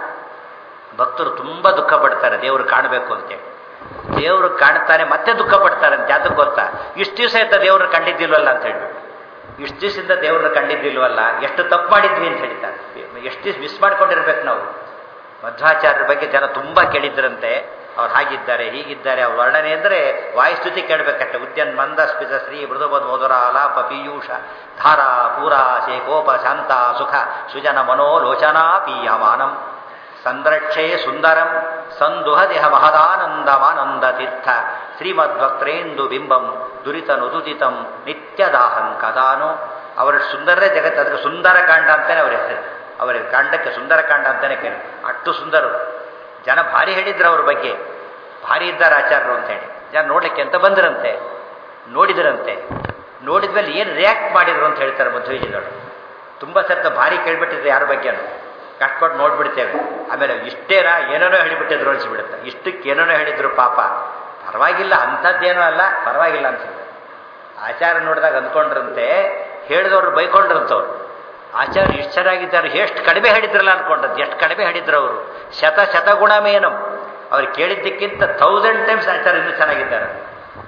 ಭಕ್ತರು ತುಂಬ ದುಃಖ ಪಡ್ತಾರೆ ದೇವರು ಕಾಣಬೇಕು ಅಂತೇಳಿ. ದೇವರು ಕಾಣ್ತಾನೆ ಮತ್ತೆ ದುಃಖ ಪಡ್ತಾರೆ ಅಂತ. ಯಾತಕ್ಕೆ ಗೊತ್ತಾ? ಇಷ್ಟು ದಿವಸ ಇದ್ದ ದೇವ್ರನ್ನ ಕಂಡಿದ್ದಿಲ್ವಲ್ಲ ಅಂತ ಹೇಳ್ಬಿಟ್ಟು. ಇಷ್ಟು ದಿವಸದಿಂದ ದೇವ್ರನ್ನ ಕಂಡಿದ್ದಿಲ್ವಲ್ಲ, ಎಷ್ಟು ತಪ್ಪು ಮಾಡಿದ್ವಿ ಅಂತ ಹೇಳ್ತಾರೆ. ಎಷ್ಟು ದಿವಸ ಮಿಸ್ ಮಾಡ್ಕೊಂಡಿರ್ಬೇಕು ನಾವು. ಮಧ್ವಾಚಾರ್ಯರ ಬಗ್ಗೆ ಜನ ತುಂಬ ಕೇಳಿದ್ರಂತೆ. ಅವ್ರು ಹಾಗಿದ್ದಾರೆ ಹೀಗಿದ್ದಾರೆ. ಅವ್ರ ವರ್ಣನೆ ಅಂದರೆ ವಾಯುಸ್ತುತಿ ಕೇಳಬೇಕಷ್ಟೆ. ಉದ್ಯನ್ ಮಂದ ಸ್ಮಿತ ಶ್ರೀ ಮೃದುಬದ್ ಮಧುರ ಲಾಪ ಪೀಯೂಷ ಧಾರಾ ಪೂರಾ ಶೇಕೋಪ ಶಾಂತ ಸುಖ ಸುಜನ ಮನೋಲೋಚನಾ ಪೀಯಮಾನಂ ಸಂದ್ರಕ್ಷೇ ಸುಂದರಂ ಸಂದುಹದಿಹ ಮಹದಾನಂದಮಾನಂದ ತೀರ್ಥ ಶ್ರೀಮದ್ವಕ್ತ್ರೇಂದು ಬಿಂಬಂ ದುರಿತ ನುದುದಿತಂ ನಿತ್ಯದಾಹಂ ಕದಾನು. ಅವರ ಸುಂದರೇ ಜಗತ್ತು. ಅದಕ್ಕೆ ಸುಂದರಕಾಂಡ ಅಂತಲೇ ಅವರ ಹೆಸರು. ಅವರ ಕಾಂಡಕ್ಕೆ ಸುಂದರಕಾಂಡ ಅಂತಲೇ ಕೇಳಿ. ಅಷ್ಟು ಸುಂದರರು. ಜನ ಭಾರಿ ಹೇಳಿದ್ರು ಅವ್ರ ಬಗ್ಗೆ, ಭಾರಿ ಇದ್ದಾರೆ ಆಚಾರ್ಯರು ಅಂತೇಳಿ. ಜನ ನೋಡಲಿಕ್ಕೆ ಅಂತ ಬಂದ್ರಂತೆ, ನೋಡಿದ್ರಂತೆ. ನೋಡಿದ್ಮೇಲೆ ಏನು ರಿಯಾಕ್ಟ್ ಮಾಡಿದ್ರು ಅಂತ ಹೇಳ್ತಾರೆ ಮಧ್ವೀಜಿಗಳು. ತುಂಬ ಸರ್ತ ಭಾರಿ ಕೇಳ್ಬಿಟ್ಟಿದ್ರು ಯಾರ ಬಗ್ಗೆನೂ. ಕಟ್ಕೊಟ್ಟು ನೋಡ್ಬಿಡ್ತೇವೆ. ಆಮೇಲೆ ಇಷ್ಟೇನಾ ಏನೇನೋ ಹೇಳಿಬಿಟ್ಟಿದ್ರು ಅನಿಸ್ಬಿಡುತ್ತೆ. ಇಷ್ಟಕ್ಕೆ ಏನೇನೋ ಹೇಳಿದ್ರು ಪಾಪ. ಪರವಾಗಿಲ್ಲ, ಅಂಥದ್ದೇನೋ ಅಲ್ಲ, ಪರವಾಗಿಲ್ಲ ಅನ್ಸಿದ್ರು. ಆಚಾರ ನೋಡಿದಾಗ ಅಂದ್ಕೊಂಡ್ರಂತೆ, ಹೇಳಿದವರು ಬೈಕೊಂಡ್ರಂತವ್ರು. ಆಚಾರ್ಯ ಎಷ್ಟು ಚೆನ್ನಾಗಿದ್ದಾರೆ, ಎಷ್ಟು ಕಡಿಮೆ ಹೇಳಿದ್ರಲ್ಲ ಅಂದ್ಕೊಂಡದ್ದು. ಎಷ್ಟು ಕಡಿಮೆ ಹೇಳಿದ್ರು ಅವರು. ಶತ ಶತಗುಣಮೇನಂ. ಅವ್ರು ಕೇಳಿದ್ದಕ್ಕಿಂತ ಥೌಸಂಡ್ ಟೈಮ್ಸ್ ಆಚಾರ್ಯ ಇನ್ನೂ ಚೆನ್ನಾಗಿದ್ದಾರೆ.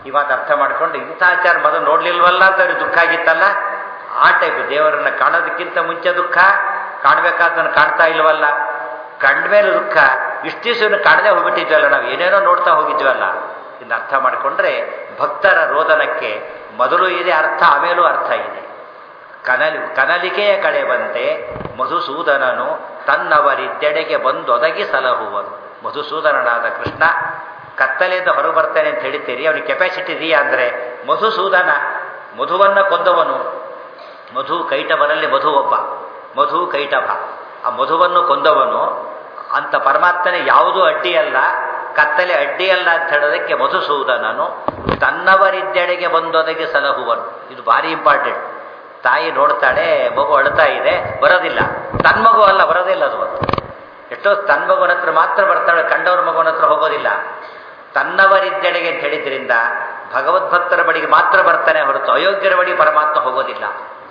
ಈ ಮಾತು ಅರ್ಥ ಮಾಡ್ಕೊಂಡು ಇಂಥ ಆಚಾರ ಮೊದಲು ನೋಡ್ಲಿಲ್ವಲ್ಲ ಅಂತ ಅವ್ರಿಗೆ ದುಃಖ ಆಗಿತ್ತಲ್ಲ, ಆ ಟೈಪ್ ದೇವರನ್ನ ಕಾಣೋದಕ್ಕಿಂತ ಮುಂಚೆ ದುಃಖ, ಕಾಣಬೇಕಾದನ್ನು ಕಾಣ್ತಾ ಇಲ್ವಲ್ಲ, ಕಂಡ್ಮೇಲೆ ದುಃಖ, ಇಷ್ಟು ದಿವಸ ಕಾಣದೆ ಹೋಗ್ಬಿಟ್ಟಿದ್ವಲ್ಲ, ನಾವು ಏನೇನೋ ನೋಡ್ತಾ ಹೋಗಿದ್ವಲ್ಲ. ಇನ್ನು ಅರ್ಥ ಮಾಡಿಕೊಂಡ್ರೆ ಭಕ್ತರ ರೋದನಕ್ಕೆ ಮೊದಲು ಇದೆ ಅರ್ಥ, ಆಮೇಲೂ ಅರ್ಥ ಇದೆ. ಕನಲಿ ಕನಲಿಕೆಯ ಕಳೆ ಬಂತೆ ಮಧುಸೂದನನು ತನ್ನವರಿದ್ದೆಡೆಗೆ ಬಂದೊದಗಿ ಸಲಹುವನು. ಮಧುಸೂದನನಾದ ಕೃಷ್ಣ ಕತ್ತಲೆಯಿಂದ ಹೊರಗೆ ಬರ್ತಾನೆ ಅಂತ ಹೇಳ್ತೀರಿ, ಅವನಿಗೆ ಕೆಪಾಸಿಟಿ ಇದೆಯಾ ಅಂದರೆ ಮಧುಸೂದನ, ಮಧುವನ್ನು ಕೊಂದವನು. ಮಧು ಕೈಟಭನಲ್ಲಿ ಮಧು ಒಬ್ಬ, ಮಧು ಕೈಟಭ, ಆ ಮಧುವನ್ನು ಕೊಂದವನು ಅಂತ ಪರಮಾತ್ಮನೇ ಯಾವುದೂ ಅಡ್ಡಿಯಲ್ಲ, ಕತ್ತಲೆ ಅಡ್ಡಿಯಲ್ಲ ಅಂತ ಹೇಳೋದಕ್ಕೆ ಮಧುಸೂದನನು ತನ್ನವರಿದ್ದೆಡೆಗೆ ಬಂದೊದಗಿ ಸಲಹುವನು. ಇದು ಭಾರಿ ಇಂಪಾರ್ಟೆಂಟ್. ತಾಯಿ ನೋಡ್ತಾಳೆ, ಮಗು ಅಳ್ತಾ ಇದೆ, ಬರೋದಿಲ್ಲ, ತನ್ನ ಮಗು ಅಲ್ಲ, ಬರೋದಿಲ್ಲ ಅದು. ಎಷ್ಟೋ ತನ್ನ ಮಗುನ ಹತ್ರ ಮಾತ್ರ ಬರ್ತಾಳೆ, ಕಂಡವ್ರ ಮಗುನ ಹತ್ರ ಹೋಗೋದಿಲ್ಲ. ತನ್ನವರಿದ್ದೆಡೆಗೆ ಅಂತ ಹೇಳಿದ್ರಿಂದ ಭಗವದ್ಭಕ್ತರ ಬಳಿಗೆ ಮಾತ್ರ ಬರ್ತಾನೆ ಹೊರತು ಅಯೋಗ್ಯರ ಬಳಿ ಪರಮಾತ್ಮ ಹೋಗೋದಿಲ್ಲ.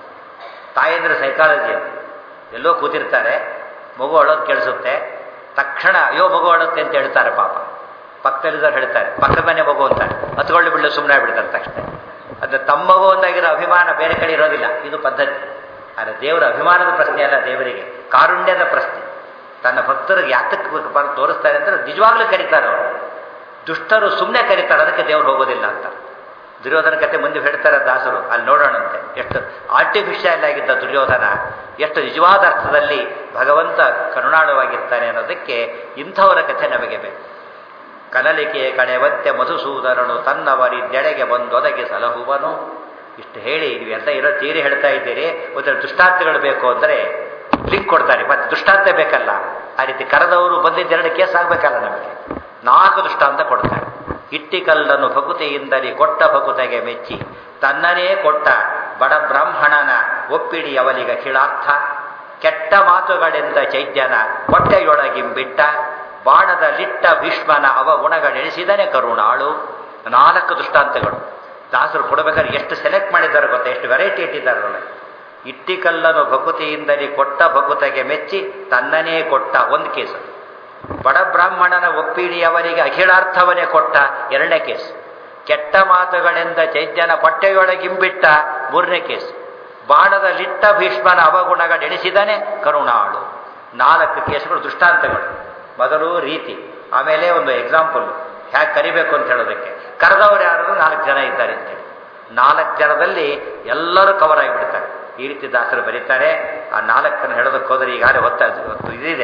ತಾಯಿ ಅಂದರೆ ಸೈಕಾಲಜಿ. ಎಲ್ಲೋ ಕೂತಿರ್ತಾರೆ, ಮಗು ಅಳೋದು ಕೇಳಿಸುತ್ತೆ, ತಕ್ಷಣ ಅಯ್ಯೋ ಮಗು ಅಳುತ್ತೆ ಅಂತ ಹೇಳ್ತಾರೆ. ಪಾಪ ಪಕ್ಕದಲ್ಲಿದ್ದವ್ರು ಹೇಳ್ತಾರೆ, ಪಕ್ಕದ ಮನೆ ಮಗು ಅಂತಾರೆ, ಹತ್ಕೊಳ್ಳಿ ಬಿಡಲು ಸುಮ್ಮನೆ ಬಿಡ್ತಾರೆ ತಕ್ಷಣ. ಅದು ತಮ್ಮ ಮಗು ಒಂದಾಗಿರೋ ಅಭಿಮಾನ ಬೇರೆ ಕಡೆ ಇರೋದಿಲ್ಲ, ಇದು ಪದ್ಧತಿ. ಆದರೆ ದೇವರ ಅಭಿಮಾನದ ಪ್ರಶ್ನೆ ಅಲ್ಲ, ದೇವರಿಗೆ ಕಾರುಣ್ಯದ ಪ್ರಶ್ನೆ. ತನ್ನ ಭಕ್ತರಿಗೆ ಯಾತಕ್ಕೆ ತೋರಿಸ್ತಾರೆ ಅಂದರೆ ನಿಜವಾಗ್ಲೂ ಕರೀತಾರೆ ಅವರು. ದುಷ್ಟರು ಸುಮ್ಮನೆ ಕರೀತಾರೆ, ಅದಕ್ಕೆ ದೇವರು ಹೋಗೋದಿಲ್ಲ ಅಂತ. ದುರ್ಯೋಧನ ಕತೆ ಮುಂದೆ ಹೇಳ್ತಾರೆ ದಾಸರು, ಅಲ್ಲಿ ನೋಡೋಣಂತೆ. ಎಷ್ಟು ಆರ್ಟಿಫಿಷಿಯಲ್ ಆಗಿದ್ದ ದುರ್ಯೋಧನ, ಎಷ್ಟು ನಿಜವಾದ ಅರ್ಥದಲ್ಲಿ ಭಗವಂತ ಕರುಣಾಳವಾಗಿರ್ತಾನೆ ಅನ್ನೋದಕ್ಕೆ ಇಂಥವರ ಕಥೆ ನಮಗೆ ಬೇಕು. ಕನಲಿಕೆಯ ಕಣೆವಂತೆ ಮಧುಸೂದನನು ತನ್ನವರಿದ್ದೆಡೆಗೆ ಬಂದೊದಗಿ ಸಲಹುವನು. ಇಷ್ಟು ಹೇಳಿ ನೀವೆಲ್ಲ ಇರೋ ತೀರಿ ಹೇಳ್ತಾ ಇದ್ದೀರಿ, ಒಂದು ದುಷ್ಟಾಂತಗಳು ಬೇಕು ಅಂದರೆ ಲಿಂಕ್ ಕೊಡ್ತಾರೆ, ಮತ್ತೆ ದುಷ್ಟಾಂತ ಬೇಕಲ್ಲ. ಆ ರೀತಿ ಕರೆದವರು ಬಂದಿದ್ದೆರಡು ಕೇಸ್ ಆಗಬೇಕಲ್ಲ ನಮಗೆ. ನಾಲ್ಕು ದೃಷ್ಟಾಂತ ಕೊಡ್ತಾರೆ. ಇಟ್ಟಿಕಲ್ಲನ್ನು ಭಕುತಿಯಿಂದಲೇ ಕೊಟ್ಟ ಭಕುತೆಗೆ ಮೆಚ್ಚಿ ತನ್ನನೇ ಕೊಟ್ಟ ಬಡ ಬ್ರಾಹ್ಮಣನ ಒಪ್ಪಿಡಿ ಅವನಿಗ ಕಿಳಾರ್ಥ, ಕೆಟ್ಟ ಮಾತುಗಳೆಂದ ಚೈತ್ಯನ ಹೊಟ್ಟೆಯೊಳಗಿಂಬಿಟ್ಟ ಬಾಣದ ಲಿಟ್ಟ ಭೀಷ್ಮನ ಅವಗುಣಗಳೆಣಿಸಿದನೆ ಕರುಣಾಳು. ನಾಲ್ಕು ದೃಷ್ಟಾಂತಗಳು ದಾಸರು ಕೊಡಬೇಕಾದ್ರೆ ಎಷ್ಟು ಸೆಲೆಕ್ಟ್ ಮಾಡಿದ್ದಾರೆ ಗೊತ್ತಾ, ಎಷ್ಟು ವೆರೈಟಿ ಇಟ್ಟಿದ್ದಾರೆ. ಇಟ್ಟಿಕಲ್ಲನ್ನು ಭಕುತಿಯಿಂದಲೇ ಕೊಟ್ಟ ಭಕುತೆಗೆ ಮೆಚ್ಚಿ ತನ್ನನೇ ಕೊಟ್ಟ ಒಂದು ಕೇಸು, ಬಡ ಬ್ರಾಹ್ಮಣನ ಒಪ್ಪಿಡಿ ಅವರಿಗೆ ಅಖಿಲಾರ್ಥವನ್ನೇ ಕೊಟ್ಟ ಎರಡನೇ ಕೇಸ್, ಕೆಟ್ಟ ಮಾತುಗಳೆಂದ ಚೈತ್ಯನ ಹೊಟ್ಟೆಯೊಳಗಿಂಬಿಟ್ಟ ಮೂರನೇ ಕೇಸ್, ಬಾಣದ ಲಿಟ್ಟ ಭೀಷ್ಮನ ಅವಗುಣಗಳೆಣಿಸಿದನೆ ಕರುಣಾಳು. ನಾಲ್ಕು ಕೇಸುಗಳು ದೃಷ್ಟಾಂತಗಳು. ಮೊದಲು ರೀತಿ, ಆಮೇಲೆ ಒಂದು ಎಕ್ಸಾಂಪಲ್ ಹೇಗೆ ಕರಿಬೇಕು ಅಂತ ಹೇಳೋದಕ್ಕೆ. ಕರೆದವರು ಯಾರು? ನಾಲ್ಕು ಜನ ಇದ್ದಾರೆ ಅಂತೇಳಿ. ನಾಲ್ಕು ಜನದಲ್ಲಿ ಎಲ್ಲರೂ ಕವರ್ ಆಗಿಬಿಡ್ತಾರೆ. ಈ ರೀತಿ ದಾಸರು ಬರೀತಾರೆ. ಆ ನಾಲ್ಕನ್ನು ಹೇಳೋದಕ್ಕೆ ಹೋದರೆ ಈಗಾಗಲೇ ಹೊತ್ತ ಇವತ್ತು ಇದಿದೆ,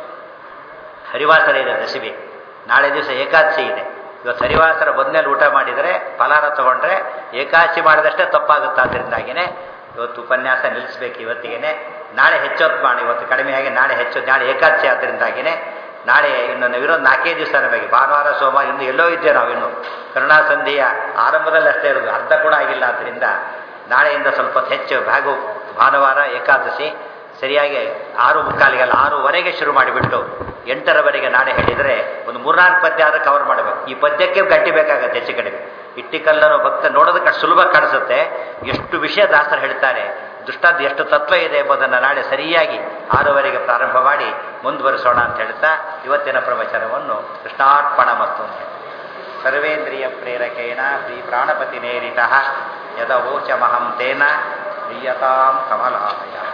ಹರಿವಾಸರ ಇದೆ, ದಶಮಿ, ನಾಳೆ ದಿವಸ ಏಕಾದಶಿ ಇದೆ. ಇವತ್ತು ಹರಿವಾಸರ ಬಂದ್ಮೇಲೆ ಊಟ ಮಾಡಿದರೆ ಫಲಾರ ತಗೊಂಡ್ರೆ ಏಕಾದಶಿ ಮಾಡಿದಷ್ಟೇ ತಪ್ಪಾಗುತ್ತೆ. ಆದ್ದರಿಂದಾಗಿಯೇ ಇವತ್ತು ಉಪನ್ಯಾಸ ನಿಲ್ಲಿಸ್ಬೇಕು ಇವತ್ತಿಗೆ. ನಾಳೆ ಹೆಚ್ಚೊತ್ತು ಮಾಡಿ, ಇವತ್ತು ಕಡಿಮೆಯಾಗಿ ನಾಳೆ ಹೆಚ್ಚು, ನಾಳೆ ಏಕಾದಶಿ ಆದ್ದರಿಂದಾಗಿಯೇ ನಾಳೆ ಇನ್ನು ನಾವಿರೋದು ನಾಲ್ಕೈದು ದಿವಸ ನಮಗೆ, ಭಾನುವಾರ ಸೋಮವಾರ ಇನ್ನು ಎಲ್ಲೋ ಇದ್ದೇವೆ ನಾವು. ಇನ್ನು ಕರುಣಾಸಂಧಿಯ ಆರಂಭದಲ್ಲಿ ಅಷ್ಟೇ ಇರೋದು, ಅರ್ಧ ಕೂಡ ಆಗಿಲ್ಲ. ಆದ್ದರಿಂದ ನಾಳೆಯಿಂದ ಸ್ವಲ್ಪ ಹೆಚ್ಚು ಭಾಗು. ಭಾನುವಾರ ಏಕಾದಶಿ ಸರಿಯಾಗಿ ಆರು ಮುಕ್ಕಾಲಿಗೆಲ್ಲ ಆರೂವರೆಗೆ ಶುರು ಮಾಡಿಬಿಟ್ಟು ಎಂಟರವರೆಗೆ ನಾಳೆ ಹೇಳಿದರೆ ಒಂದು ಮೂರ್ನಾಲ್ಕು ಪದ್ಯ ಆದರೂ ಕವರ್ ಮಾಡಬೇಕು. ಈ ಪದ್ಯಕ್ಕೆ ಗಟ್ಟಿ ಬೇಕಾಗತ್ತೆ ಹೆಚ್ಚು ಕಡಿಮೆ. ಇಟ್ಟಿಕಲ್ಲನ್ನು ಭಕ್ತ ನೋಡೋದಕ್ಕೆ ಸುಲಭ ಕಾಣಿಸುತ್ತೆ, ಎಷ್ಟು ವಿಷಯ ದಾಸರು ಹೇಳ್ತಾರೆ, ದೃಷ್ಟಾಂತ ಎಷ್ಟು ತತ್ವ ಇದೆ ಎಂಬುದನ್ನು ನಾಳೆ ಸರಿಯಾಗಿ ಆರೂವರೆಗೆ ಪ್ರಾರಂಭ ಮಾಡಿ ಮುಂದುವರಿಸೋಣ ಅಂತ ಹೇಳ್ತಾ ಇವತ್ತಿನ ಪ್ರವಚನವನ್ನು ಕೃಷ್ಣಾರ್ಪಣ ಮತ್ತು ಸರ್ವೇಂದ್ರಿಯ ಪ್ರೇರಕೇಣ ಶ್ರೀ ಪ್ರಾಣಪತಿ ನೇರಿತಃ ಯದವೋಚಮಹಂ ತೇನ ಪ್ರಿಯತಾಂ ಕಮಲಾಲಯ.